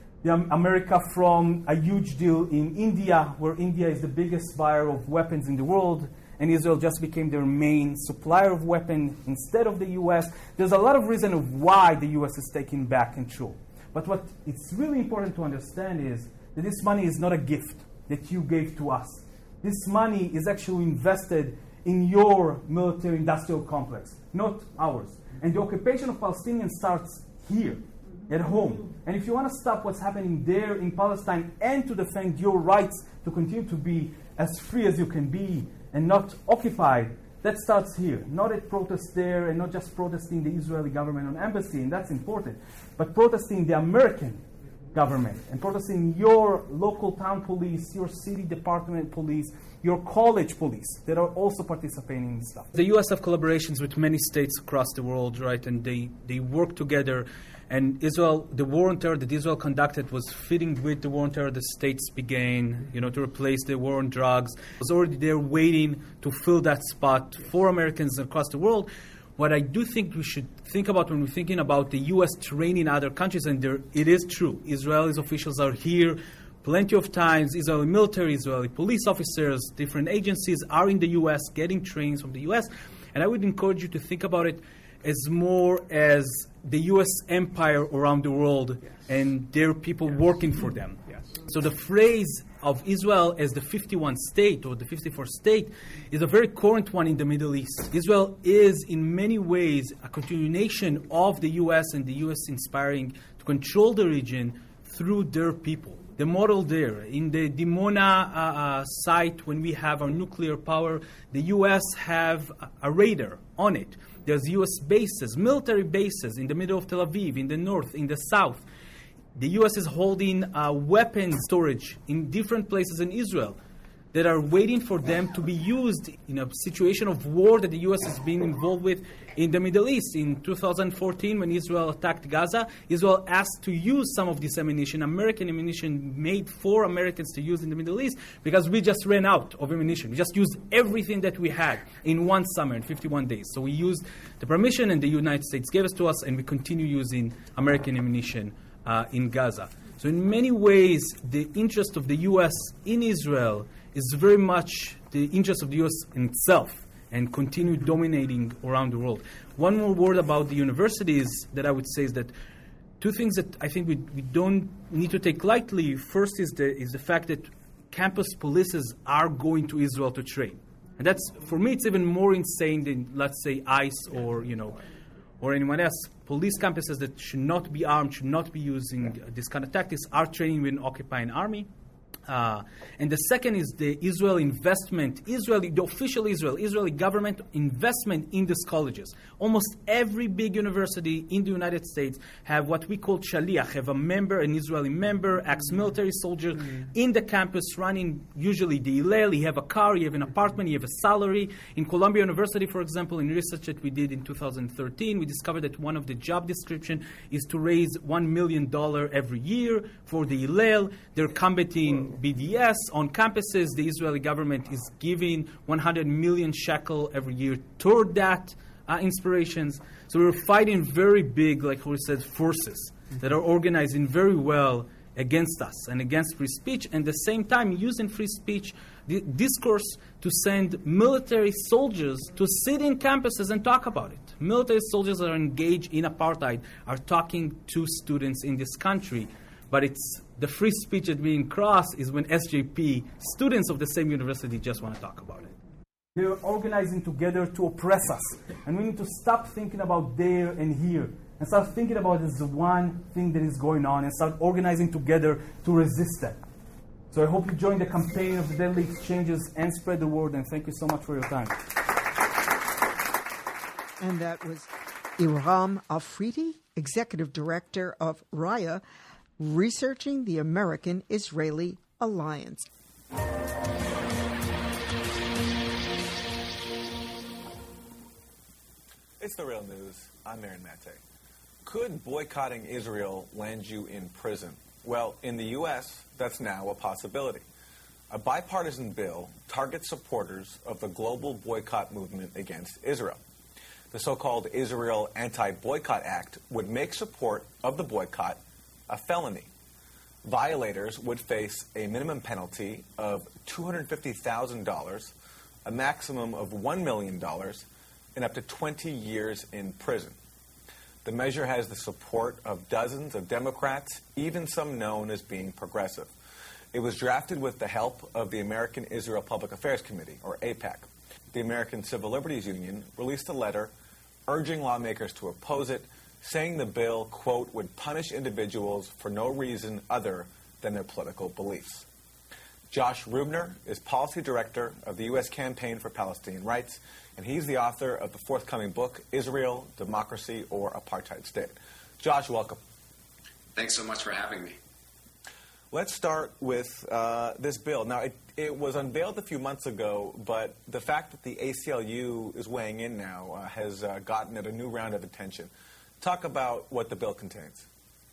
America from a huge deal in India, where India is the biggest buyer of weapons in the world, and Israel just became their main supplier of weapons instead of the U.S. There's a lot of reason of why the U.S. is taking back control. But what it's really important to understand is that this money is not a gift that you gave to us. This money is actually invested in your military-industrial complex, not ours. And the occupation of Palestinians starts here, at home. And if you want to stop what's happening there in Palestine and to defend your rights to continue to be as free as you can be and not occupied, that starts here. Not at protests there, and not just protesting the Israeli government on embassy, and that's important, but protesting the American government and protesting your local town police, your city department police, your college police that are also participating in this stuff. The U.S. have collaborations with many states across the world, right? And they work together. And Israel, the war on terror that Israel conducted was fitting with the war on terror the states began, to replace the war on drugs. It was already there waiting to fill that spot for Americans across the world. What I do think we should think about when we're thinking about the U.S. training other countries, and it is true, Israeli officials are here plenty of times. Israeli military, Israeli police officers, different agencies are in the U.S. getting trainings from the U.S. And I would encourage you to think about it as more as the U.S. empire around the world and their people working for them. So the phrase of Israel as the 51st state or the 54th state is a very current one in the Middle East. Israel is in many ways a continuation of the U.S. and the U.S. inspiring to control the region through their people. The model there, in the Dimona site, when we have our nuclear power, the U.S. have a radar on it. There's U.S. bases, military bases in the middle of Tel Aviv, in the north, in the south. The U.S. is holding weapons storage in different places in Israel that are waiting for them to be used in a situation of war that the U.S. has been involved with in the Middle East. In 2014, when Israel attacked Gaza, Israel asked to use some of this ammunition, American ammunition made for Americans to use in the Middle East, because we just ran out of ammunition. We just used everything that we had in one summer, in 51 days. So we used the permission, and the United States gave it to us, and we continue using American ammunition in Gaza. So in many ways, the interest of the U.S. in Israel is very much the interest of the U.S. in itself and continue dominating around the world. One more word about the universities that I would say is that two things that I think we don't need to take lightly. First is the fact that campus polices are going to Israel to train. And that's, for me, it's even more insane than, let's say, ICE or anyone else. Police campuses that should not be armed, should not be using this kind of tactics, are training with an occupying army. And the second is the Israel investment, the official Israeli government investment in these colleges. Almost every big university in the United States have what we call shaliach, have a member, an Israeli member, ex-military soldier in the campus running usually the Hillel. You have a car, you have an apartment, you have a salary. In Columbia University, for example, in research that we did in 2013, we discovered that one of the job description is to raise $1 million every year for the Hillel. They're combating BDS on campuses. The Israeli government is giving 100 million shekel every year toward that inspirations. So we're fighting very big, like we said, forces that are organizing very well against us and against free speech, and at the same time using free speech discourse to send military soldiers to sit in campuses and talk about it. Military soldiers that are engaged in apartheid are talking to students in this country. but it's the free speech that's being crossed is when SJP, students of the same university, just want to talk about it. They're organizing together to oppress us. And we need to stop thinking about there and here and start thinking about it as the one thing that is going on and start organizing together to resist that. So I hope you join the campaign of the deadly exchanges and spread the word, and thank you so much for your time. And that was Iram Afridi, Executive Director of Raya, researching the American-Israeli alliance. It's The Real News. I'm Aaron Mate. Could boycotting Israel land you in prison? Well, in the U.S., that's now a possibility. A bipartisan bill targets supporters of the global boycott movement against Israel. The so-called Israel Anti-Boycott Act would make support of the boycott a felony. Violators would face a minimum penalty of $250,000, a maximum of $1 million, and up to 20 years in prison. The measure has the support of dozens of Democrats, even some known as being progressive. It was drafted with the help of the American Israel Public Affairs Committee, or AIPAC. The American Civil Liberties Union released a letter urging lawmakers to oppose it, saying the bill, quote, would punish individuals for no reason other than their political beliefs. Josh Rubner is Policy Director of the U.S. Campaign for Palestinian Rights, and he's the author of the forthcoming book, Israel, Democracy, or Apartheid State. Josh, welcome. Thanks so much for having me. Let's start with this bill. Now, it was unveiled a few months ago, but the fact that the ACLU is weighing in now has gotten it a new round of attention. Talk about what the bill contains.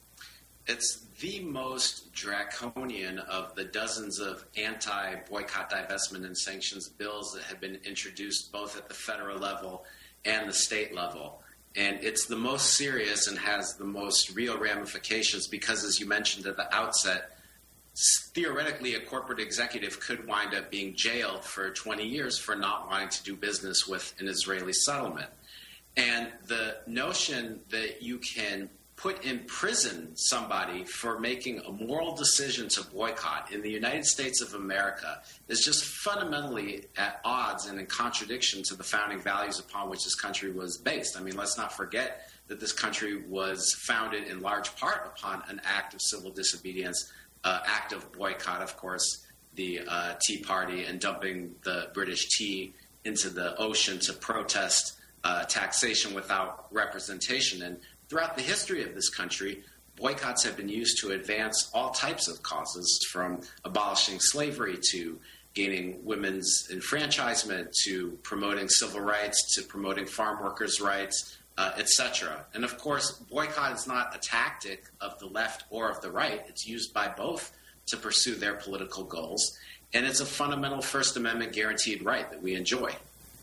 It's the most draconian of the dozens of anti-boycott, divestment, and sanctions bills that have been introduced both at the federal level and the state level. And it's the most serious and has the most real ramifications because, as you mentioned at the outset, theoretically a corporate executive could wind up being jailed for 20 years for not wanting to do business with an Israeli settlement. And the notion that you can put in prison somebody for making a moral decision to boycott in the United States of America is just fundamentally at odds and in contradiction to the founding values upon which this country was based. I mean, let's not forget that this country was founded in large part upon an act of civil disobedience, act of boycott, of course, the Tea Party and dumping the British tea into the ocean to protest taxation without representation. And throughout the history of this country, boycotts have been used to advance all types of causes, from abolishing slavery to gaining women's enfranchisement to promoting civil rights to promoting farm workers' rights, etc. And of course, boycott is not a tactic of the left or of the right. It's used by both to pursue their political goals. And it's a fundamental First Amendment guaranteed right that we enjoy.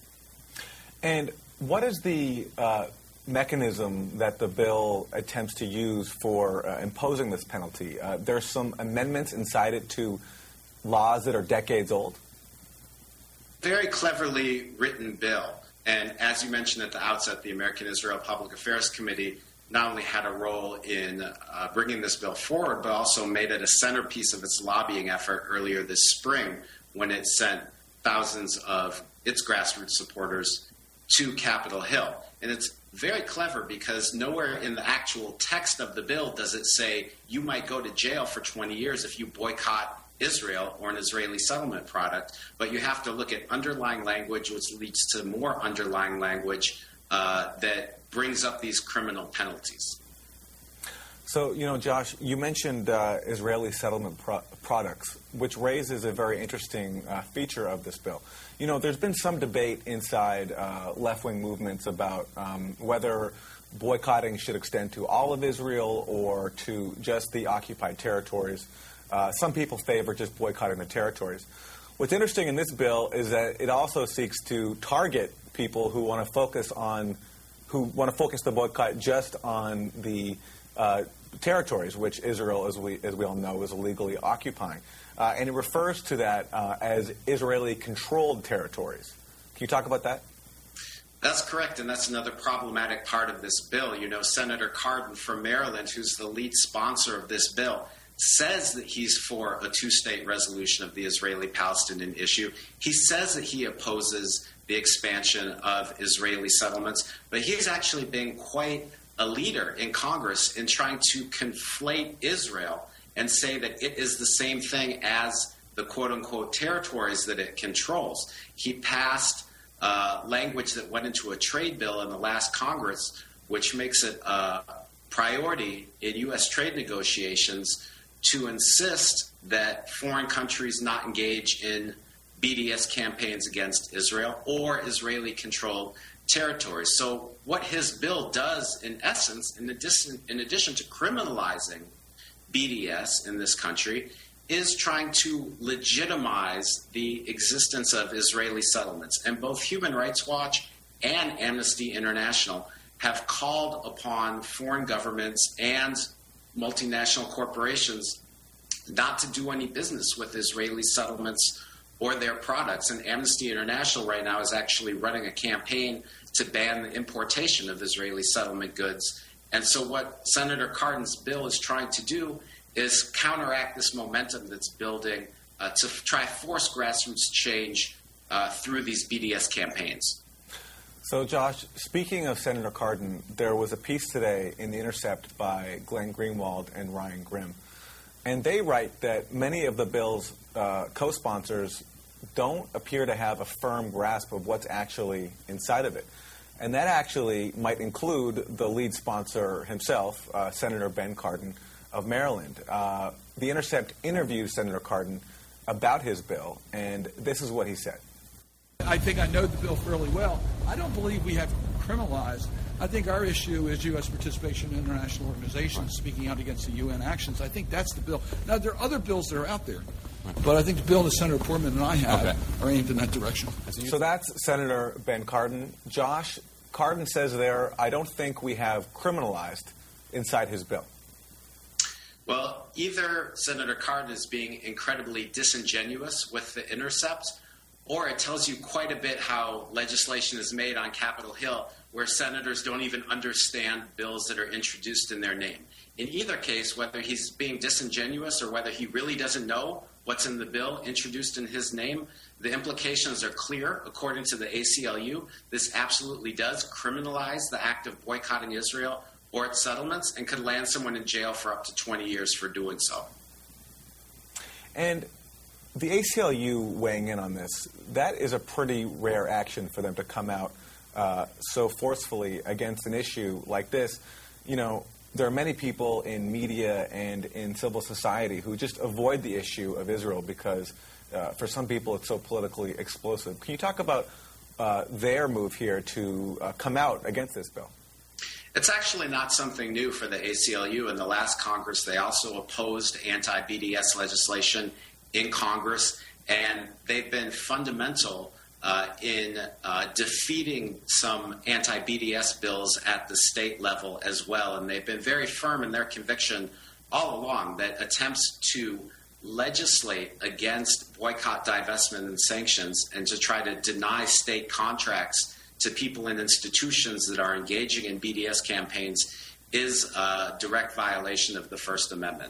And what is the mechanism that the bill attempts to use for imposing this penalty? There's some amendments inside it to laws that are decades old. Very cleverly written bill. And as you mentioned at the outset, the American Israel Public Affairs Committee not only had a role in bringing this bill forward, but also made it a centerpiece of its lobbying effort earlier this spring when it sent thousands of its grassroots supporters to Capitol Hill. And it's very clever because nowhere in the actual text of the bill does it say you might go to jail for 20 years if you boycott Israel or an Israeli settlement product, but you have to look at underlying language, which leads to more underlying language that brings up these criminal penalties. So, Josh, you mentioned Israeli settlement products, which raises a very interesting feature of this bill. There's been some debate inside left-wing movements about whether boycotting should extend to all of Israel or to just the occupied territories. Some people favor just boycotting the territories. What's interesting in this bill is that it also seeks to target people who want to focus the boycott just on the territories, which Israel, as we all know, is illegally occupying. And it refers to that as Israeli-controlled territories. Can you talk about that? That's correct, and that's another problematic part of this bill. Senator Cardin from Maryland, who's the lead sponsor of this bill, says that he's for a two-state resolution of the Israeli-Palestinian issue. He says that he opposes the expansion of Israeli settlements, but he's actually been quite a leader in Congress in trying to conflate Israel and say that it is the same thing as the quote-unquote territories that it controls. He passed language that went into a trade bill in the last Congress, which makes it a priority in U.S. trade negotiations to insist that foreign countries not engage in BDS campaigns against Israel or Israeli-controlled territories. So what his bill does, in essence, in addition to criminalizing BDS in this country, is trying to legitimize the existence of Israeli settlements. And both Human Rights Watch and Amnesty International have called upon foreign governments and multinational corporations not to do any business with Israeli settlements or their products. And Amnesty International right now is actually running a campaign to ban the importation of Israeli settlement goods. And so what Senator Cardin's bill is trying to do is counteract this momentum that's building to try to force grassroots change through these BDS campaigns. So, Josh, speaking of Senator Cardin, there was a piece today in The Intercept by Glenn Greenwald and Ryan Grimm. And they write that many of the bill's co-sponsors don't appear to have a firm grasp of what's actually inside of it. And that actually might include the lead sponsor himself, Senator Ben Cardin of Maryland. The Intercept interviewed Senator Cardin about his bill, and this is what he said. I think I know the bill fairly well. I don't believe we have criminalized. I think our issue is U.S. participation in international organizations, speaking out against the UN actions. I think that's the bill. Now, there are other bills that are out there, but I think the bill that Senator Portman and I have are aimed in that direction. So that's Senator Ben Cardin. Josh, Cardin says there, I don't think we have criminalized inside his bill. Well, either Senator Cardin is being incredibly disingenuous with The Intercept, or it tells you quite a bit how legislation is made on Capitol Hill where senators don't even understand bills that are introduced in their name. In either case, whether he's being disingenuous or whether he really doesn't know what's in the bill introduced in his name, the implications are clear. According to the ACLU, this absolutely does criminalize the act of boycotting Israel or its settlements and could land someone in jail for up to 20 years for doing so. And the ACLU weighing in on this, that is a pretty rare action for them to come out so forcefully against an issue like this. You know, there are many people in media and in civil society who just avoid the issue of Israel because for some people it's so politically explosive. Can you talk about their move here to come out against this bill? It's actually not something new for the ACLU. In the last Congress, they also opposed anti-BDS legislation in Congress, and they've been fundamental in defeating some anti-BDS bills at the state level as well. And they've been very firm in their conviction all along that attempts to legislate against boycott, divestment, and sanctions and to try to deny state contracts to people and institutions that are engaging in BDS campaigns is a direct violation of the First Amendment.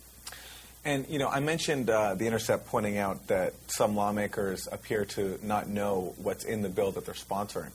And, you know, I mentioned The Intercept pointing out that some lawmakers appear to not know what's in the bill that they're sponsoring.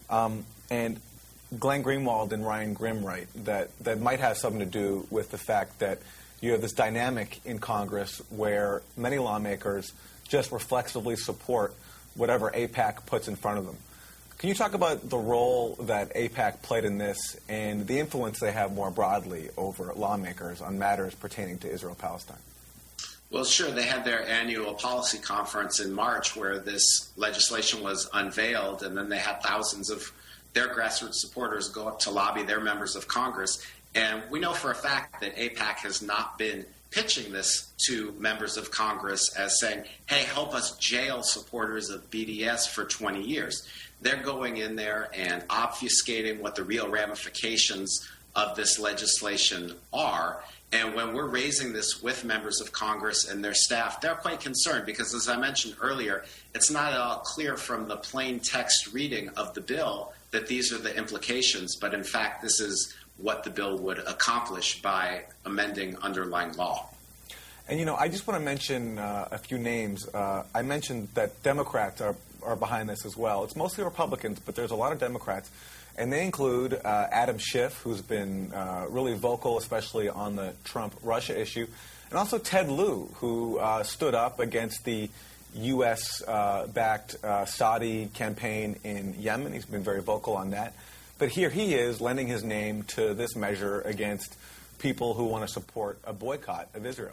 And Glenn Greenwald and Ryan Grimm write that might have something to do with the fact that you have this dynamic in Congress where many lawmakers just reflexively support whatever AIPAC puts in front of them. Can you talk about the role that AIPAC played in this and the influence they have more broadly over lawmakers on matters pertaining to Israel-Palestine? Well, sure. They had their annual policy conference in March where this legislation was unveiled, and then they had thousands of their grassroots supporters go up to lobby their members of Congress. And we know for a fact that AIPAC has not been pitching this to members of Congress as saying, hey, help us jail supporters of BDS for 20 years. They're going in there and obfuscating what the real ramifications of this legislation are. And when we're raising this with members of Congress and their staff, they're quite concerned because, as I mentioned earlier, it's not at all clear from the plain text reading of the bill that these are the implications. But in fact, this is what the bill would accomplish by amending underlying law. And, I just want to mention a few names. I mentioned that Democrats are behind this as well. It's mostly Republicans, but there's a lot of Democrats. And they include Adam Schiff, who's been really vocal, especially on the Trump-Russia issue, and also Ted Lieu, who stood up against the U.S.-backed Saudi campaign in Yemen. He's been very vocal on that. But here he is lending his name to this measure against people who want to support a boycott of Israel.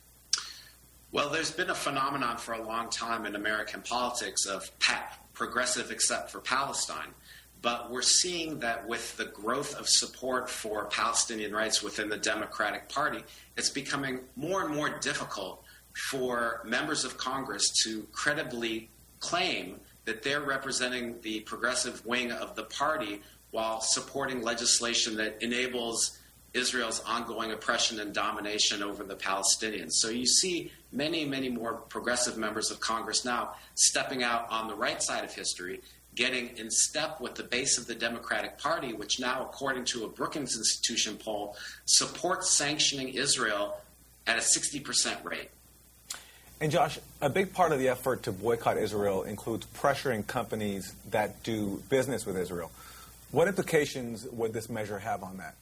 Well, there's been a phenomenon for a long time in American politics of progressive except for Palestine. But we're seeing that with the growth of support for Palestinian rights within the Democratic Party, it's becoming more and more difficult for members of Congress to credibly claim that they're representing the progressive wing of the party while supporting legislation that enables Israel's ongoing oppression and domination over the Palestinians. So you see many, many more progressive members of Congress now stepping out on the right side of history, getting in step with the base of the Democratic Party, which now, according to a Brookings Institution poll, supports sanctioning Israel at a 60% rate. And Josh, a big part of the effort to boycott Israel includes pressuring companies that do business with Israel. What implications would this measure have on that?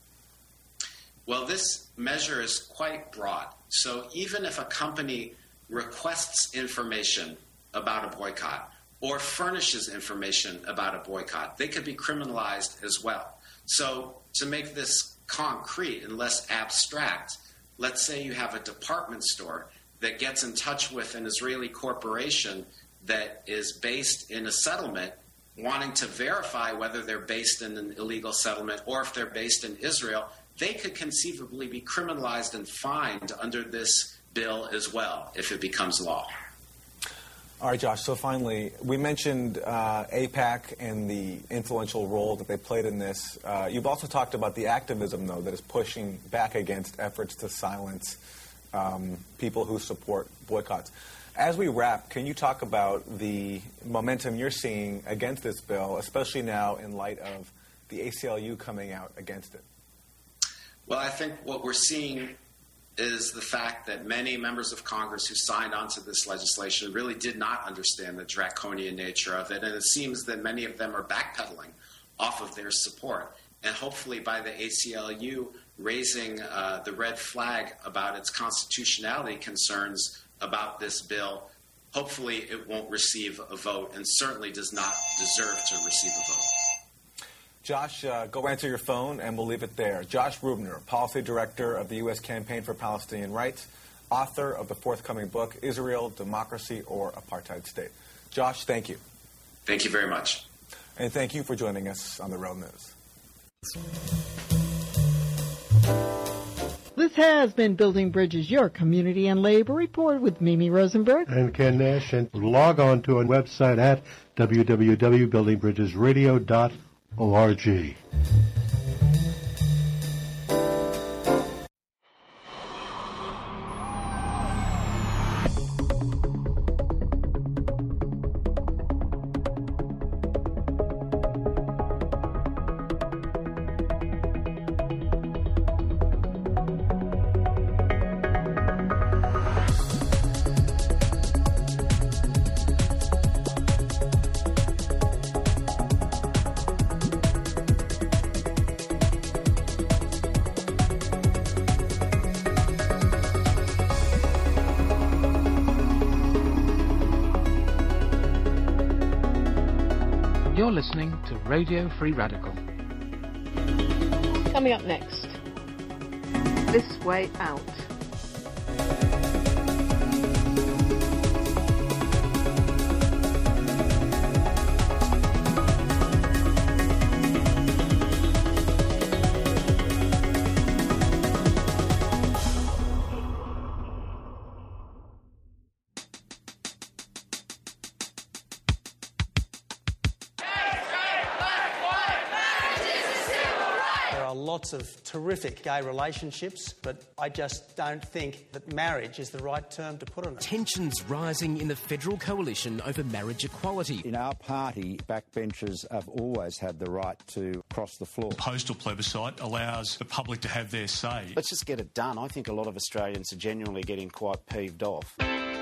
Well, this measure is quite broad. So even if a company requests information about a boycott or furnishes information about a boycott, they could be criminalized as well. So to make this concrete and less abstract, let's say you have a department store that gets in touch with an Israeli corporation that is based in a settlement, wanting to verify whether they're based in an illegal settlement or if they're based in Israel, they could conceivably be criminalized and fined under this bill as well if it becomes law. All right, Josh, so finally, we mentioned AIPAC and the influential role that they played in this. You've also talked about the activism, though, that is pushing back against efforts to silence people who support boycotts. As we wrap, can you talk about the momentum you're seeing against this bill, especially now in light of the ACLU coming out against it? Well, I think what we're seeing is the fact that many members of Congress who signed onto this legislation really did not understand the draconian nature of it, and it seems that many of them are backpedaling off of their support. And hopefully by the ACLU raising the red flag about its constitutionality concerns about this bill, hopefully it won't receive a vote and certainly does not deserve to receive a vote. Josh, go answer your phone, and we'll leave it there. Josh Rubner, Policy Director of the U.S. Campaign for Palestinian Rights, author of the forthcoming book, Israel, Democracy, or Apartheid State. Josh, thank you. Thank you very much. And thank you for joining us on The Real News. This has been Building Bridges, your community and labor report with Mimi Rosenberg and Ken Nash. And log on to our website at www.buildingbridgesradio.org. You're listening to Radio Free Radical. Coming up next, This Way Out. lots of terrific gay relationships, but I just don't think that marriage is the right term to put on it. Tensions rising in the federal coalition over marriage equality. In our party, backbenchers have always had the right to cross the floor. Postal plebiscite allows the public to have their say. Let's just get it done. I think a lot of Australians are genuinely getting quite peeved off.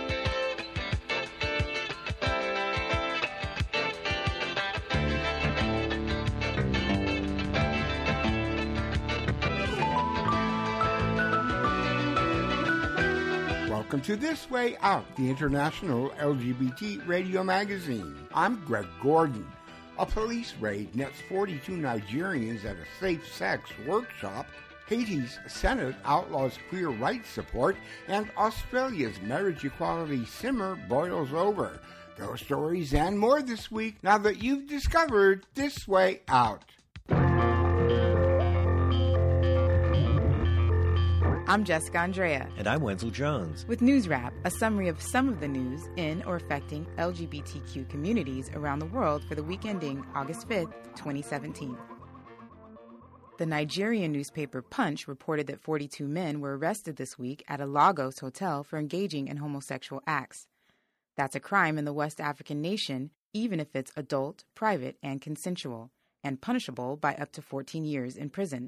Welcome to This Way Out, the international LGBT radio magazine. I'm Greg Gordon. A police raid nets 42 Nigerians at a safe sex workshop. Haiti's Senate outlaws queer rights support, and Australia's marriage equality simmer boils over. Those stories and more this week, now that you've discovered This Way Out. I'm Jessica Andrea. And I'm Wenzel Jones. With News Wrap, a summary of some of the news in or affecting LGBTQ communities around the world for the week ending August 5th, 2017. The Nigerian newspaper Punch reported that 42 men were arrested this week at a Lagos hotel for engaging in homosexual acts. That's a crime in the West African nation, even if it's adult, private, and consensual, and punishable by up to 14 years in prison.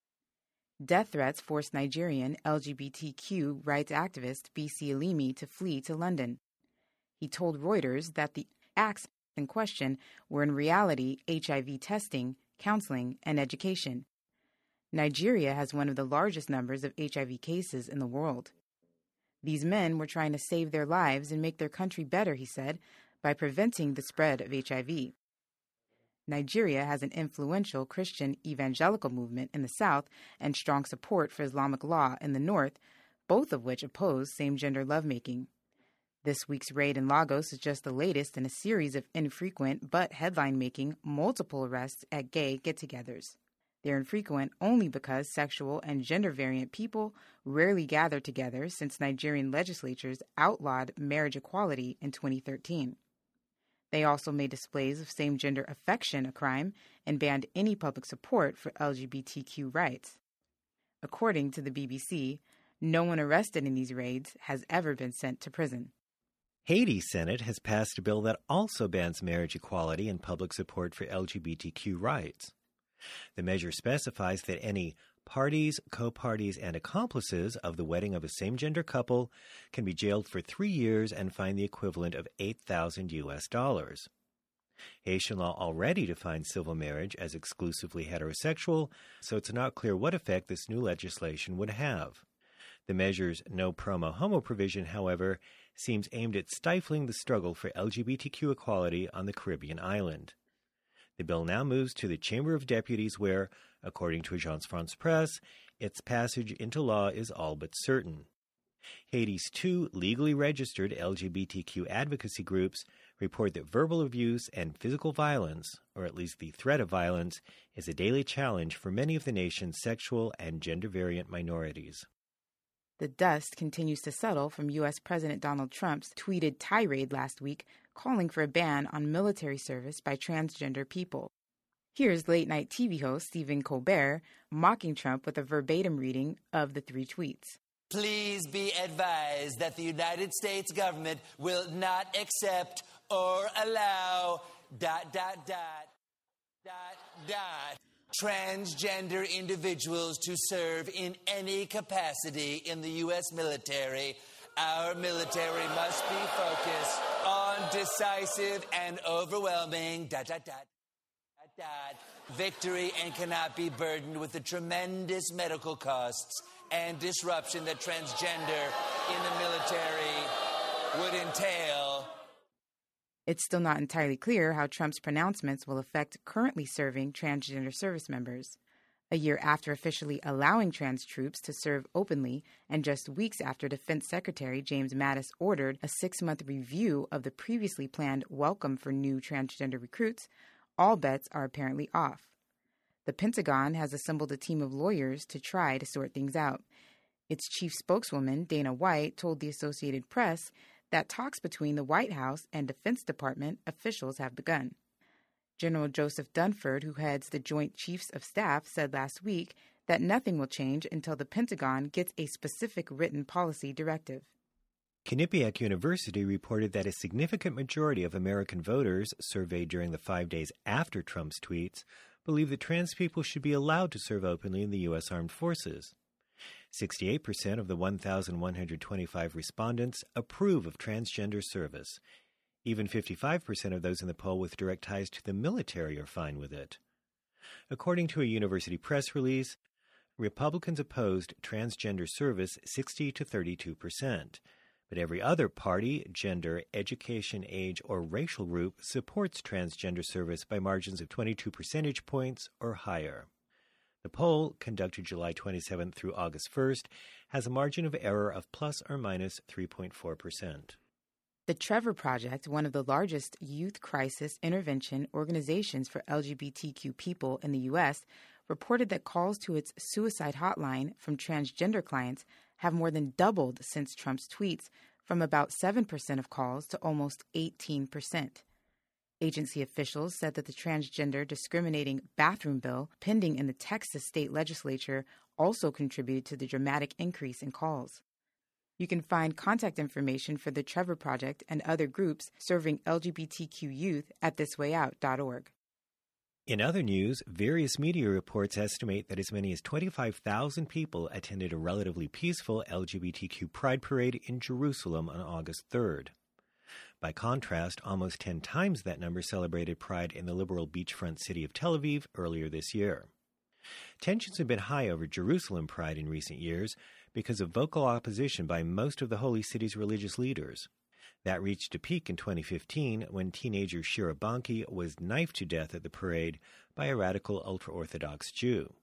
Death threats forced Nigerian LGBTQ rights activist B.C. Alimi to flee to London. He told Reuters that the acts in question were in reality HIV testing, counseling, and education. Nigeria has one of the largest numbers of HIV cases in the world. These men were trying to save their lives and make their country better, he said, by preventing the spread of HIV. Nigeria has an influential Christian evangelical movement in the south and strong support for Islamic law in the north, both of which oppose same-gender lovemaking. This week's raid in Lagos is just the latest in a series of infrequent but headline-making multiple arrests at gay get-togethers. They're infrequent only because sexual and gender-variant people rarely gather together since Nigerian legislatures outlawed marriage equality in 2013. They also made displays of same-gender affection a crime and banned any public support for LGBTQ rights. According to the BBC, no one arrested in these raids has ever been sent to prison. Haiti's Senate has passed a bill that also bans marriage equality and public support for LGBTQ rights. The measure specifies that any parties, co-parties, and accomplices of the wedding of a same-gender couple can be jailed for 3 years and fined the equivalent of $8,000. Haitian law already defines civil marriage as exclusively heterosexual, so it's not clear what effect this new legislation would have. The measure's no promo homo provision, however, seems aimed at stifling the struggle for LGBTQ equality on the Caribbean island. The bill now moves to the Chamber of Deputies where, according to Agence France-Presse, its passage into law is all but certain. Haiti's 2 legally registered LGBTQ advocacy groups report that verbal abuse and physical violence, or at least the threat of violence, is a daily challenge for many of the nation's sexual and gender-variant minorities. The dust continues to settle from U.S. President Donald Trump's tweeted tirade last week calling for a ban on military service by transgender people. Here's late-night TV host Stephen Colbert mocking Trump with a verbatim reading of the 3 tweets. Please be advised that the United States government will not accept or allow ... transgender individuals to serve in any capacity in the U.S. military. Our military must be focused on decisive and overwhelming ... victory and cannot be burdened with the tremendous medical costs and disruption that transgender in the military would entail. It's still not entirely clear how Trump's pronouncements will affect currently serving transgender service members. A year after officially allowing trans troops to serve openly, and just weeks after Defense Secretary James Mattis ordered a 6-month review of the previously planned welcome for new transgender recruits, all bets are apparently off. The Pentagon has assembled a team of lawyers to try to sort things out. Its chief spokeswoman, Dana White, told the Associated Press that talks between the White House and Defense Department officials have begun. General Joseph Dunford, who heads the Joint Chiefs of Staff, said last week that nothing will change until the Pentagon gets a specific written policy directive. Quinnipiac University reported that a significant majority of American voters surveyed during the 5 days after Trump's tweets believe that trans people should be allowed to serve openly in the U.S. Armed Forces. 68% of the 1,125 respondents approve of transgender service. Even 55% of those in the poll with direct ties to the military are fine with it. According to a university press release, Republicans opposed transgender service 60 to 32%, but every other party, gender, education, age, or racial group supports transgender service by margins of 22 percentage points or higher. The poll, conducted July 27th through August 1st, has a margin of error of plus or minus 3.4%. The Trevor Project, one of the largest youth crisis intervention organizations for LGBTQ people in the U.S., reported that calls to its suicide hotline from transgender clients have more than doubled since Trump's tweets, from about 7% of calls to almost 18%. Agency officials said that the transgender discriminating bathroom bill pending in the Texas state legislature also contributed to the dramatic increase in calls. You can find contact information for the Trevor Project and other groups serving LGBTQ youth at thiswayout.org. In other news, various media reports estimate that as many as 25,000 people attended a relatively peaceful LGBTQ pride parade in Jerusalem on August 3rd. By contrast, almost 10 times that number celebrated pride in the liberal beachfront city of Tel Aviv earlier this year. Tensions have been high over Jerusalem pride in recent years because of vocal opposition by most of the holy city's religious leaders. That reached a peak in 2015 when teenager Shira Bonke was knifed to death at the parade by a radical ultra-Orthodox Jew.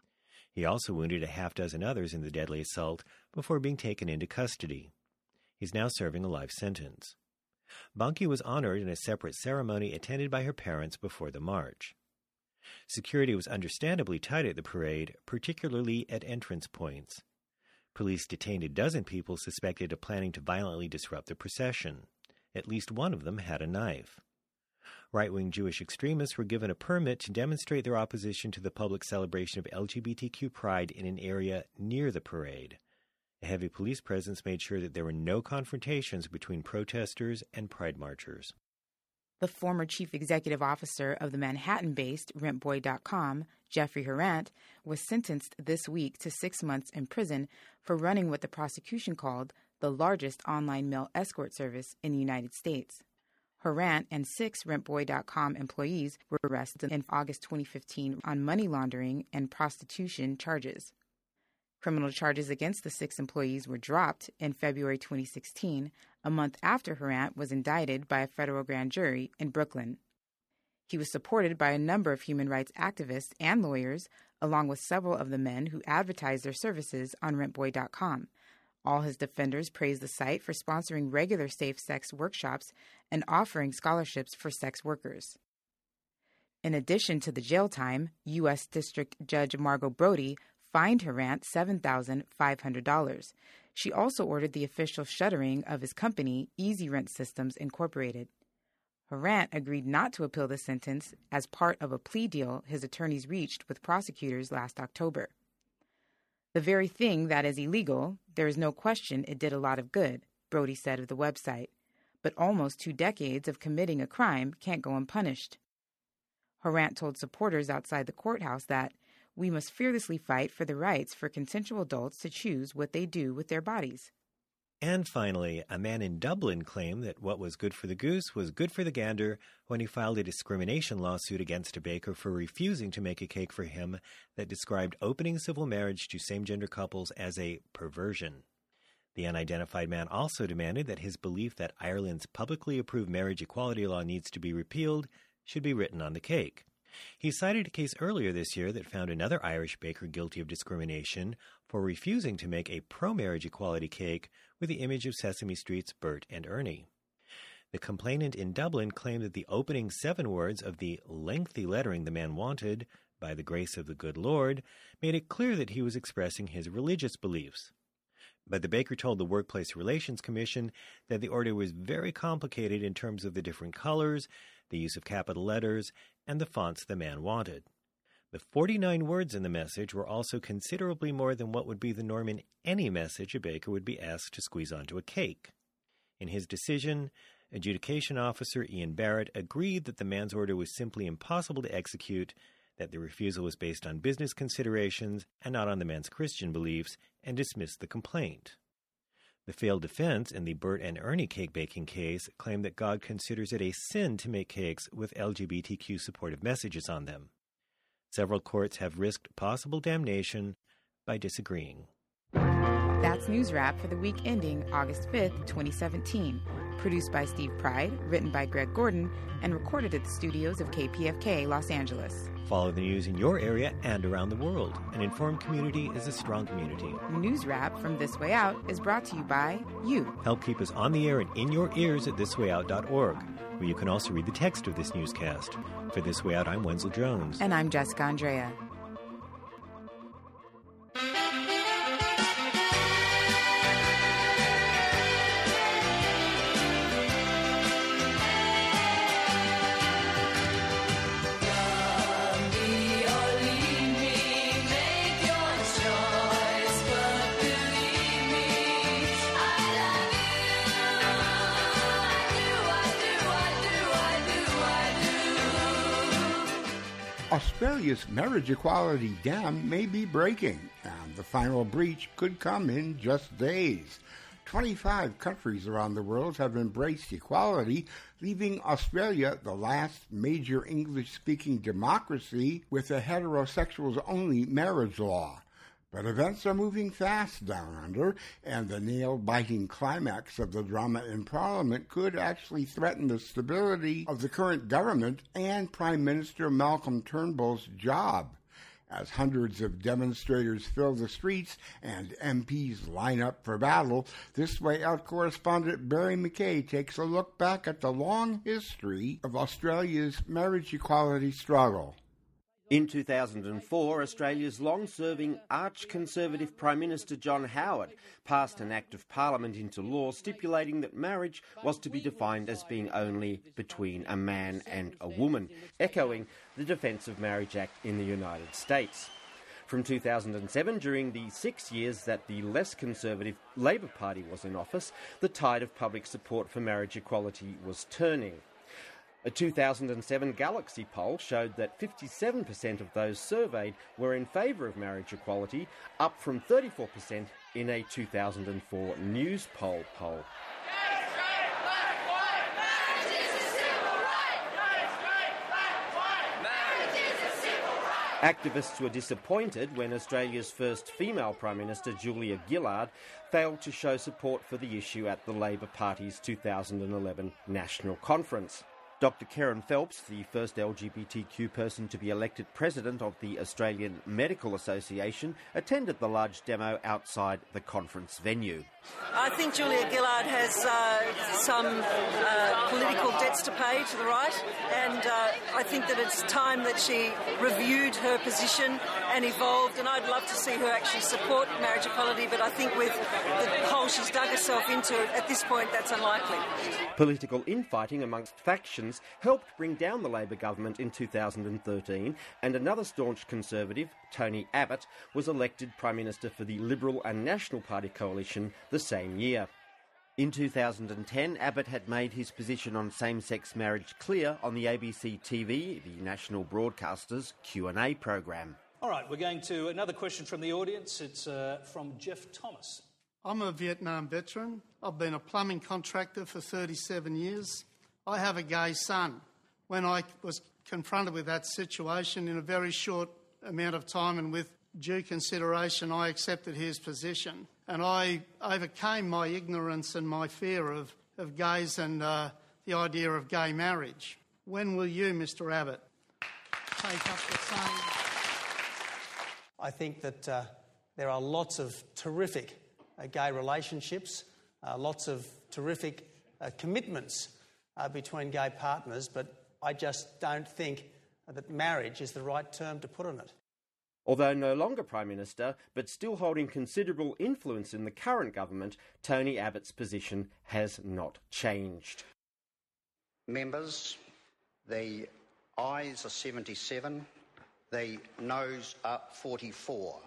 He also wounded a half-dozen others in the deadly assault before being taken into custody. He's now serving a life sentence. Bonke was honored in a separate ceremony attended by her parents before the march. Security was understandably tight at the parade, particularly at entrance points. Police detained a dozen people suspected of planning to violently disrupt the procession. At least one of them had a knife. Right-wing Jewish extremists were given a permit to demonstrate their opposition to the public celebration of LGBTQ pride in an area near the parade. A heavy police presence made sure that there were no confrontations between protesters and pride marchers. The former chief executive officer of the Manhattan-based RentBoy.com, Jeffrey Harant, was sentenced this week to 6 months in prison for running what the prosecution called the largest online male escort service in the United States. Harant and 6 RentBoy.com employees were arrested in August 2015 on money laundering and prostitution charges. Criminal charges against the 6 employees were dropped in February 2016, a month after Harant was indicted by a federal grand jury in Brooklyn. He was supported by a number of human rights activists and lawyers, along with several of the men who advertised their services on RentBoy.com. All his defenders praised the site for sponsoring regular safe sex workshops and offering scholarships for sex workers. In addition to the jail time, U.S. District Judge Margot Brody fined Harant $7,500. She also ordered the official shuttering of his company, Easy Rent Systems Incorporated. Harant agreed not to appeal the sentence as part of a plea deal his attorneys reached with prosecutors last October. The very thing that is illegal, there is no question it did a lot of good, Brody said of the website, but almost 2 decades of committing a crime can't go unpunished. Harant told supporters outside the courthouse that we must fearlessly fight for the rights for consensual adults to choose what they do with their bodies. And finally, a man in Dublin claimed that what was good for the goose was good for the gander when he filed a discrimination lawsuit against a baker for refusing to make a cake for him that described opening civil marriage to same-gender couples as a perversion. The unidentified man also demanded that his belief that Ireland's publicly approved marriage equality law needs to be repealed should be written on the cake. He cited a case earlier this year that found another Irish baker guilty of discrimination for refusing to make a pro-marriage equality cake with the image of Sesame Street's Bert and Ernie. The complainant in Dublin claimed that the opening 7 words of the lengthy lettering the man wanted, by the grace of the good Lord, made it clear that he was expressing his religious beliefs. But the baker told the Workplace Relations Commission that the order was very complicated in terms of the different colors, the use of capital letters, and the fonts the man wanted. The 49 words in the message were also considerably more than what would be the norm in any message a baker would be asked to squeeze onto a cake. In his decision, adjudication officer Ian Barrett agreed that the man's order was simply impossible to execute, that the refusal was based on business considerations and not on the man's Christian beliefs, and dismissed the complaint. The failed defense in the Bert and Ernie cake baking case claimed that God considers it a sin to make cakes with LGBTQ supportive messages on them. Several courts have risked possible damnation by disagreeing. That's News Wrap for the week ending August 5th, 2017. Produced by Steve Pride, written by Greg Gordon, and recorded at the studios of KPFK, Los Angeles. Follow the news in your area and around the world. An informed community is a strong community. News Wrap from This Way Out is brought to you by you. Help keep us on the air and in your ears at thiswayout.org, where you can also read the text of this newscast. For This Way Out, I'm Wenzel Jones. And I'm Jessica Andrea. Australia's marriage equality dam may be breaking, and the final breach could come in just days. 25 countries around the world have embraced equality, leaving Australia the last major English-speaking democracy with a heterosexuals-only marriage law. But events are moving fast down under, and the nail-biting climax of the drama in Parliament could actually threaten the stability of the current government and Prime Minister Malcolm Turnbull's job. As hundreds of demonstrators fill the streets and MPs line up for battle, This Way Out correspondent Barry McKay takes a look back at the long history of Australia's marriage equality struggle. In 2004, Australia's long-serving arch-conservative Prime Minister John Howard passed an Act of Parliament into law stipulating that marriage was to be defined as being only between a man and a woman, echoing the Defence of Marriage Act in the United States. From 2007, during the 6 years that the less conservative Labor Party was in office, the tide of public support for marriage equality was turning. A 2007 Galaxy poll showed that 57% of those surveyed were in favour of marriage equality, up from 34% in a 2004 Newspoll poll. Activists were disappointed when Australia's first female Prime Minister, Julia Gillard, failed to show support for the issue at the Labor Party's 2011 National Conference. Dr. Karen Phelps, the first LGBTQ person to be elected president of the Australian Medical Association, attended the large demo outside the conference venue. I think Julia Gillard has some political debts to pay to the right, and I think that it's time that she reviewed her position and evolved, and I'd love to see her actually support marriage equality, but I think with the hole she's dug herself into at this point, that's unlikely. Political infighting amongst factions helped bring down the Labor government in 2013, and another staunch Conservative, Tony Abbott, was elected Prime Minister for the Liberal and National Party coalition the same year. In 2010, Abbott had made his position on same-sex marriage clear on the ABC TV, the national broadcaster's Q&A program. All right, we're going to another question from the audience. It's from Jeff Thomas. I'm a Vietnam veteran. I've been a plumbing contractor for 37 years. I have a gay son. When I was confronted with that situation in a very short amount of time and with due consideration, I accepted his position. And I overcame my ignorance and my fear of gays and the idea of gay marriage. When will you, Mr. Abbott, take up the same? I think that there are lots of terrific gay relationships, lots of terrific commitments between gay partners, but I just don't think that marriage is the right term to put on it. Although no longer Prime Minister, but still holding considerable influence in the current government, Tony Abbott's position has not changed. Members, the ayes are 77, the noes are 44.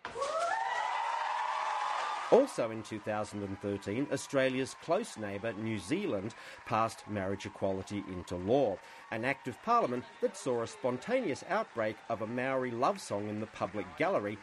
Also in 2013, Australia's close neighbour, New Zealand, passed marriage equality into law, an act of parliament that saw a spontaneous outbreak of a Maori love song in the public gallery.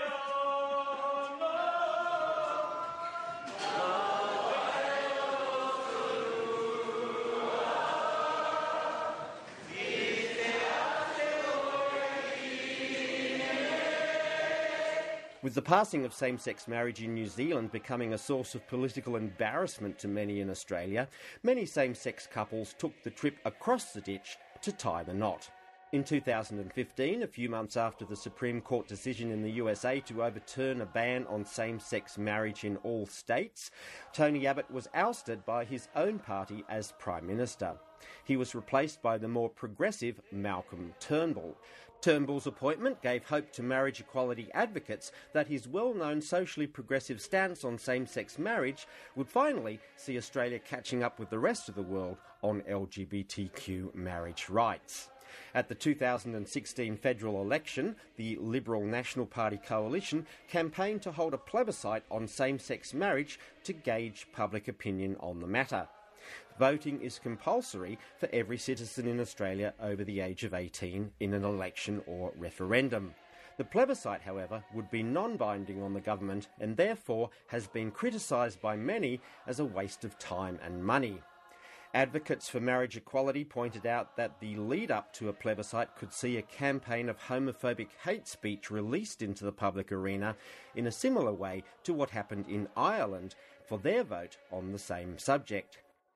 With the passing of same-sex marriage in New Zealand becoming a source of political embarrassment to many in Australia, many same-sex couples took the trip across the ditch to tie the knot. In 2015, a few months after the Supreme Court decision in the USA to overturn a ban on same-sex marriage in all states, Tony Abbott was ousted by his own party as Prime Minister. He was replaced by the more progressive Malcolm Turnbull. Turnbull's appointment gave hope to marriage equality advocates that his well-known socially progressive stance on same-sex marriage would finally see Australia catching up with the rest of the world on LGBTQ marriage rights. At the 2016 federal election, the Liberal National Party coalition campaigned to hold a plebiscite on same-sex marriage to gauge public opinion on the matter. Voting is compulsory for every citizen in Australia over the age of 18 in an election or referendum. The plebiscite, however, would be non-binding on the government and therefore has been criticised by many as a waste of time and money. Advocates for marriage equality pointed out that the lead-up to a plebiscite could see a campaign of homophobic hate speech released into the public arena in a similar way to what happened in Ireland for their vote on the same subject.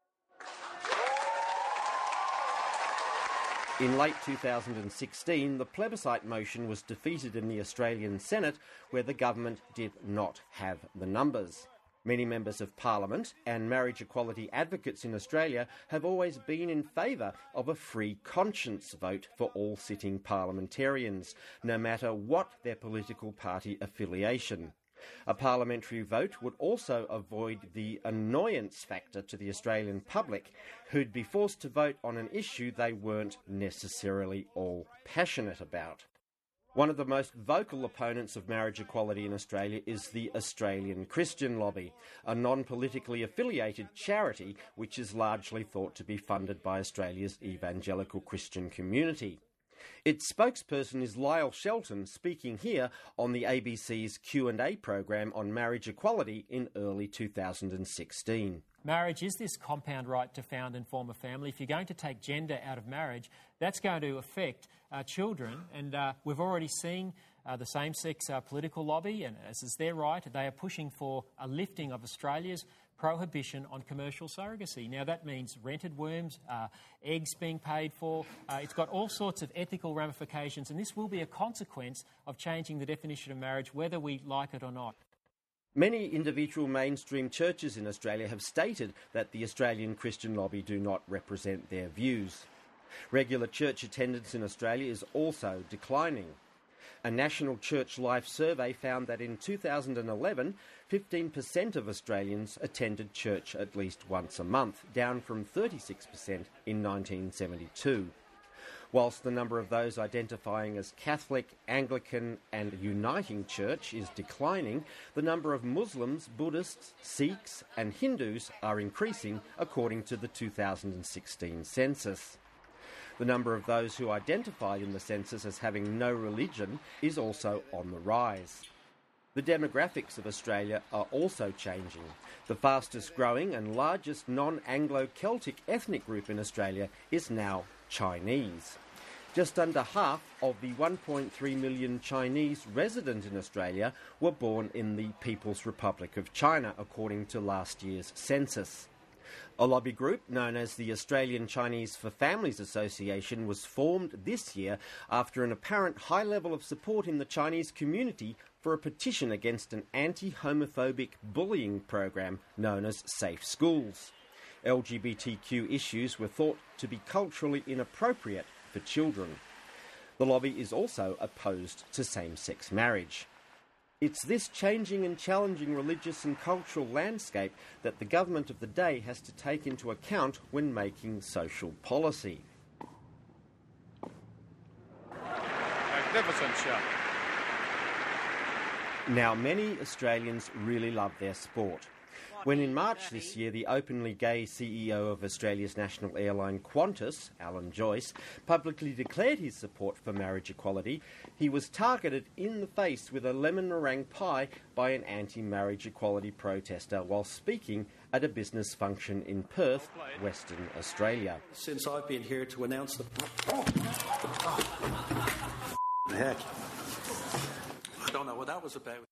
In late 2016, the plebiscite motion was defeated in the Australian Senate, where the government did not have the numbers. Many members of Parliament and marriage equality advocates in Australia have always been in favour of a free conscience vote for all sitting parliamentarians, no matter what their political party affiliation. A parliamentary vote would also avoid the annoyance factor to the Australian public, who'd be forced to vote on an issue they weren't necessarily all passionate about. One of the most vocal opponents of marriage equality in Australia is the Australian Christian Lobby, a non-politically affiliated charity which is largely thought to be funded by Australia's evangelical Christian community. Its spokesperson is Lyle Shelton, speaking here on the ABC's Q&A program on marriage equality in early 2016. Marriage is this compound right to found and form a family. If you're going to take gender out of marriage, that's going to affect children. And we've already seen the same-sex political lobby, and as is their right, they are pushing for a lifting of Australia's prohibition on commercial surrogacy. Now, that means rented wombs, eggs being paid for. It's got all sorts of ethical ramifications, and this will be a consequence of changing the definition of marriage, whether we like it or not. Many individual mainstream churches in Australia have stated that the Australian Christian lobby do not represent their views. Regular church attendance in Australia is also declining. A National Church Life survey found that in 2011, 15% of Australians attended church at least once a month, down from 36% in 1972. Whilst the number of those identifying as Catholic, Anglican and Uniting Church is declining, the number of Muslims, Buddhists, Sikhs and Hindus are increasing, according to the 2016 census. The number of those who identified in the census as having no religion is also on the rise. The demographics of Australia are also changing. The fastest growing and largest non-Anglo-Celtic ethnic group in Australia is now Chinese. Just under half of the 1.3 million Chinese resident in Australia were born in the People's Republic of China, according to last year's census. A lobby group known as the Australian Chinese for Families Association was formed this year after an apparent high level of support in the Chinese community for a petition against an anti-homophobic bullying program known as Safe Schools. LGBTQ issues were thought to be culturally inappropriate for children. The lobby is also opposed to same-sex marriage. It's this changing and challenging religious and cultural landscape that the government of the day has to take into account when making social policy. Magnificent shot. Now, many Australians really love their sport. When in March this year, the openly gay CEO of Australia's national airline Qantas, Alan Joyce, publicly declared his support for marriage equality, he was targeted in the face with a lemon meringue pie by an anti-marriage equality protester while speaking at a business function in Perth, Western Australia. Since I've been here to announce the heck. I don't know what that was about.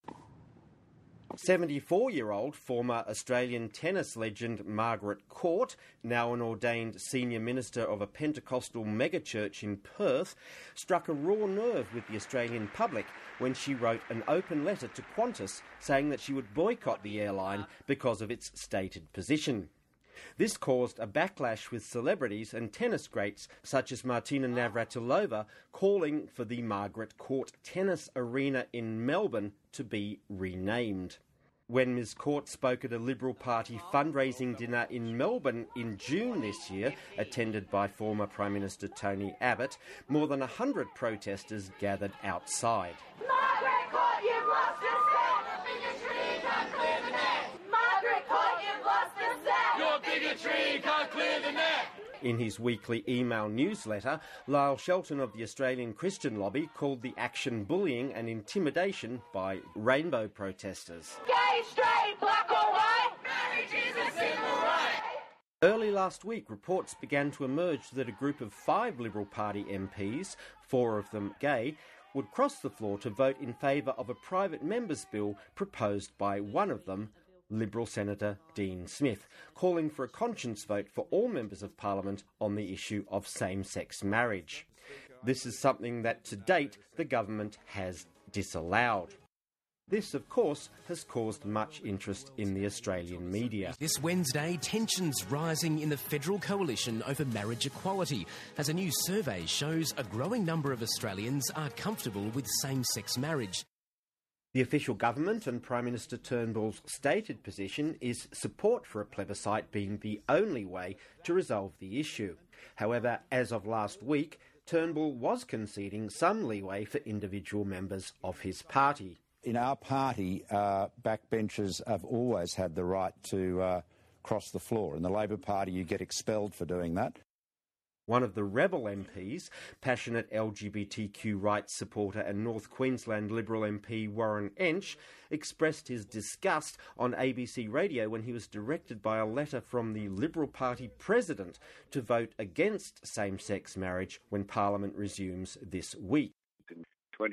74-year-old former Australian tennis legend Margaret Court, now an ordained senior minister of a Pentecostal megachurch in Perth, struck a raw nerve with the Australian public when she wrote an open letter to Qantas saying that she would boycott the airline because of its stated position. This caused a backlash with celebrities and tennis greats such as Martina Navratilova calling for the Margaret Court Tennis Arena in Melbourne to be renamed. When Ms Court spoke at a Liberal Party fundraising dinner in Melbourne in June this year, attended by former Prime Minister Tony Abbott, more than 100 protesters gathered outside. Margaret Court, you've lost your set! Bigotry can't clear the net! Margaret Court, you've lost your set! Your bigotry can't clear the net! In his weekly email newsletter, Lyle Shelton of the Australian Christian Lobby called the action bullying and intimidation by rainbow protesters. Gay, straight, black or white, marriage is a civil right! Early last week, reports began to emerge that a group of 5 Liberal Party MPs, 4 of them gay, would cross the floor to vote in favour of a private member's bill proposed by one of them, Liberal Senator Dean Smith, calling for a conscience vote for all members of Parliament on the issue of same-sex marriage. This is something that, to date, the government has disallowed. This, of course, has caused much interest in the Australian media. This Wednesday, tensions rising in the federal coalition over marriage equality, as a new survey shows a growing number of Australians are comfortable with same-sex marriage. The official government and Prime Minister Turnbull's stated position is support for a plebiscite being the only way to resolve the issue. However, as of last week, Turnbull was conceding some leeway for individual members of his party. In our party, backbenchers have always had the right to cross the floor. In the Labor Party, you get expelled for doing that. One of the rebel MPs, passionate LGBTQ rights supporter and North Queensland Liberal MP Warren Entsch, expressed his disgust on ABC Radio when he was directed by a letter from the Liberal Party president to vote against same-sex marriage when Parliament resumes this week. In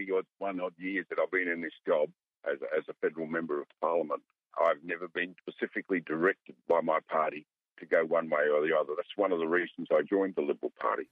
21 odd years that I've been in this job as a federal member of Parliament, I've never been specifically directed by my party to go one way or the other. That's one of the reasons I joined the Liberal Party.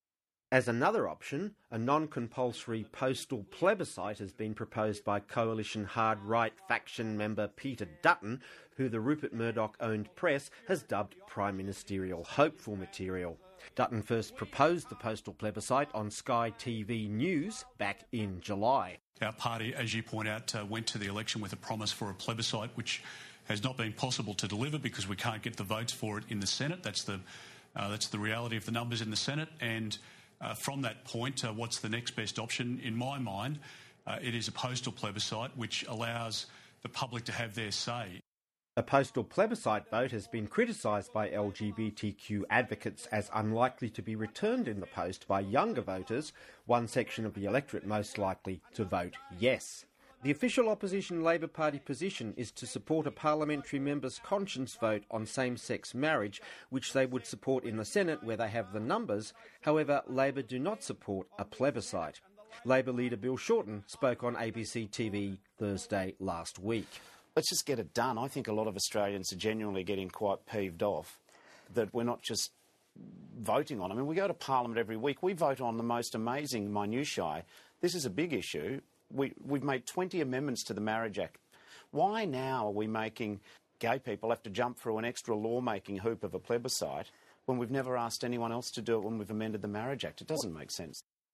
As another option, a non-compulsory postal plebiscite has been proposed by coalition hard-right faction member Peter Dutton, who the Rupert Murdoch-owned press has dubbed prime ministerial hopeful material. Dutton first proposed the postal plebiscite on Sky TV News back in July. Our party, as you point out, went to the election with a promise for a plebiscite, which has not been possible to deliver because we can't get the votes for it in the Senate. That's the reality of the numbers in the Senate. And from that point, what's the next best option? In my mind, it is a postal plebiscite which allows the public to have their say. A postal plebiscite vote has been criticised by LGBTQ advocates as unlikely to be returned in the post by younger voters, one section of the electorate most likely to vote yes. The official opposition Labor Party position is to support a parliamentary member's conscience vote on same-sex marriage, which they would support in the Senate where they have the numbers. However, Labor do not support a plebiscite. Labor leader Bill Shorten spoke on ABC TV Thursday last week. Let's just get it done. I think a lot of Australians are genuinely getting quite peeved off that we're not just voting on. I mean, we go to Parliament every week. We vote on the most amazing minutiae. This is a big issue. We've made 20 amendments to the Marriage Act. Why now are we making gay people have to jump through an extra lawmaking hoop of a plebiscite when we've never asked anyone else to do it when we've amended the Marriage Act? It doesn't make sense.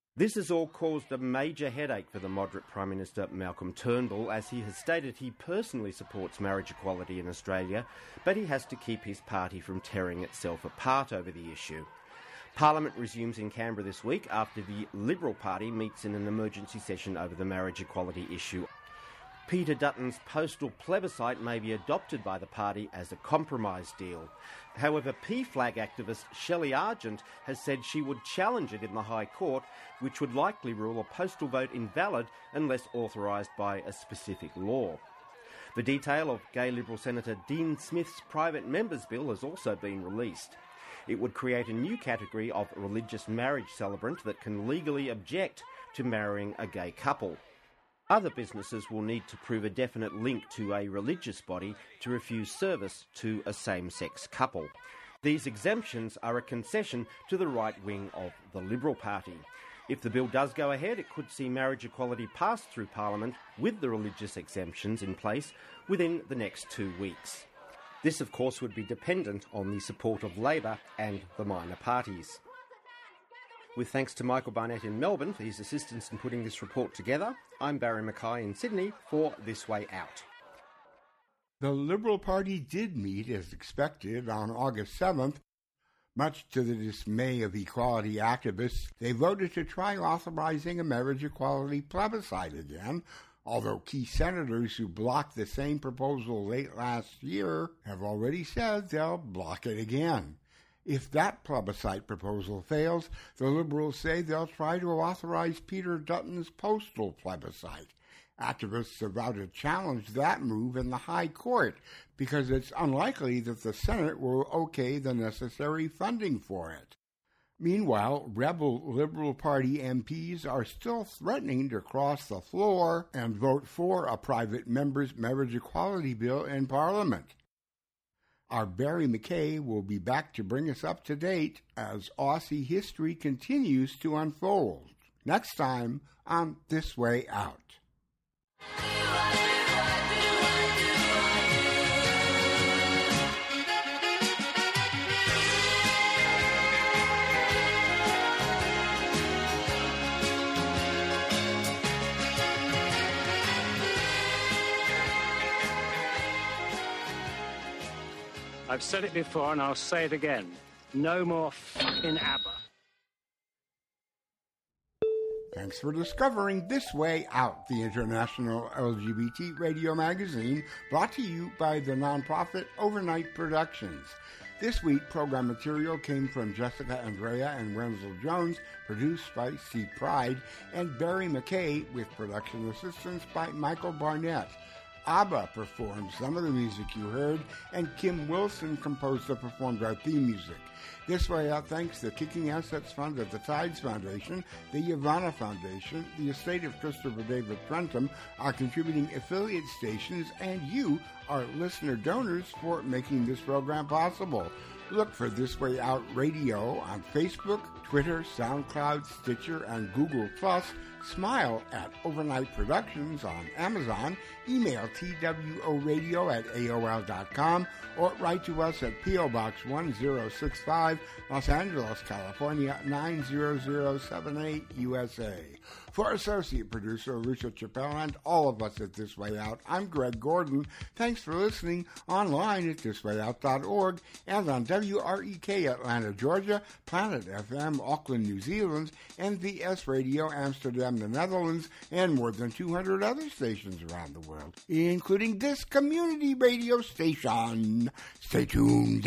This has all caused a major headache for the moderate Prime Minister Malcolm Turnbull, as he has stated he personally supports marriage equality in Australia, but he has to keep his party from tearing itself apart over the issue. Parliament resumes in Canberra this week after the Liberal Party meets in an emergency session over the marriage equality issue. Peter Dutton's postal plebiscite may be adopted by the party as a compromise deal. However, PFLAG activist Shelley Argent has said she would challenge it in the High Court, which would likely rule a postal vote invalid unless authorised by a specific law. The detail of Gay Liberal Senator Dean Smith's private members bill has also been released. It would create a new category of religious marriage celebrant that can legally object to marrying a gay couple. Other businesses will need to prove a definite link to a religious body to refuse service to a same-sex couple. These exemptions are a concession to the right wing of the Liberal Party. If the bill does go ahead, it could see marriage equality pass through Parliament with the religious exemptions in place within the next 2 weeks. This, of course, would be dependent on the support of Labor and the minor parties. With thanks to Michael Barnett in Melbourne for his assistance in putting this report together, I'm Barry Mackay in Sydney for This Way Out. The Liberal Party did meet as expected on August 7th. Much to the dismay of equality activists, they voted to try authorizing a marriage equality plebiscite again, although key senators who blocked the same proposal late last year have already said they'll block it again. If that plebiscite proposal fails, the Liberals say they'll try to authorize Peter Dutton's postal plebiscite. Activists have vowed to challenge that move in the High Court because it's unlikely that the Senate will okay the necessary funding for it. Meanwhile, rebel Liberal Party MPs are still threatening to cross the floor and vote for a private member's marriage equality bill in Parliament. Our Barry Mackay will be back to bring us up to date as Aussie history continues to unfold. Next time on This Way Out. I've said it before and I'll say it again. No more fucking ABBA. Thanks for discovering This Way Out, the international LGBT radio magazine brought to you by the nonprofit Overnight Productions. This week, program material came from Jessica Andrea and Wenzel Jones, produced by Steve Pride, and Barry Mackay, with production assistance by Michael Barnett. ABBA performed some of the music you heard, and Kim Wilson composed and performed our theme music. This Way Out thanks the Kicking Assets Fund at the Tides Foundation, the Yavana Foundation, the estate of Christopher David Trentham, our contributing affiliate stations, and you, our listener donors, for making this program possible. Look for This Way Out Radio on Facebook, Twitter, SoundCloud, Stitcher, and Google+. Smile at Overnight Productions on Amazon. Email tworadio@aol.com or write to us at P.O. Box 1065, Los Angeles, California 90078, USA. For associate producer Lucia Chappelle and all of us at This Way Out, I'm Greg Gordon. Thanks for listening online at thiswayout.org and on WREK Atlanta, Georgia, Planet FM Auckland, New Zealand, and the S Radio Amsterdam, the Netherlands, and more than 200 other stations around the world, including this community radio station. Stay tuned.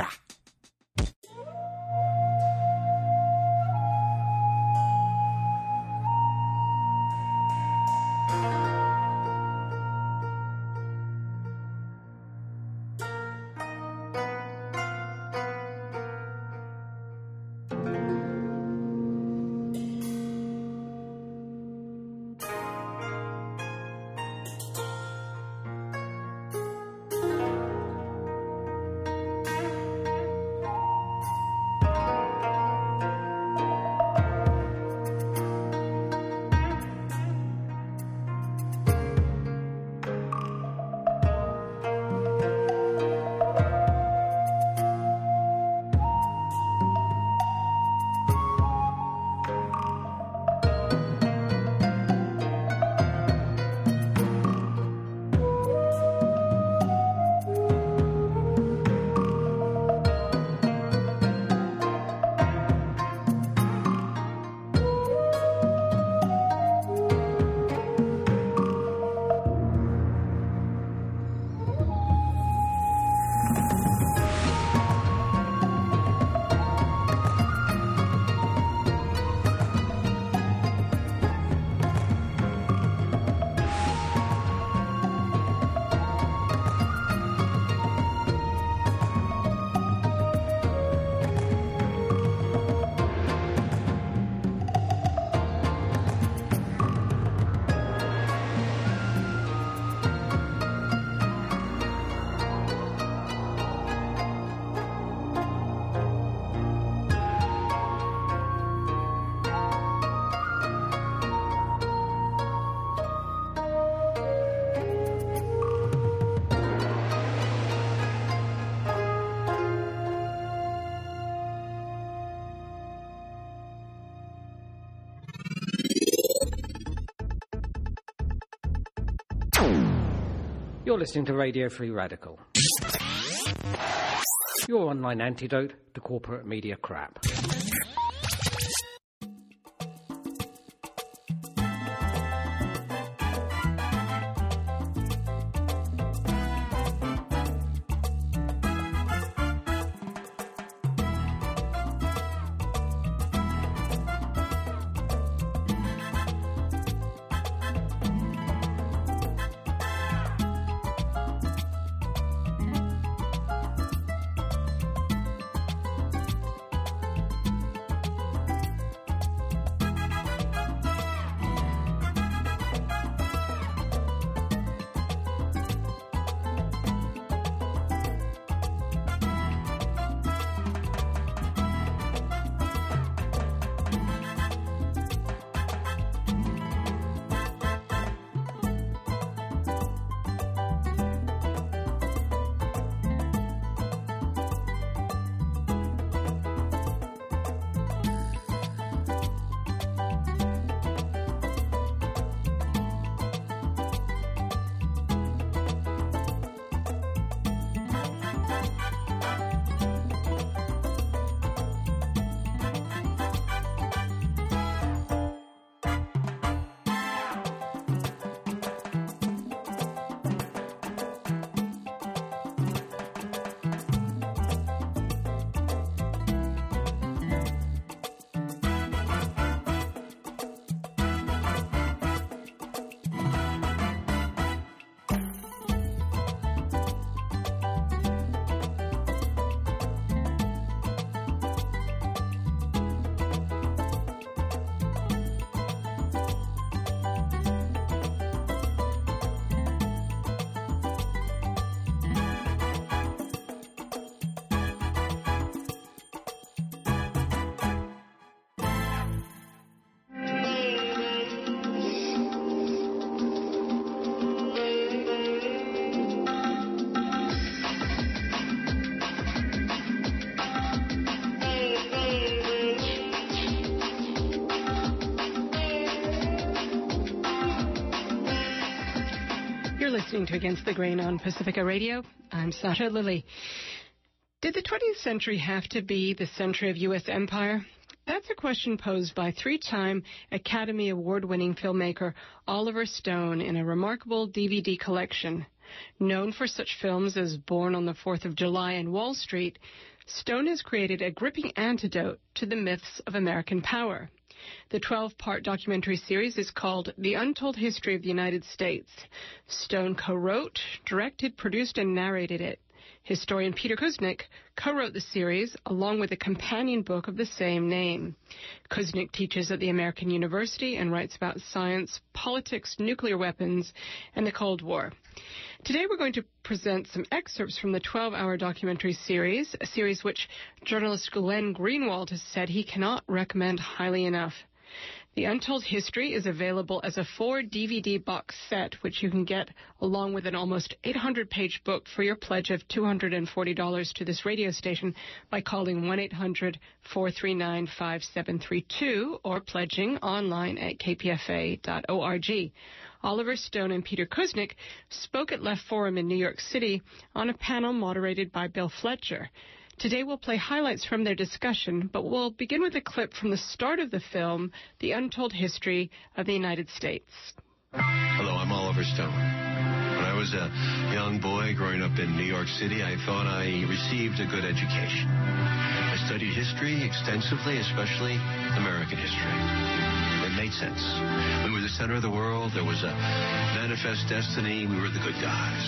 You're listening to Radio Free Radical, your online antidote to corporate media crap. Listening to Against the Grain on Pacifica Radio. I'm Sasha Lilly. Did the 20th century have to be the century of U.S. empire? That's a question posed by three-time Academy Award-winning filmmaker Oliver Stone in a remarkable DVD collection. Known for such films as Born on the 4th of July and Wall Street, Stone has created a gripping antidote to the myths of American power. The 12-part documentary series is called The Untold History of the United States. Stone co-wrote, directed, produced, and narrated it. Historian Peter Kuznick co-wrote the series along with a companion book of the same name. Kuznick teaches at the American University and writes about science, politics, nuclear weapons, and the Cold War. Today we're going to present some excerpts from the 12-hour documentary series, a series which journalist Glenn Greenwald has said he cannot recommend highly enough. The Untold History is available as a 4-DVD box set, which you can get along with an almost 800-page book for your pledge of $240 to this radio station by calling 1-800-439-5732 or pledging online at kpfa.org. Oliver Stone and Peter Kuznick spoke at Left Forum in New York City on a panel moderated by Bill Fletcher. Today we'll play highlights from their discussion, but we'll begin with a clip from the start of the film, The Untold History of the United States. Hello, I'm Oliver Stone. When I was a young boy growing up in New York City, I thought I received a good education. I studied history extensively, especially American history. It made sense. We were the center of the world. There was a manifest destiny. We were the good guys.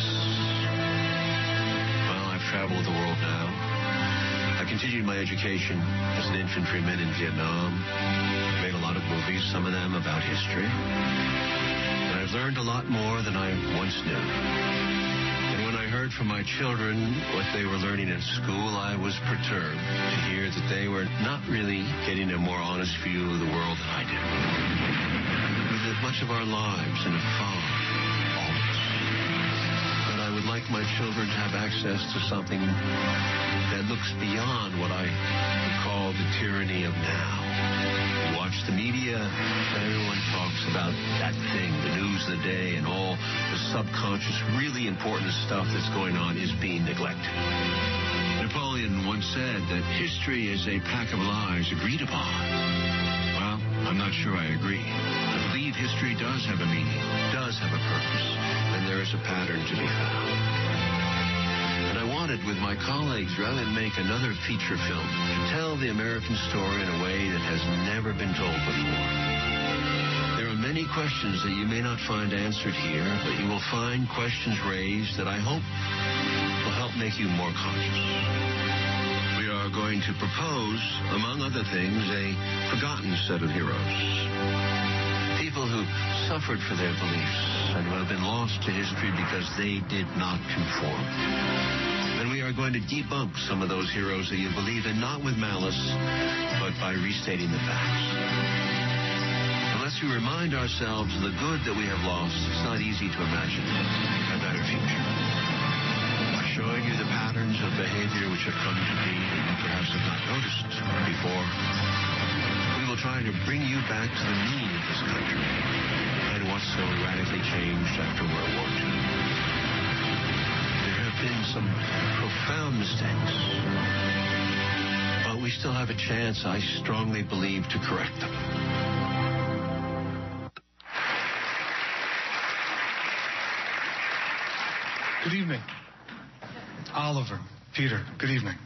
Well, I've traveled the world now. I continued my education as an infantryman in Vietnam. Made a lot of movies, some of them about history. And I've learned a lot more than I once knew. And when I heard from my children what they were learning at school, I was perturbed to hear that they were not really getting a more honest view of the world than I did. We live much of our lives in a fog, always. But I would like my children to have access to something that looks beyond what I would called the tyranny of now. You watch the media, everyone talks about that thing, the news of the day, and all the subconscious, really important stuff that's going on is being neglected. Napoleon once said that history is a pack of lies agreed upon. Well, I'm not sure I agree. I believe history does have a meaning, does have a purpose, and there is a pattern to be found. And I wanted, with my colleagues, rather than make another feature film, to tell the American story in a way that has never been told before. There are many questions that you may not find answered here, but you will find questions raised that I hope will help make you more conscious. We are going to propose, among other things, a forgotten set of heroes. People who suffered for their beliefs and who have been lost to history because they did not conform. And we are going to debunk some of those heroes that you believe in, not with malice, but by restating the facts. Unless we remind ourselves of the good that we have lost, it's not easy to imagine a better future. By showing you the patterns of behavior which have come to be that you perhaps have not noticed before, we will try to bring you back to the meaning of this country and what's so radically changed after World War II. There have been some profound mistakes, but we still have a chance, I strongly believe, to correct them. Good evening. Oliver, Peter, good evening.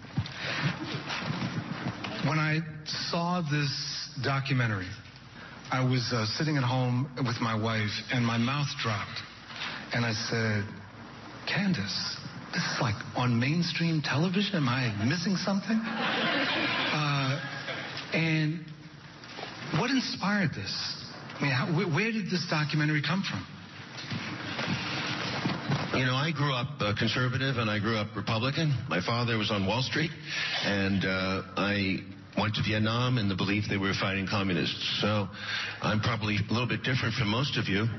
When I saw this documentary, I was sitting at home with my wife, and my mouth dropped. And I said, Candace, this is like on mainstream television? Am I missing something? And what inspired this? I mean, where did this documentary come from? You know, I grew up conservative and I grew up Republican. My father was on Wall Street, and I went to Vietnam in the belief they were fighting communists. So I'm probably a little bit different from most of you.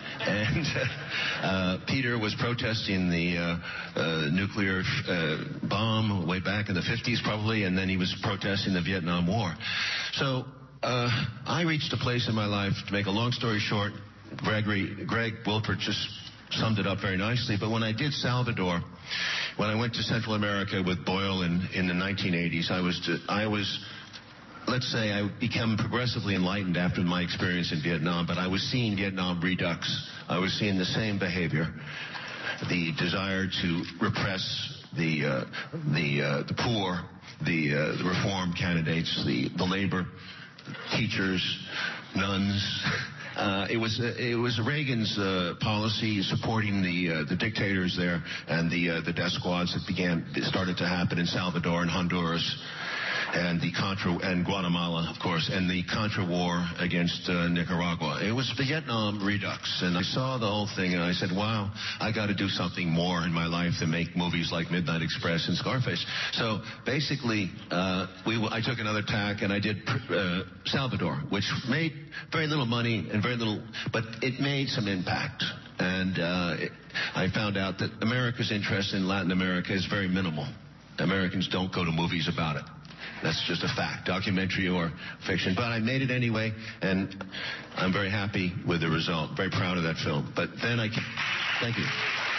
And Peter was protesting the nuclear bomb way back in the 50s probably, and then he was protesting the Vietnam War. So I reached a place in my life, to make a long story short, Greg Wilpert just summed it up very nicely. But when I did Salvador, when I went to Central America with Boyle in the 1980s, I was, let's say, I became progressively enlightened after my experience in Vietnam, but I was seeing Vietnam redux. I was seeing the same behavior, the desire to repress the poor, the reform candidates, the labor, teachers, nuns. It was Reagan's policy supporting the dictators there and the death squads that started to happen in Salvador and Honduras and the Contra and Guatemala, of course, and the Contra war against Nicaragua. It was Vietnam redux, and I saw the whole thing and I said, wow, I got to do something more in my life than make movies like Midnight Express and Scarface. So basically, I took another tack and I did Salvador, which made very little money and very little, but it made some impact. And I found out that America's interest in Latin America is very minimal. Americans don't go to movies about it. That's just a fact, documentary or fiction. But I made it anyway, and I'm very happy with the result. Very proud of that film. But then thank you.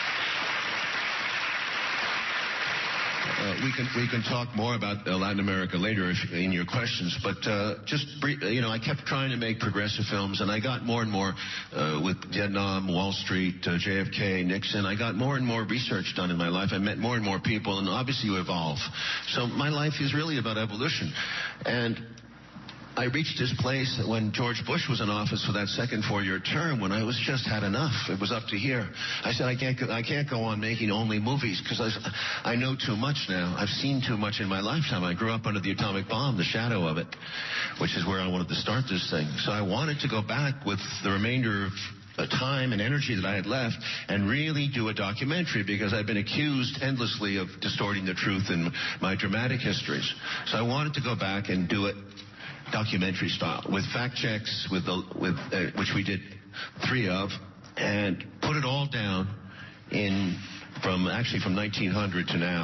We can talk more about Latin America later in your questions, but I kept trying to make progressive films, and I got more and more with Vietnam, Wall Street, JFK, Nixon. I got more and more research done in my life. I met more and more people, and obviously you evolve. So my life is really about evolution. And I reached this place when George Bush was in office for that second four-year term when I was just had enough. It was up to here. I said, I can't go on making only movies because I know too much now. I've seen too much in my lifetime. I grew up under the atomic bomb, the shadow of it, which is where I wanted to start this thing. So I wanted to go back with the remainder of time and energy that I had left and really do a documentary because I've been accused endlessly of distorting the truth in my dramatic histories. So I wanted to go back and do it documentary style, with fact checks, which we did 3 of, and put it all down from 1900 to now.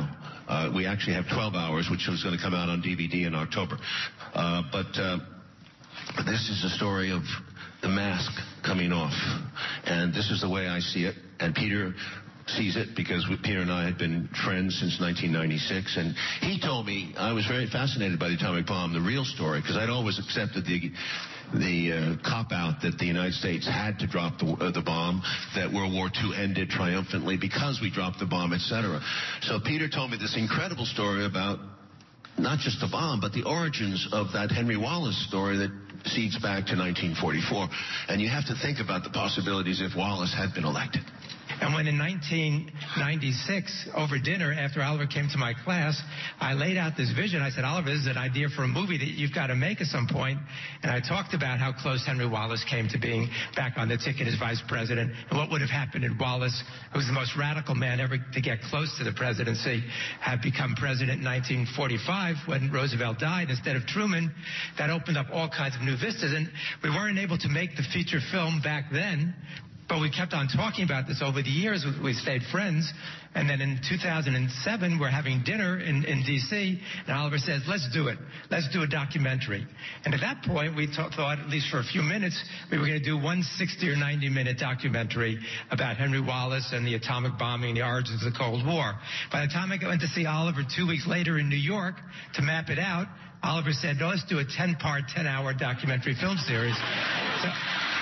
We actually have 12 Hours, which is going to come out on DVD in October. But this is a story of the mask coming off. And this is the way I see it. And Peter sees it because Peter and I had been friends since 1996. And he told me, I was very fascinated by the atomic bomb, the real story, because I'd always accepted the cop-out that the United States had to drop the bomb, that World War II ended triumphantly because we dropped the bomb, etc. So Peter told me this incredible story about not just the bomb, but the origins of that Henry Wallace story that seeds back to 1944. And you have to think about the possibilities if Wallace had been elected. And when in 1996, over dinner, after Oliver came to my class, I laid out this vision. I said, Oliver, this is an idea for a movie that you've got to make at some point. And I talked about how close Henry Wallace came to being back on the ticket as vice president, and what would have happened if Wallace, who was the most radical man ever to get close to the presidency, had become president in 1945 when Roosevelt died instead of Truman. That opened up all kinds of new vistas. And we weren't able to make the feature film back then, but we kept on talking about this over the years. We stayed friends. And then in 2007, we're having dinner in D.C., and Oliver says, let's do it. Let's do a documentary. And at that point, we thought, at least for a few minutes, we were going to do one 60 or 90-minute documentary about Henry Wallace and the atomic bombing, the origins of the Cold War. By the time I went to see Oliver 2 weeks later in New York to map it out, Oliver said, no, let's do a 10-part, 10-hour documentary film series. So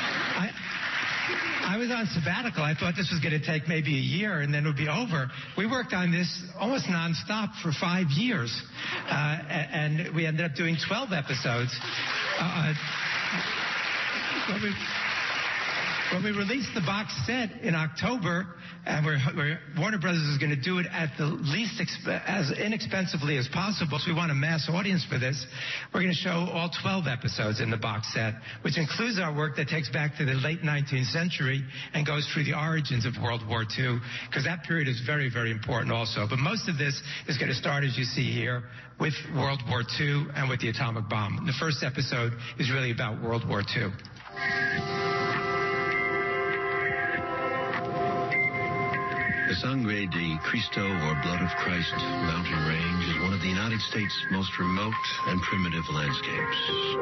I was on sabbatical. I thought this was going to take maybe a year and then it would be over. We worked on this almost nonstop for 5 years. And we ended up doing 12 episodes. When we released the box set in October, and Warner Brothers is going to do it at the least as inexpensively as possible, so we want a mass audience for this, we're going to show all 12 episodes in the box set, which includes our work that takes back to the late 19th century and goes through the origins of World War II, because that period is very, very important also. But most of this is going to start, as you see here, with World War II and with the atomic bomb. The first episode is really about World War II. The Sangre de Cristo, or Blood of Christ, mountain range is one of the United States' most remote and primitive landscapes.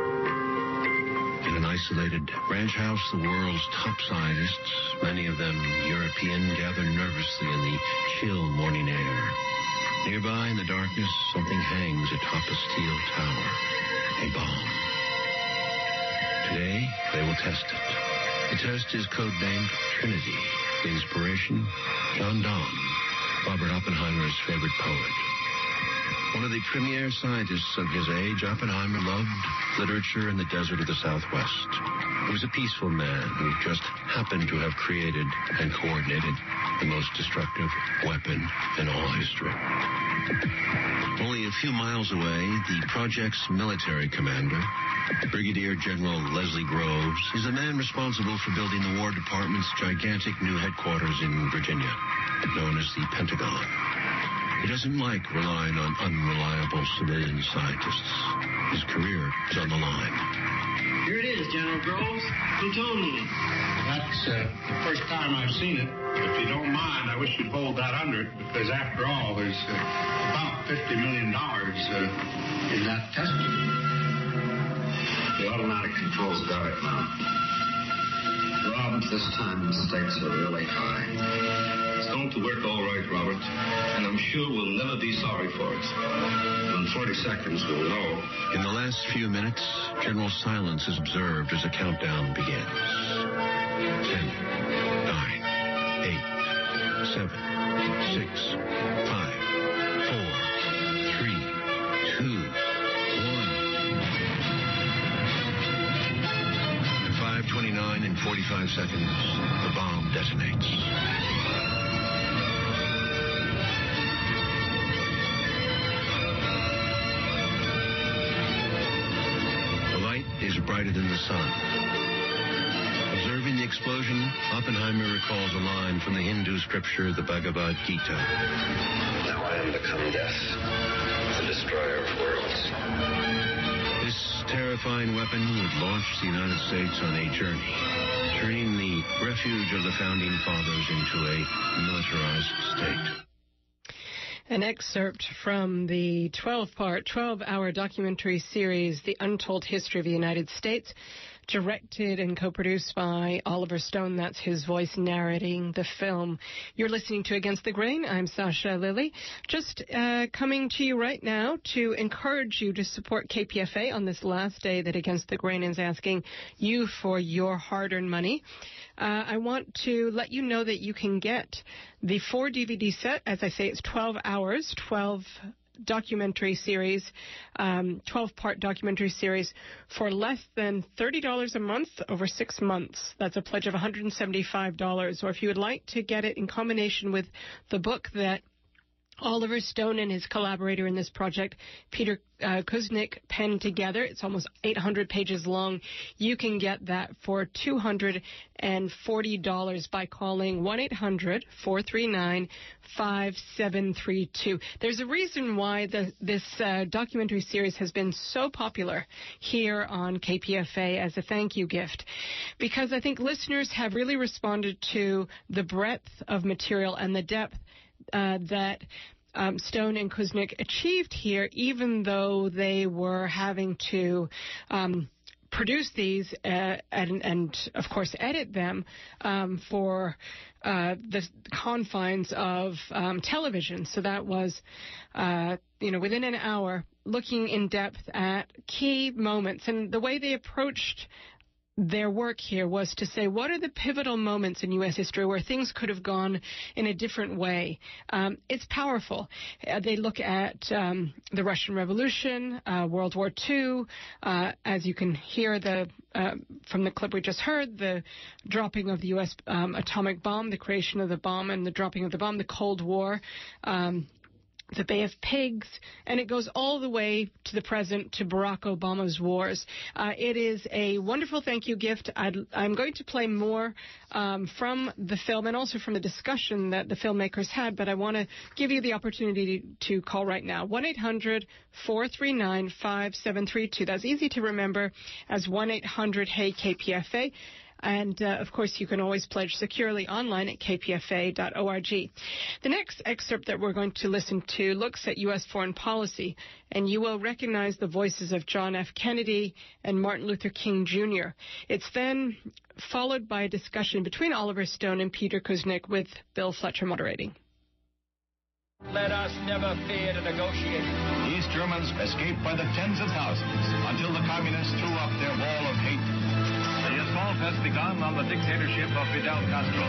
In an isolated ranch house, the world's top scientists, many of them European, gather nervously in the chill morning air. Nearby in the darkness, something hangs atop a steel tower, a bomb. Today, they will test it. The test is codenamed Trinity. The inspiration, John Donne, Robert Oppenheimer's favorite poet. One of the premier scientists of his age, Oppenheimer loved literature in the desert of the Southwest. He was a peaceful man who just happened to have created and coordinated the most destructive weapon in all history. Only a few miles away, the project's military commander, Brigadier General Leslie Groves, is the man responsible for building the War Department's gigantic new headquarters in Virginia, known as the Pentagon. He doesn't like relying on unreliable civilian scientists. His career is on the line. Here it is, General Groves, plutonium. That's the first time I've seen it. If you don't mind, I wish you'd hold that under it, because after all, there's about $50 million in that test tube. The automatic controls got it now. Rob, this time the stakes are really high. It's going to work all right, Robert, and I'm sure we'll never be sorry for it. In 40 seconds, we'll know. In the last few minutes, general silence is observed as a countdown begins. 10, 9, 8, 7, 6, 5, 4, 3, 2, 1. 5:29 and 45 seconds, the bomb detonates. Is brighter than the sun. Observing the explosion, Oppenheimer recalls a line from the Hindu scripture, the Bhagavad Gita. Now I am become death, the destroyer of worlds. This terrifying weapon would launch the United States on a journey, turning the refuge of the Founding Fathers into a militarized state. An excerpt from the 12-hour documentary series, The Untold History of the United States, directed and co-produced by Oliver Stone. That's his voice narrating the film. You're listening to Against the Grain. I'm Sasha Lilley. Just coming to you right now to encourage you to support KPFA on this last day that Against the Grain is asking you for your hard-earned money. I want to let you know that you can get the 4 DVD set. As I say, it's 12 hours, 12 documentary series, 12-part documentary series for less than $30 a month over 6 months. That's a pledge of $175. Or if you would like to get it in combination with the book that Oliver Stone and his collaborator in this project, Peter Kuznick, penned together. It's almost 800 pages long. You can get that for $240 by calling 1-800-439-5732. There's a reason why this documentary series has been so popular here on KPFA as a thank you gift, because I think listeners have really responded to the breadth of material and the depth that Stone and Kuznick achieved here, even though they were having to produce these and, of course, edit them for the confines of television. So that was, within an hour, looking in depth at key moments. And the way they approached their work here was to say, what are the pivotal moments in U.S. history where things could have gone in a different way? It's powerful. They look at the Russian Revolution, World War II, as you can hear from the clip we just heard, the dropping of the U.S. Atomic bomb, the creation of the bomb and the dropping of the bomb, the Cold War, the Bay of Pigs, and it goes all the way to the present, to Barack Obama's wars. It is a wonderful thank you gift. I'm going to play more from the film and also from the discussion that the filmmakers had, but I want to give you the opportunity to call right now. 1-800-439-5732. That's easy to remember as 1-800-HEY-KPFA. And, of course, you can always pledge securely online at kpfa.org. The next excerpt that we're going to listen to looks at U.S. foreign policy, and you will recognize the voices of John F. Kennedy and Martin Luther King, Jr. It's then followed by a discussion between Oliver Stone and Peter Kuznick with Bill Fletcher moderating. Let us never fear to negotiate. East Germans escaped by the tens of thousands until the communists threw up their wall of hate. The assault has begun on the dictatorship of Fidel Castro.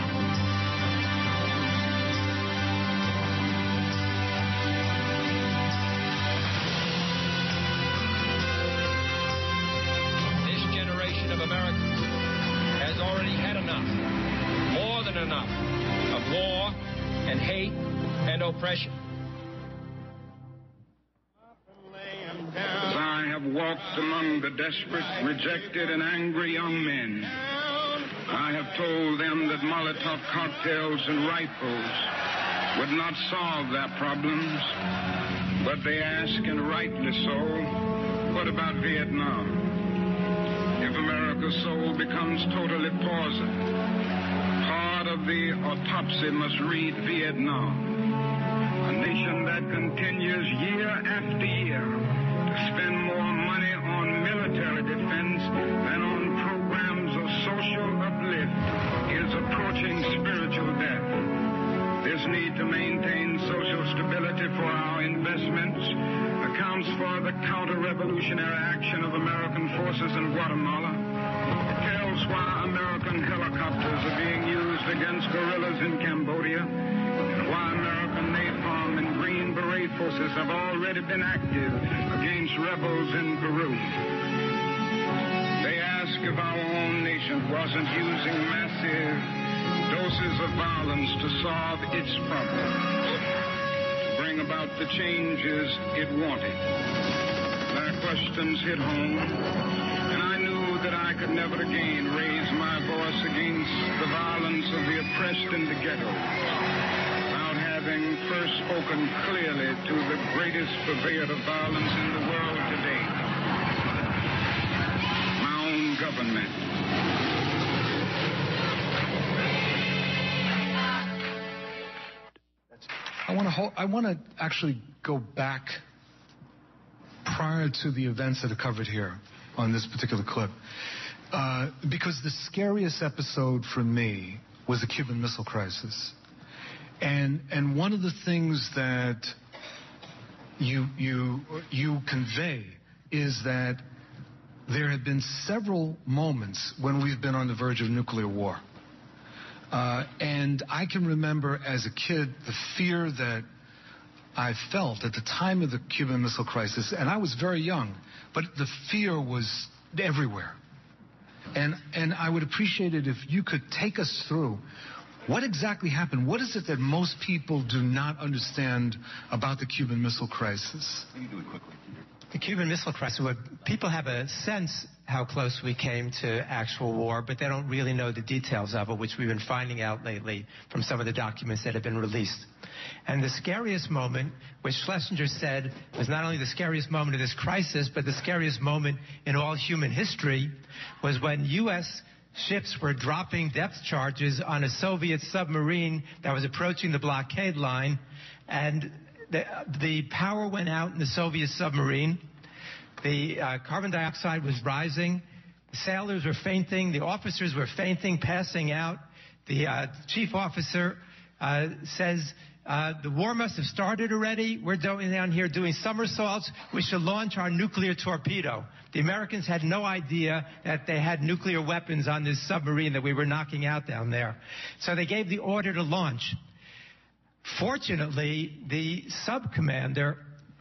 This generation of Americans has already had enough, more than enough, of war and hate and oppression. As I have walked among the desperate, rejected, and angry young men, I have told them that Molotov cocktails and rifles would not solve their problems. But they ask, and rightly so, what about Vietnam? If America's soul becomes totally poisoned, part of the autopsy must read Vietnam. A nation that continues year after year to spend more money on military defense than on programs of social uplift is approaching spiritual death. This need to maintain social stability for our investments accounts for the counter-revolutionary action of American forces in Guatemala. It tells why American helicopters are being used against guerrillas in Cambodia, and why American napalm and Green Beret forces have already been active against rebels in Peru. They ask if our own nation wasn't using massive doses of violence to solve its problems, to bring about the changes it wanted. Their questions hit home, and I knew that I could never again raise my voice against the violence of the oppressed in the ghetto without having first spoken clearly to the greatest purveyor of violence in the world today, my own government. I want to I want to actually go back prior to the events that are covered here on this particular clip. Because the scariest episode for me was the Cuban Missile Crisis. And one of the things that you convey is that there have been several moments when we've been on the verge of nuclear war. And I can remember as a kid the fear that I felt at the time of the Cuban Missile Crisis, and I was very young, but the fear was everywhere. And I would appreciate it if you could take us through what exactly happened. What is it that most people do not understand about the Cuban Missile Crisis? You can do it quickly. The Cuban Missile Crisis, people have a sense how close we came to actual war, but they don't really know the details of it, which we've been finding out lately from some of the documents that have been released. And the scariest moment, which Schlesinger said was not only the scariest moment of this crisis, but the scariest moment in all human history, was when U.S. ships were dropping depth charges on a Soviet submarine that was approaching the blockade line, and the power went out in the Soviet submarine. The carbon dioxide was rising. The sailors were fainting. The officers were fainting, passing out. The chief officer says, the war must have started already. We're down here doing somersaults. We should launch our nuclear torpedo. The Americans had no idea that they had nuclear weapons on this submarine that we were knocking out down there. So they gave the order to launch. Fortunately, the sub-commander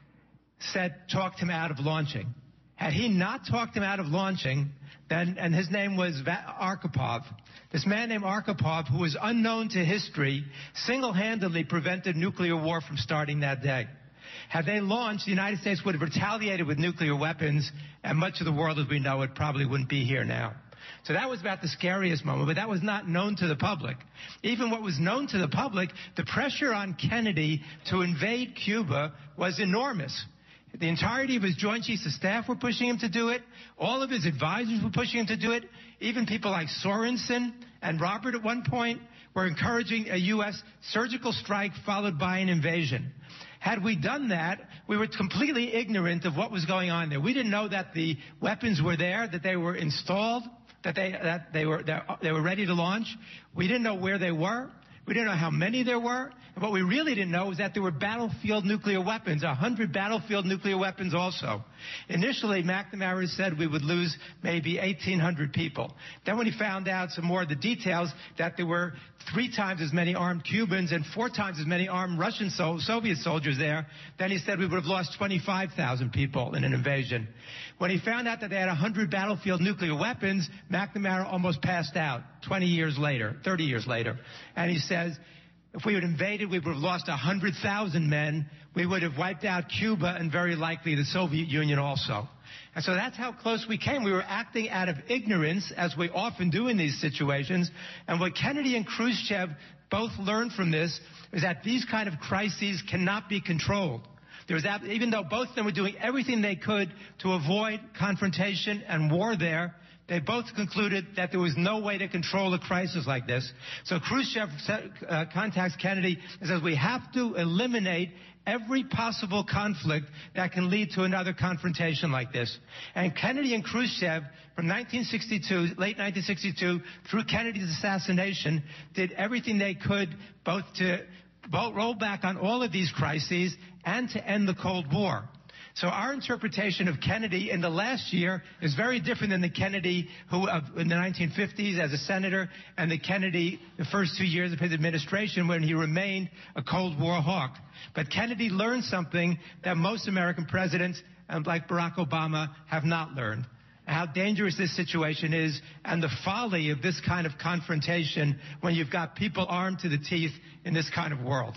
talked him out of launching. Had he not talked him out of launching, then, and his name was Arkhipov, this man named Arkhipov, who was unknown to history, single-handedly prevented nuclear war from starting that day. Had they launched, the United States would have retaliated with nuclear weapons, and much of the world as we know it probably wouldn't be here now. So that was about the scariest moment, but that was not known to the public. Even what was known to the public, the pressure on Kennedy to invade Cuba was enormous. The entirety of his Joint Chiefs of Staff were pushing him to do it. All of his advisors were pushing him to do it. Even people like Sorensen and Robert at one point were encouraging a U.S. surgical strike followed by an invasion. Had we done that, we were completely ignorant of what was going on there. We didn't know that the weapons were there, that they were installed, that they were ready to launch. We didn't know where they were. We didn't know how many there were. And what we really didn't know was that there were battlefield nuclear weapons, 100 battlefield nuclear weapons also. Initially, McNamara said we would lose maybe 1,800 people. Then when he found out some more of the details, that there were 3 times as many armed Cubans and 4 times as many armed Russian Soviet soldiers there, then he said we would have lost 25,000 people in an invasion. When he found out that they had 100 battlefield nuclear weapons, McNamara almost passed out 20 years later, 30 years later. And he says, if we had invaded, we would have lost 100,000 men. We would have wiped out Cuba and very likely the Soviet Union also. And so that's how close we came. We were acting out of ignorance, as we often do in these situations. And what Kennedy and Khrushchev both learned from this is that these kind of crises cannot be controlled. Even though both of them were doing everything they could to avoid confrontation and war there, they both concluded that there was no way to control a crisis like this. So Khrushchev contacts Kennedy and says, we have to eliminate every possible conflict that can lead to another confrontation like this. And Kennedy and Khrushchev, from 1962, late 1962, through Kennedy's assassination, did everything they could both to roll back on all of these crises and to end the Cold War. So our interpretation of Kennedy in the last year is very different than the Kennedy who in the 1950s as a senator and the Kennedy the first 2 years of his administration when he remained a Cold War hawk. But Kennedy learned something that most American presidents, like Barack Obama, have not learned. How dangerous this situation is and the folly of this kind of confrontation when you've got people armed to the teeth in this kind of world.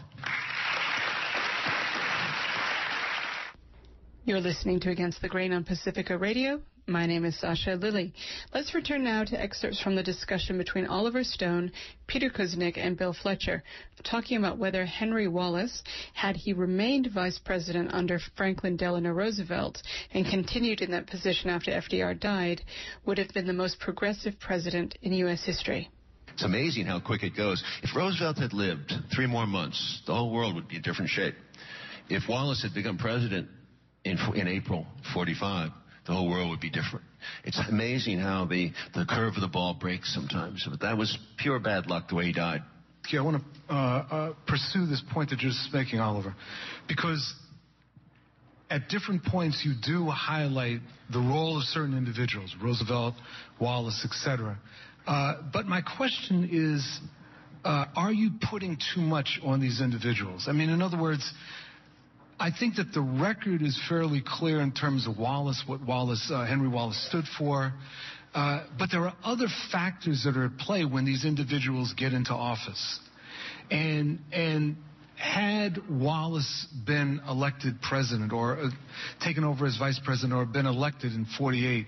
You're listening to Against the Grain on Pacifica Radio. My name is Sasha Lilly. Let's return now to excerpts from the discussion between Oliver Stone, Peter Kuznick, and Bill Fletcher, talking about whether Henry Wallace, had he remained vice president under Franklin Delano Roosevelt and continued in that position after FDR died, would have been the most progressive president in U.S. history. It's amazing how quick it goes. If Roosevelt had lived 3 more months, the whole world would be in different shape. If Wallace had become president in April 45, the whole world would be different. It's amazing how the curve of the ball breaks sometimes. But that was pure bad luck the way he died. Yeah, I want to pursue this point that you're just making, Oliver, because at different points you do highlight the role of certain individuals, Roosevelt, Wallace, etc. But my question is, are you putting too much on these individuals? I mean, in other words, I think that the record is fairly clear in terms of Wallace, what Henry Wallace stood for. But there are other factors that are at play when these individuals get into office. And had Wallace been elected president or taken over as vice president or been elected in 48,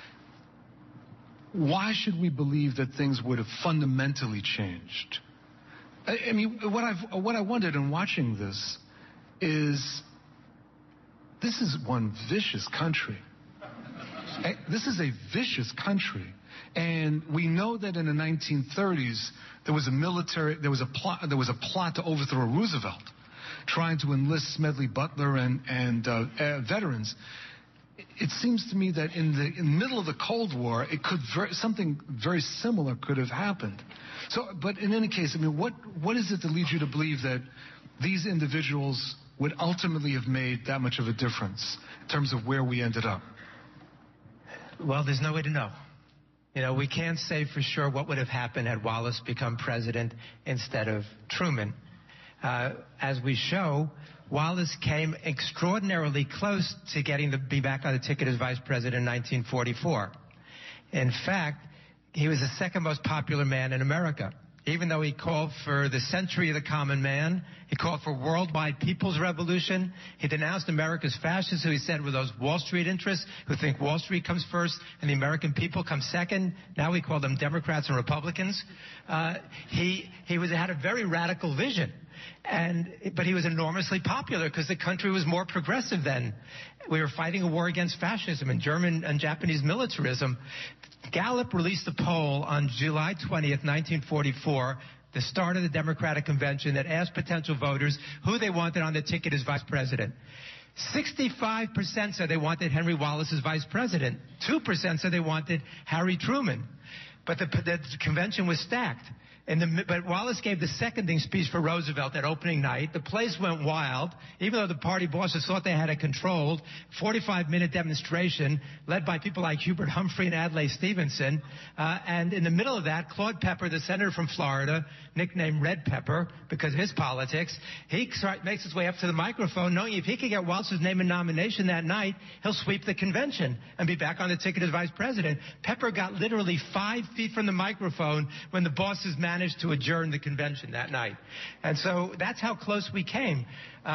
why should we believe that things would have fundamentally changed? I mean, what I wondered in watching this is one vicious country. This is a vicious country. And we know that in the 1930s, there was a plot to overthrow Roosevelt, trying to enlist Smedley Butler and veterans. It seems to me that in the middle of the Cold War, something very similar could have happened. So, but in any case, I mean, what is it that leads you to believe that these individuals would ultimately have made that much of a difference in terms of where we ended up? Well, there's no way to know. You know, we can't say for sure what would have happened had Wallace become president instead of Truman. As we show, Wallace came extraordinarily close to getting to be back on the ticket as vice president in 1944. In fact, he was the second most popular man in America. Even though he called for the century of the common man, he called for worldwide people's revolution. He denounced America's fascists, who he said were those Wall Street interests who think Wall Street comes first and the American people come second. Now we call them Democrats and Republicans. He had a very radical vision. But he was enormously popular because the country was more progressive then. We were fighting a war against fascism and German and Japanese militarism. Gallup released a poll on July 20th, 1944, the start of the Democratic Convention, that asked potential voters who they wanted on the ticket as vice president. 65% said they wanted Henry Wallace as vice president. 2% said they wanted Harry Truman. But the convention was stacked. But Wallace gave the seconding speech for Roosevelt that opening night. The place went wild, even though the party bosses thought they had it controlled. 45-minute demonstration led by people like Hubert Humphrey and Adlai Stevenson. And in the middle of that, Claude Pepper, the senator from Florida, nicknamed Red Pepper because of his politics, he makes his way up to the microphone, knowing if he could get Wallace's name and nomination that night, he'll sweep the convention and be back on the ticket as vice president. Pepper got literally 5 feet from the microphone when the bosses managed to adjourn the convention that night. And so that's how close we came.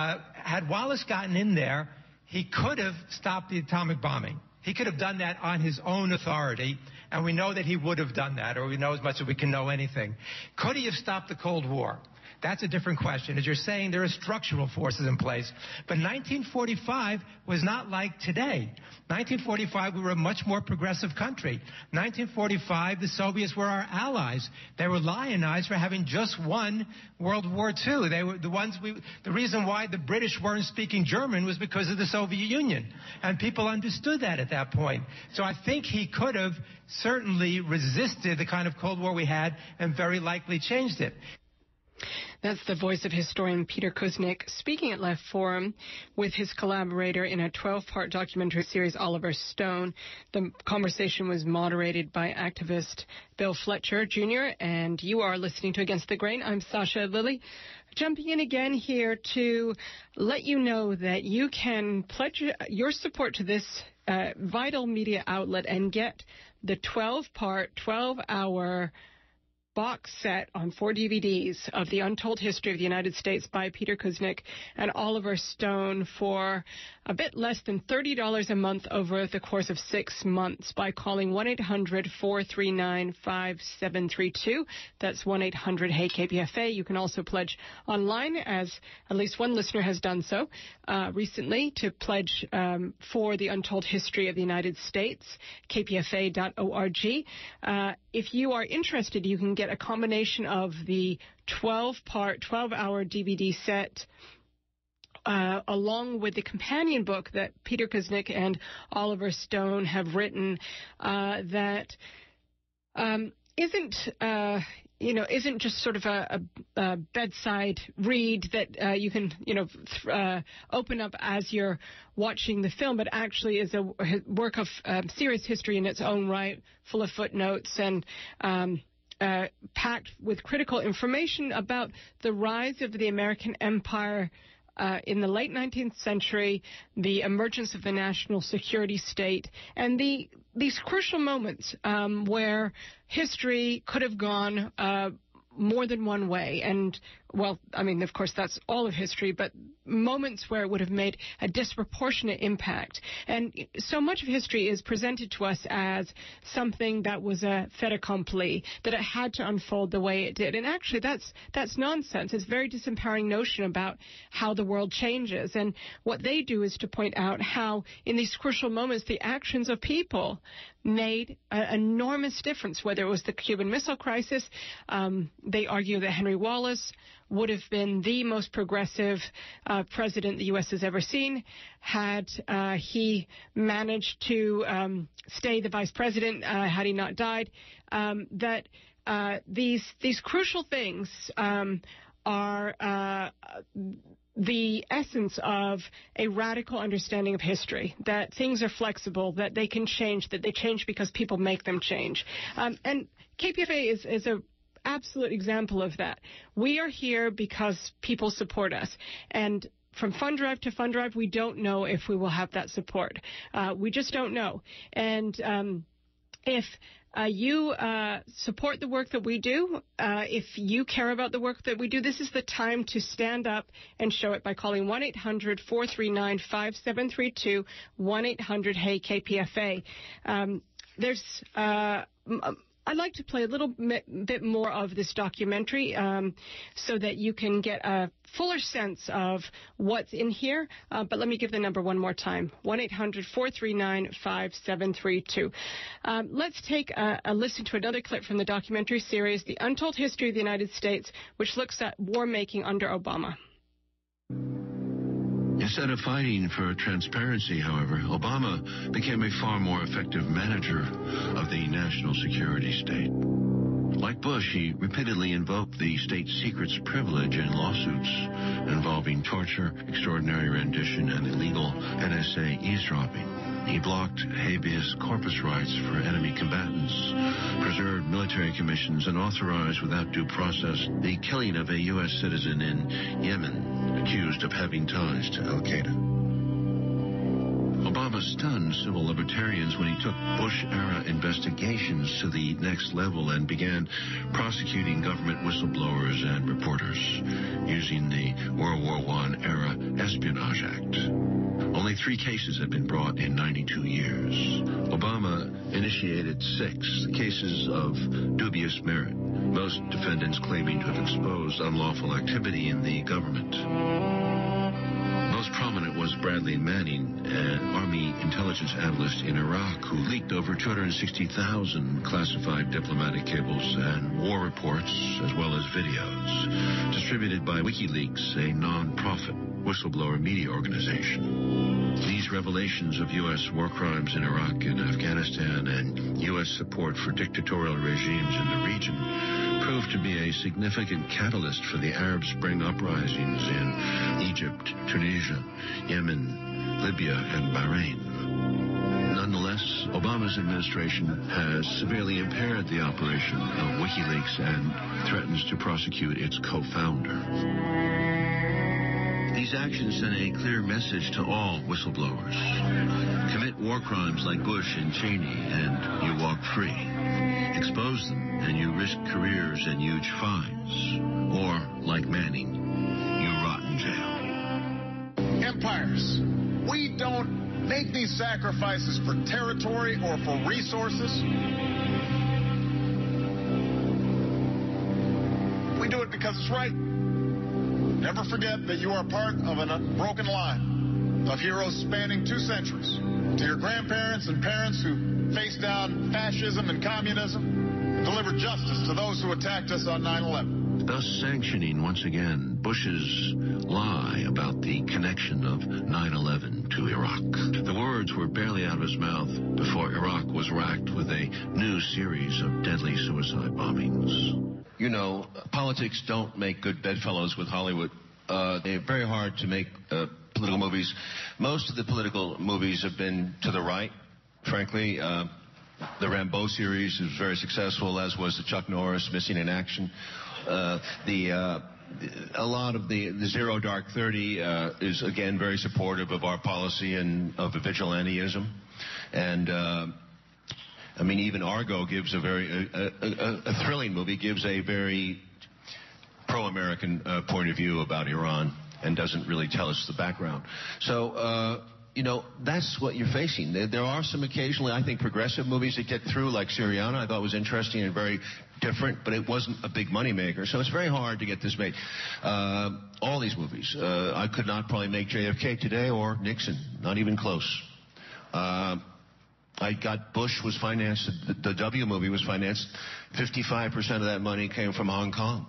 Had Wallace gotten in there, he could have stopped the atomic bombing. He could have done that on his own authority, and we know that he would have done that, or we know as much as we can know anything. Could he have stopped the Cold War? That's a different question. As you're saying, there are structural forces in place. But 1945 was not like today. 1945, we were a much more progressive country. 1945, the Soviets were our allies. They were lionized for having just won World War II. They were the reason why the British weren't speaking German was because of the Soviet Union. And people understood that at that point. So I think he could have certainly resisted the kind of Cold War we had and very likely changed it. That's the voice of historian Peter Kuznick speaking at Left Forum with his collaborator in a 12-part documentary series, Oliver Stone. The conversation was moderated by activist Bill Fletcher, Jr., and you are listening to Against the Grain. I'm Sasha Lilley, jumping in again here to let you know that you can pledge your support to this vital media outlet and get the 12-part, 12-hour box set on 4 DVDs of The Untold History of the United States by Peter Kuznick and Oliver Stone for a bit less than $30 a month over the course of 6 months by calling 1-800-439-5732. That's 1-800-HEY-KPFA. You can also pledge online, as at least one listener has done so recently, to pledge for The Untold History of the United States, kpfa.org. If you are interested, you can get get a combination of the 12-hour DVD set along with the companion book that Peter Kuznick and Oliver Stone have written that isn't just sort of a bedside read that you can, open up as you're watching the film, but actually is a work of serious history in its own right, full of footnotes and packed with critical information about the rise of the American empire in the late 19th century, the emergence of the national security state, and these crucial moments where history could have gone more than one way. And, well, I mean, of course, that's all of history, but moments where it would have made a disproportionate impact. And so much of history is presented to us as something that was a fait accompli, that it had to unfold the way it did. And actually, that's nonsense. It's a very disempowering notion about how the world changes. And what they do is to point out how, in these crucial moments, the actions of people made an enormous difference, whether it was the Cuban Missile Crisis. They argue that Henry Wallace would have been the most progressive president the U.S. has ever seen had he managed to stay the vice president, had he not died. These crucial things are the essence of a radical understanding of history, that things are flexible, that they can change, that they change because people make them change. And KPFA is a absolute example of that. We are here because people support us. And from fund drive to fund drive, we don't know if we will have that support. We just don't know. And if you support the work that we do, if you care about the work that we do, this is the time to stand up and show it by calling 1-800-439-5732, 1-800-HEY-KPFA. I'd like to play a little bit more of this documentary so that you can get a fuller sense of what's in here. But let me give the number one more time, 1-800-439-5732. Let's take a listen to another clip from the documentary series, The Untold History of the United States, which looks at war making under Obama. Instead of fighting for transparency, however, Obama became a far more effective manager of the national security state. Like Bush, he repeatedly invoked the state secrets privilege in lawsuits involving torture, extraordinary rendition, and illegal NSA eavesdropping. He blocked habeas corpus rights for enemy combatants, preserved military commissions, and authorized without due process the killing of a U.S. citizen in Yemen accused of having ties to al-Qaeda. Obama stunned civil libertarians when he took Bush-era investigations to the next level and began prosecuting government whistleblowers and reporters using the World War I-era Espionage Act. Only 3 cases have been brought in 92 years. Obama initiated 6 cases of dubious merit, most defendants claiming to have exposed unlawful activity in the government. Most prominent was Bradley Manning, an Army intelligence analyst in Iraq who leaked over 260,000 classified diplomatic cables and war reports, as well as videos, distributed by WikiLeaks, a non-profit whistleblower media organization. These revelations of U.S. war crimes in Iraq and Afghanistan and U.S. support for dictatorial regimes in the region proved to be a significant catalyst for the Arab Spring uprisings in Egypt, Tunisia, Yemen, Libya, and Bahrain. Nonetheless, Obama's administration has severely impaired the operation of WikiLeaks and threatens to prosecute its co-founder. These actions send a clear message to all whistleblowers. Commit war crimes like Bush and Cheney, and you walk free. Expose them, and you risk careers and huge fines. Or, like Manning, you rot in jail. Empires. We don't make these sacrifices for territory or for resources. We do it because it's right. Never forget that you are part of an unbroken line of heroes spanning 2 centuries. To your grandparents and parents who faced down fascism and communism, deliver justice to those who attacked us on 9/11. Thus sanctioning, once again, Bush's lie about the connection of 9/11 to Iraq. The words were barely out of his mouth before Iraq was racked with a new series of deadly suicide bombings. You know, politics don't make good bedfellows with Hollywood. They're very hard to make political movies. Most of the political movies have been to the right, frankly. The Rambo series is very successful, as was the Chuck Norris Missing in Action. A lot of the Zero Dark 30 is, again, very supportive of our policy and of vigilantism. And, I mean, even Argo gives a very, a thrilling movie, gives a very pro-American point of view about Iran and doesn't really tell us the background. So, you know, that's what you're facing. There are some occasionally, I think, progressive movies that get through, like Syriana, I thought was interesting and very different, but it wasn't a big moneymaker. So it's very hard to get this made. All these movies. I could not probably make JFK today or Nixon, not even close. I got Bush was financed, the W movie was financed, 55% of that money came from Hong Kong.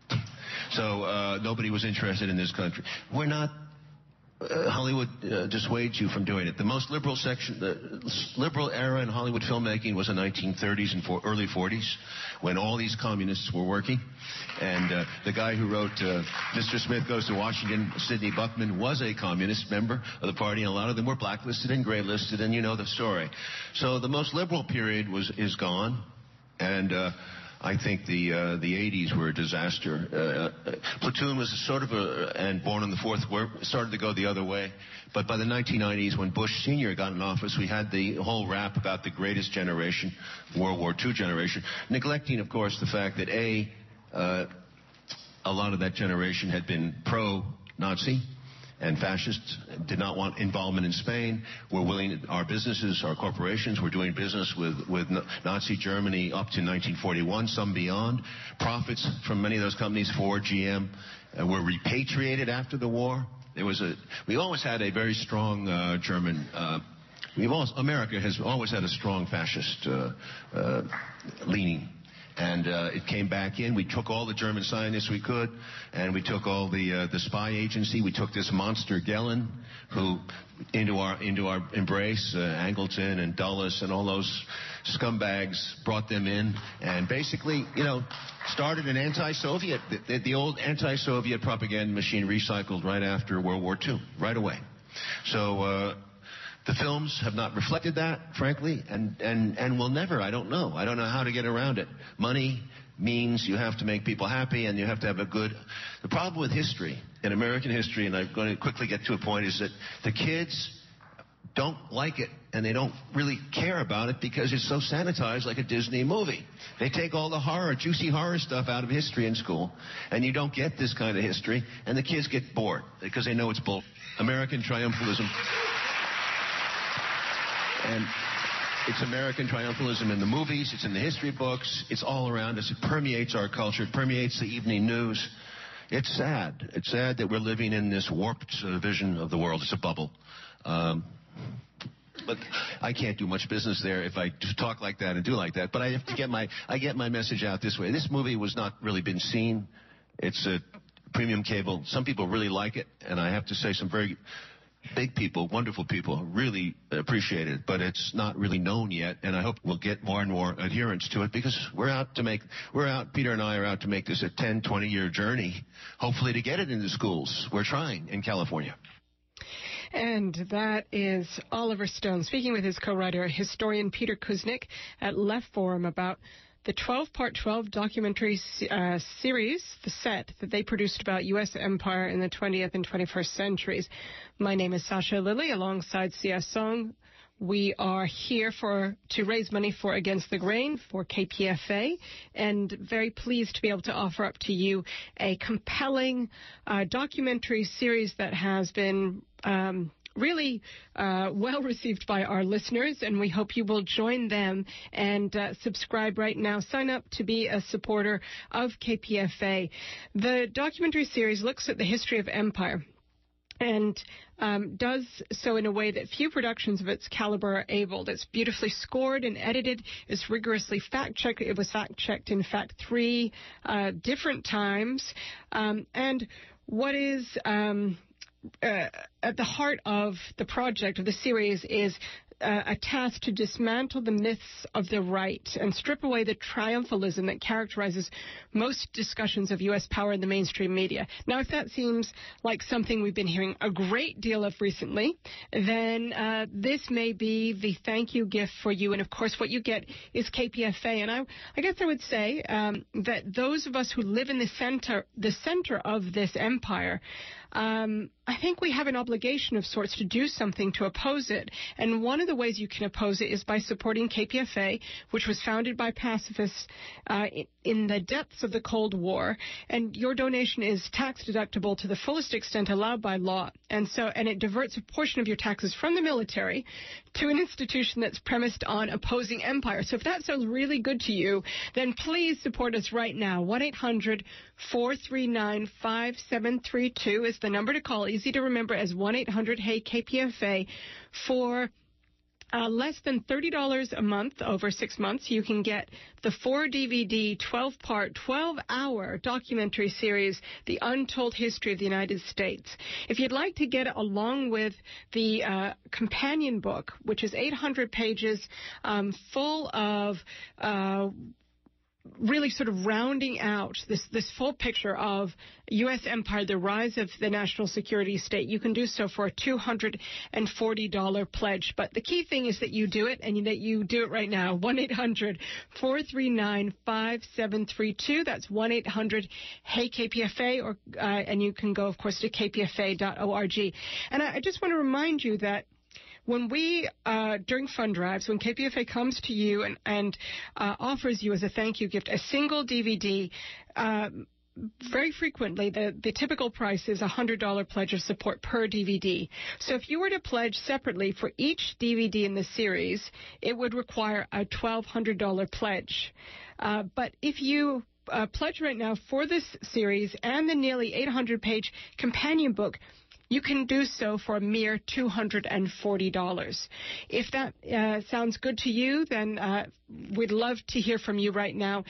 So nobody was interested in this country. We're not, Hollywood dissuades you from doing it. The most liberal section, the liberal era in Hollywood filmmaking was the 1930s and early 40s, when all these communists were working. And the guy who wrote Mr. Smith Goes to Washington, Sidney Buckman, was a communist member of the party, and a lot of them were blacklisted and graylisted, and you know the story. So the most liberal period is gone, and I think the 80s were a disaster. Platoon was sort of and Born on the Fourth started to go the other way. But by the 1990s, when Bush Sr. got in office, we had the whole rap about the greatest generation, World War II generation, neglecting, of course, the fact that, a lot of that generation had been pro-Nazi and fascists, did not want involvement in Spain, were willing, our businesses, our corporations were doing business with Nazi Germany up to 1941, some beyond. Profits from many of those companies, Ford, GM, were repatriated after the war. We always had a very strong German, America has always had a strong fascist leaning. And it came back in. We took all the German scientists we could, and we took all the spy agency. We took this monster Gehlen, who into our embrace, Angleton and Dulles and all those scumbags, brought them in, and basically, you know, started an anti-Soviet, the old anti-Soviet propaganda machine recycled right after World War II, right away. So. The films have not reflected that, frankly, and will never. I don't know. I don't know how to get around it. Money means you have to make people happy, and you have to have a good... The problem with history, in American history, and I'm going to quickly get to a point, is that the kids don't like it, and they don't really care about it because it's so sanitized like a Disney movie. They take all the horror, juicy horror stuff out of history in school, and you don't get this kind of history, and the kids get bored because they know it's bull. American triumphalism... And it's American triumphalism in the movies, it's in the history books, it's all around us, it permeates our culture, it permeates the evening news. It's sad. It's sad that we're living in this warped vision of the world. It's a bubble. But I can't do much business there if I just talk like that and do like that. But I have to get my message out this way. This movie was not really been seen. It's a premium cable. Some people really like it, and I have to say some very... big people, wonderful people, really appreciate it, but it's not really known yet, and I hope we'll get more and more adherence to it because Peter and I are out to make this a 10, 20-year journey, hopefully to get it into schools. We're trying in California. And that is Oliver Stone speaking with his co-writer, historian Peter Kuznick, at Left Forum about the 12-part 12 documentary series, The Set, that they produced about U.S. empire in the 20th and 21st centuries. My name is Sasha Lilly, alongside C.S. Song. We are here to raise money for Against the Grain for KPFA, and very pleased to be able to offer up to you a compelling documentary series that has been really well received by our listeners, and we hope you will join them and subscribe right now. Sign up to be a supporter of KPFA. The documentary series looks at the history of empire. and does so in a way that few productions of its caliber are able. It's beautifully scored and edited. It's rigorously fact-checked. It was fact-checked, in fact, 3 different times. And what is at the heart of the project, of the series, is a task to dismantle the myths of the right and strip away the triumphalism that characterizes most discussions of U.S. power in the mainstream media. Now, if that seems like something we've been hearing a great deal of recently, then this may be the thank you gift for you. And, of course, what you get is KPFA. And I guess I would say that those of us who live in the center of this empire, I think we have an obligation of sorts to do something to oppose it. And one of the ways you can oppose it is by supporting KPFA, which was founded by pacifists in the depths of the Cold War. And your donation is tax deductible to the fullest extent allowed by law. And it diverts a portion of your taxes from the military to an institution that's premised on opposing empire. So if that sounds really good to you, then please support us right now. 1-800-439-5732 is the number to call. Easy to remember as 1-800-HEY-KPFA. For less than $30 a month over 6 months, you can get the 4-DVD, 12-part, 12-hour documentary series, The Untold History of the United States. If you'd like to get it along with the companion book, which is 800 pages, full of really sort of rounding out this full picture of U.S. empire, the rise of the national security state, you can do so for a $240 pledge. But the key thing is that you do it, and that you do it right now. 1-800-439-5732. That's 1-800-HEY-KPFA, and you can go, of course, to kpfa.org. And I just want to remind you that when we, during fund drives, when KPFA comes to you and offers you as a thank you gift a single DVD, very frequently the typical price is a $100 pledge of support per DVD. So if you were to pledge separately for each DVD in the series, it would require a $1,200 pledge. But if you pledge right now for this series and the nearly 800-page companion book, you can do so for a mere $240. If that sounds good to you, then we'd love to hear from you right now.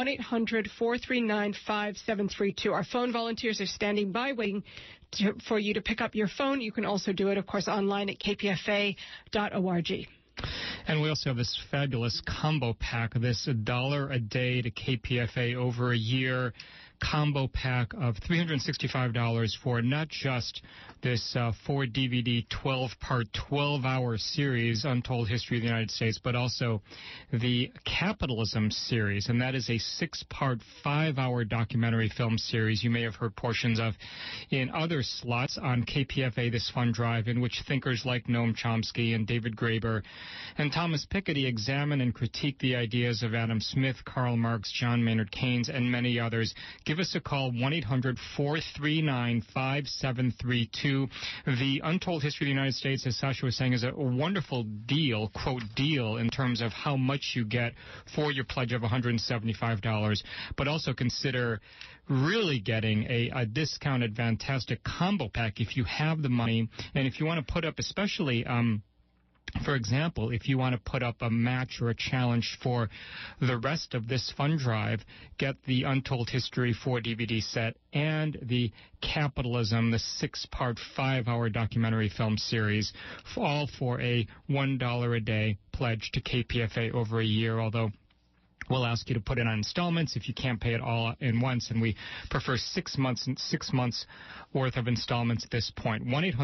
1-800-439-5732. Our phone volunteers are standing by waiting for you to pick up your phone. You can also do it, of course, online at kpfa.org. And we also have this fabulous combo pack, this $1 a day to KPFA over a year combo pack of $365 for not just this 4-DVD, 12-part, 12-hour series, Untold History of the United States, but also the Capitalism series. And that is a 6-part, 5-hour documentary film series you may have heard portions of in other slots on KPFA This Fund Drive, in which thinkers like Noam Chomsky and David Graeber and Thomas Piketty examine and critique the ideas of Adam Smith, Karl Marx, John Maynard Keynes, and many others. Give us a call, 1-800-439-5732. The Untold History of the United States, as Sasha was saying, is a wonderful deal, quote, deal, in terms of how much you get for your pledge of $175. But also consider really getting a discounted, fantastic combo pack if you have the money. And if you want to put up, especially for example, if you want to put up a match or a challenge for the rest of this fund drive, get the Untold History 4-DVD set and the Capitalism, the 6-part, 5-hour documentary film series, all for a $1 a day pledge to KPFA over a year, although we'll ask you to put it on installments if you can't pay it all in once, and we prefer 6 months worth of installments at this point.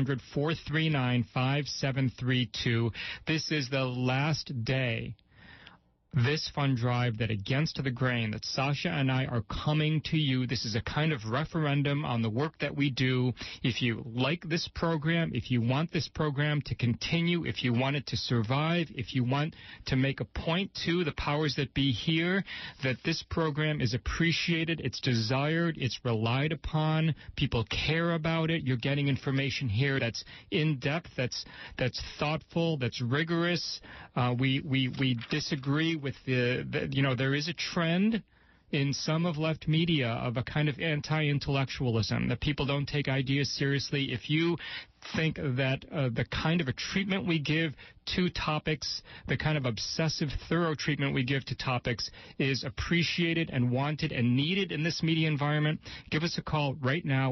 1-800-439-5732. This is the last day, this fund drive, that Against the Grain, that Sasha and I are coming to you. This is a kind of referendum on the work that we do. If you like this program, if you want this program to continue, if you want it to survive, if you want to make a point to the powers that be here that this program is appreciated, it's desired, it's relied upon, people care about it, you're getting information here that's in-depth, that's thoughtful, that's rigorous. We disagree with there is a trend in some of left media of a kind of anti-intellectualism, that people don't take ideas seriously. If you think that the kind of a treatment we give to topics, the kind of obsessive, thorough treatment we give to topics is appreciated and wanted and needed in this media environment, give us a call right now,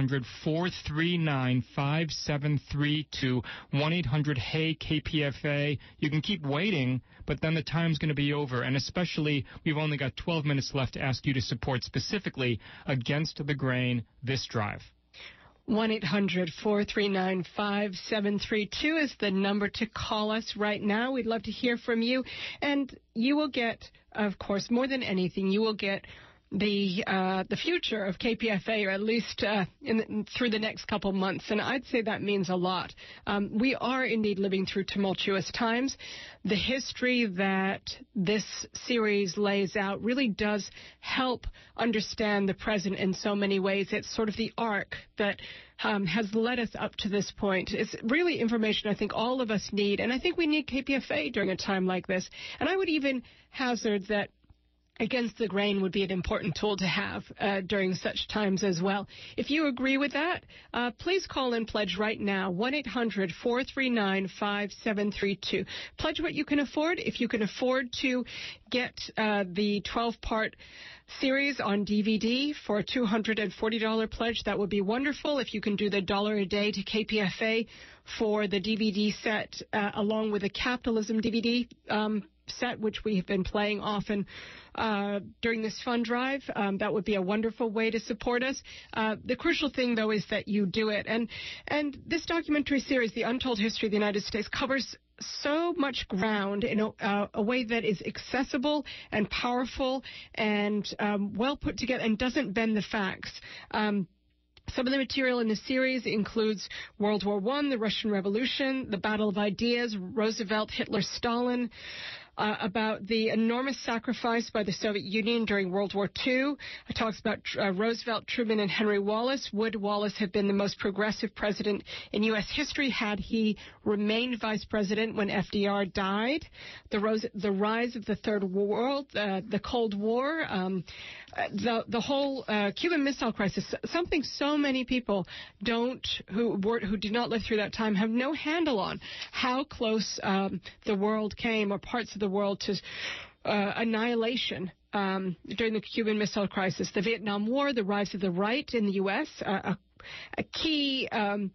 1-800-439-5732, 1-800-HEY-KPFA. You can keep waiting, but then the time's going to be over, and especially we've only got 12 minutes left to ask you to support specifically Against the Grain this drive. 1-800-439-5732 is the number to call us right now. We'd love to hear from you. And you will get, of course, more than anything, you will get the future of KPFA, or at least through the next couple months. And I'd say that means a lot. We are indeed living through tumultuous times. The history that this series lays out really does help understand the present in so many ways. It's sort of the arc that has led us up to this point. It's really information I think all of us need, and I think we need KPFA during a time like this. And I would even hazard that Against the Grain would be an important tool to have during such times as well. If you agree with that, please call and pledge right now, 1-800-439-5732. Pledge what you can afford. If you can afford to get the 12-part series on DVD for a $240 pledge, that would be wonderful. If you can do the $1 a day to KPFA for the DVD set, along with the Capitalism DVD set, which we have been playing often during this fund drive, that would be a wonderful way to support us. The crucial thing, though, is that you do it. And this documentary series, The Untold History of the United States, covers so much ground in a way that is accessible and powerful and well put together and doesn't bend the facts. Some of the material in the series includes World War I, the Russian Revolution, the Battle of Ideas, Roosevelt, Hitler, Stalin, about the enormous sacrifice by the Soviet Union during World War II. It talks about Roosevelt, Truman, and Henry Wallace. Would Wallace have been the most progressive president in U.S. history had he remained vice president when FDR died? The rise of the Third World, the Cold War, the whole Cuban Missile Crisis, something so many people who did not live through that time have no handle on, how close the world came, or parts of the world, to annihilation during the Cuban Missile Crisis, the Vietnam War, the rise of the right in the U.S., a key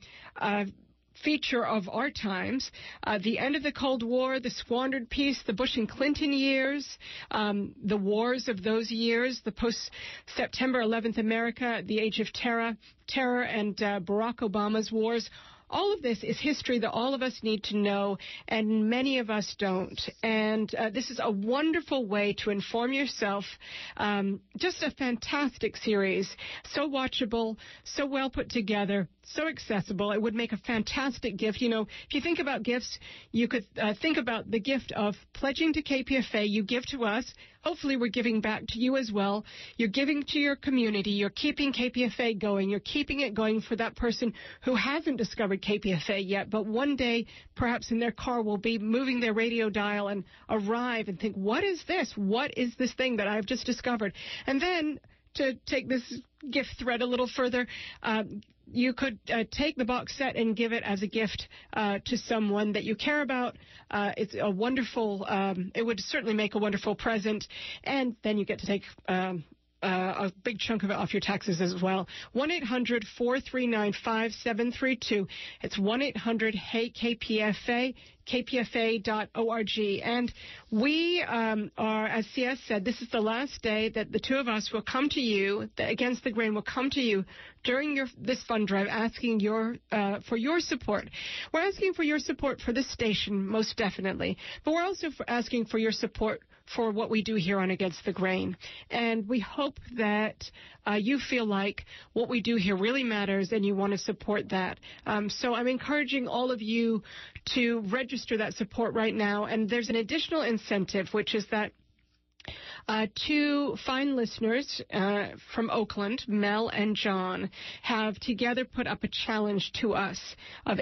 feature of our times, the end of the Cold War, the squandered peace, the Bush and Clinton years, the wars of those years, the post-September 11th America, the age of terror, and Barack Obama's wars. All of this is history that all of us need to know, and many of us don't. And this is a wonderful way to inform yourself. Just a fantastic series. So watchable, so well put together, so accessible. It would make a fantastic gift. You know, if you think about gifts, you could think about the gift of pledging to KPFA. You give to us. Hopefully we're giving back to you as well. You're giving to your community. You're keeping KPFA going. You're keeping it going for that person who hasn't discovered KPFA yet, but one day perhaps in their car will be moving their radio dial and arrive and think, what is this? What is this thing that I've just discovered? And then to take this gift thread a little further, you could take the box set and give it as a gift to someone that you care about. It's a wonderful, it would certainly make a wonderful present, and then you get to take a big chunk of it off your taxes as well. 1-800-439-5732. It's 1-800-HEY-KPFA, kpfa.org. And we are, as CS said, this is the last day that the two of us will come to you, Against the Grain will come to you during this fund drive, asking for your support. We're asking for your support for this station, most definitely, but we're also asking for your support for what we do here on Against the Grain. And we hope that you feel like what we do here really matters and you want to support that. So I'm encouraging all of you to register that support right now. And there's an additional incentive, which is that two fine listeners from Oakland, Mel and John, have together put up a challenge to us of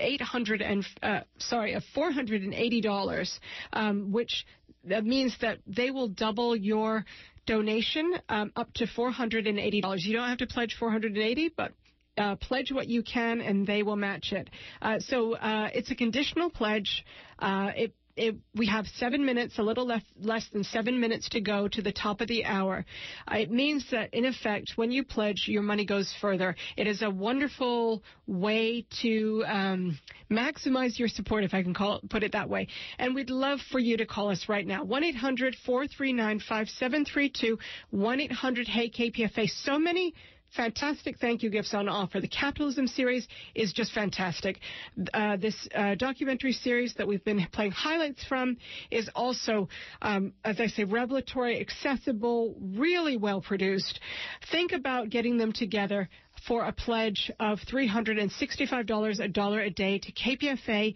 $480, which that means that they will double your donation up to $480. You don't have to pledge $480, but pledge what you can, and they will match it. So it's a conditional pledge. We have 7 minutes, a little less than 7 minutes to go to the top of the hour. It means that, in effect, when you pledge, your money goes further. It is a wonderful way to maximize your support, if I can put it that way. And we'd love for you to call us right now. 1-800-439-5732, 1-800-HEY-KPFA. So many fantastic thank you gifts on offer. The Capitalism series is just fantastic. This documentary series that we've been playing highlights from is also, as I say, revelatory, accessible, really well produced. Think about getting them together for a pledge of $365, $1 a day to KPFA.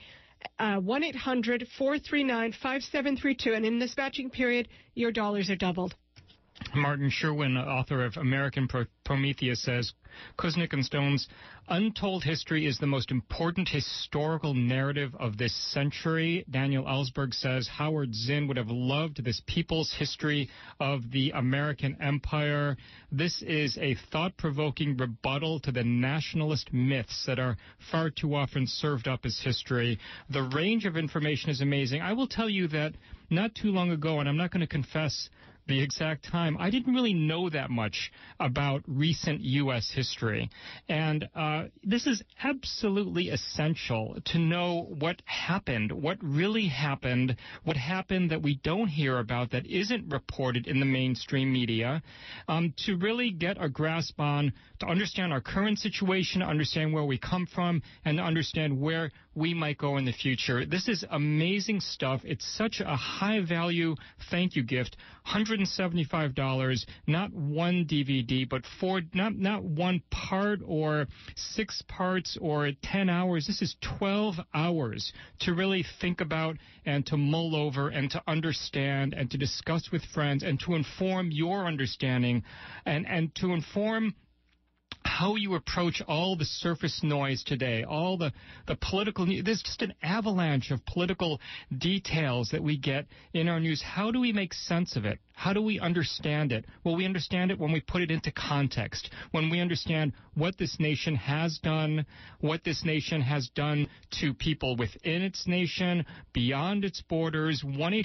1-800-439-5732. And in this matching period, your dollars are doubled. Martin Sherwin, author of American Prometheus, says, Kuznick and Stone's untold history is the most important historical narrative of this century. Daniel Ellsberg says Howard Zinn would have loved this people's history of the American empire. This is a thought-provoking rebuttal to the nationalist myths that are far too often served up as history. The range of information is amazing. I will tell you that not too long ago, and I'm not going to confess the exact time, I didn't really know that much about recent U.S. history. And this is absolutely essential to know what happened, what really happened, what happened that we don't hear about, that isn't reported in the mainstream media, to really get a grasp on, to understand our current situation, understand where we come from, and understand where we might go in the future. This is amazing stuff. It's such a high-value thank you gift. $175, not one DVD, but four, not one part or 6 parts or 10 hours. This is 12 hours to really think about and to mull over and to understand and to discuss with friends and to inform your understanding and to inform how you approach all the surface noise today, all the political news. There's just an avalanche of political details that we get in our news. How do we make sense of it? How do we understand it? Well, we understand it when we put it into context, when we understand what this nation has done, what this nation has done to people within its nation, beyond its borders.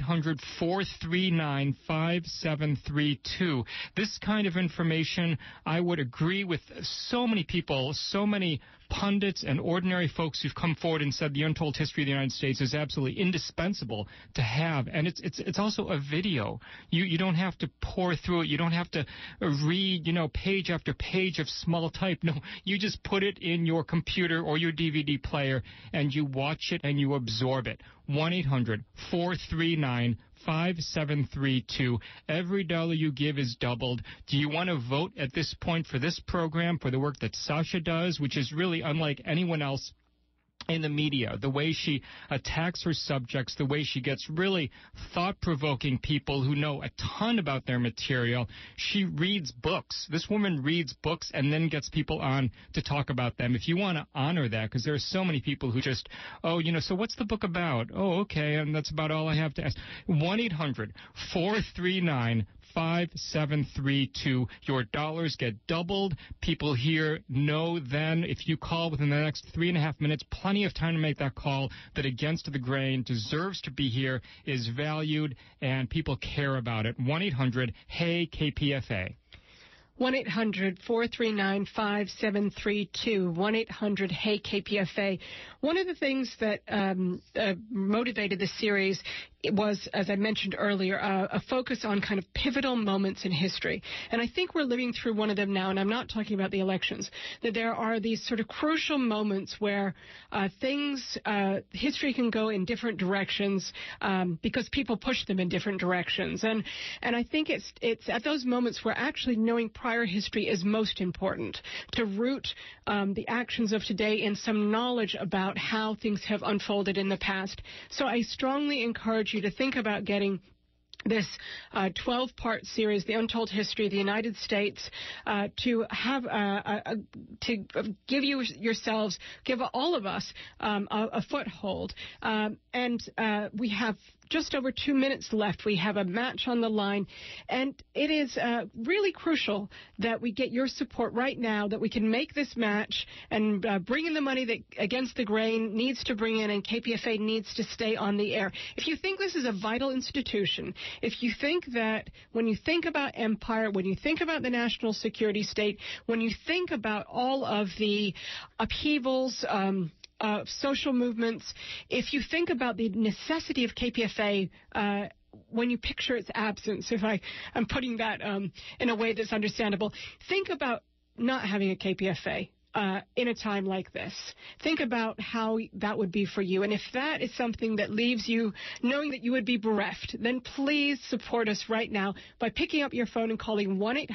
1-800-439-5732. This kind of information, I would agree with so many people, so many pundits and ordinary folks who've come forward and said the untold history of the United States is absolutely indispensable to have. And it's also a video. You don't have to pour through it. You don't have to read, page after page of small type. No, you just put it in your computer or your DVD player and you watch it and you absorb it. 1-800-439-5732. Every dollar you give is doubled. Do you want to vote at this point for this program, for the work that Sasha does, which is really unlike anyone else in the media, the way she attacks her subjects, the way she gets really thought-provoking people who know a ton about their material. She reads books. This woman reads books and then gets people on to talk about them. If you want to honor that, because there are so many people who just, so what's the book about? Oh, okay, and that's about all I have to ask. 1-800-439-5732. Your dollars get doubled. People here know then, if you call within the next 3.5 minutes, plenty of time to make that call, that Against the Grain deserves to be here, is valued, and people care about it. 1-800-HEY-KPFA. 1-800-439-5732, 1-800-HEY-KPFA. One of the things that motivated this series was, as I mentioned earlier, a focus on kind of pivotal moments in history. And I think we're living through one of them now, and I'm not talking about the elections, that there are these sort of crucial moments where history can go in different directions because people push them in different directions. And I think it's at those moments where actually knowing prior history is most important, to root the actions of today in some knowledge about how things have unfolded in the past. So I strongly encourage you to think about getting this 12-part series, The Untold History of the United States, to have to give give all of us a foothold. And we have just over 2 minutes left. We have a match on the line, and it is really crucial that we get your support right now, that we can make this match and bring in the money that Against the Grain needs to bring in, and KPFA needs to stay on the air. If you think this is a vital institution, if you think that when you think about empire, when you think about the national security state, when you think about all of the upheavals, social movements, if you think about the necessity of KPFA, when you picture its absence, if I'm putting that in a way that's understandable, think about not having a KPFA. In a time like this. Think about how that would be for you. And if that is something that leaves you knowing that you would be bereft, then please support us right now by picking up your phone and calling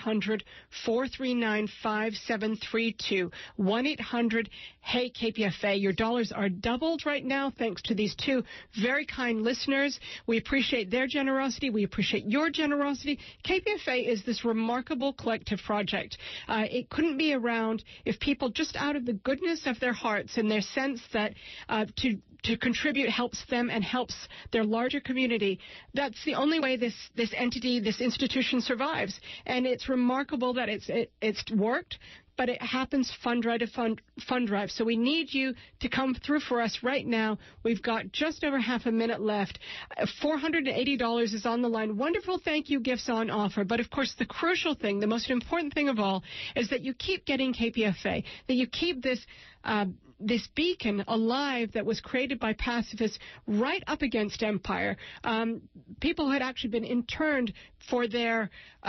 1-800-439-5732. 1-800-HEY-KPFA. Your dollars are doubled right now thanks to these two very kind listeners. We appreciate their generosity. We appreciate your generosity. KPFA is this remarkable collective project. It couldn't be around if people just out of the goodness of their hearts and their sense that to contribute helps them and helps their larger community. That's the only way this entity, this institution survives. And it's remarkable that it's worked, but it happens fund drive to fund drive. So we need you to come through for us right now. We've got just over half a minute left. $480 is on the line. Wonderful thank you gifts on offer. But, of course, the crucial thing, the most important thing of all, is that you keep getting KPFA, that you keep this beacon alive that was created by pacifists right up against empire. People who had actually been interned for their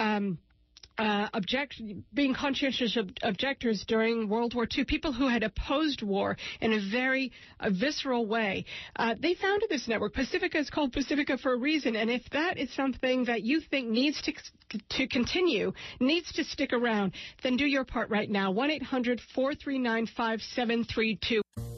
being conscientious objectors during World War II, people who had opposed war in a very visceral way. They founded this network. Pacifica is called Pacifica for a reason, and if that is something that you think needs to continue, needs to stick around, then do your part right now. 1-800-439-5732.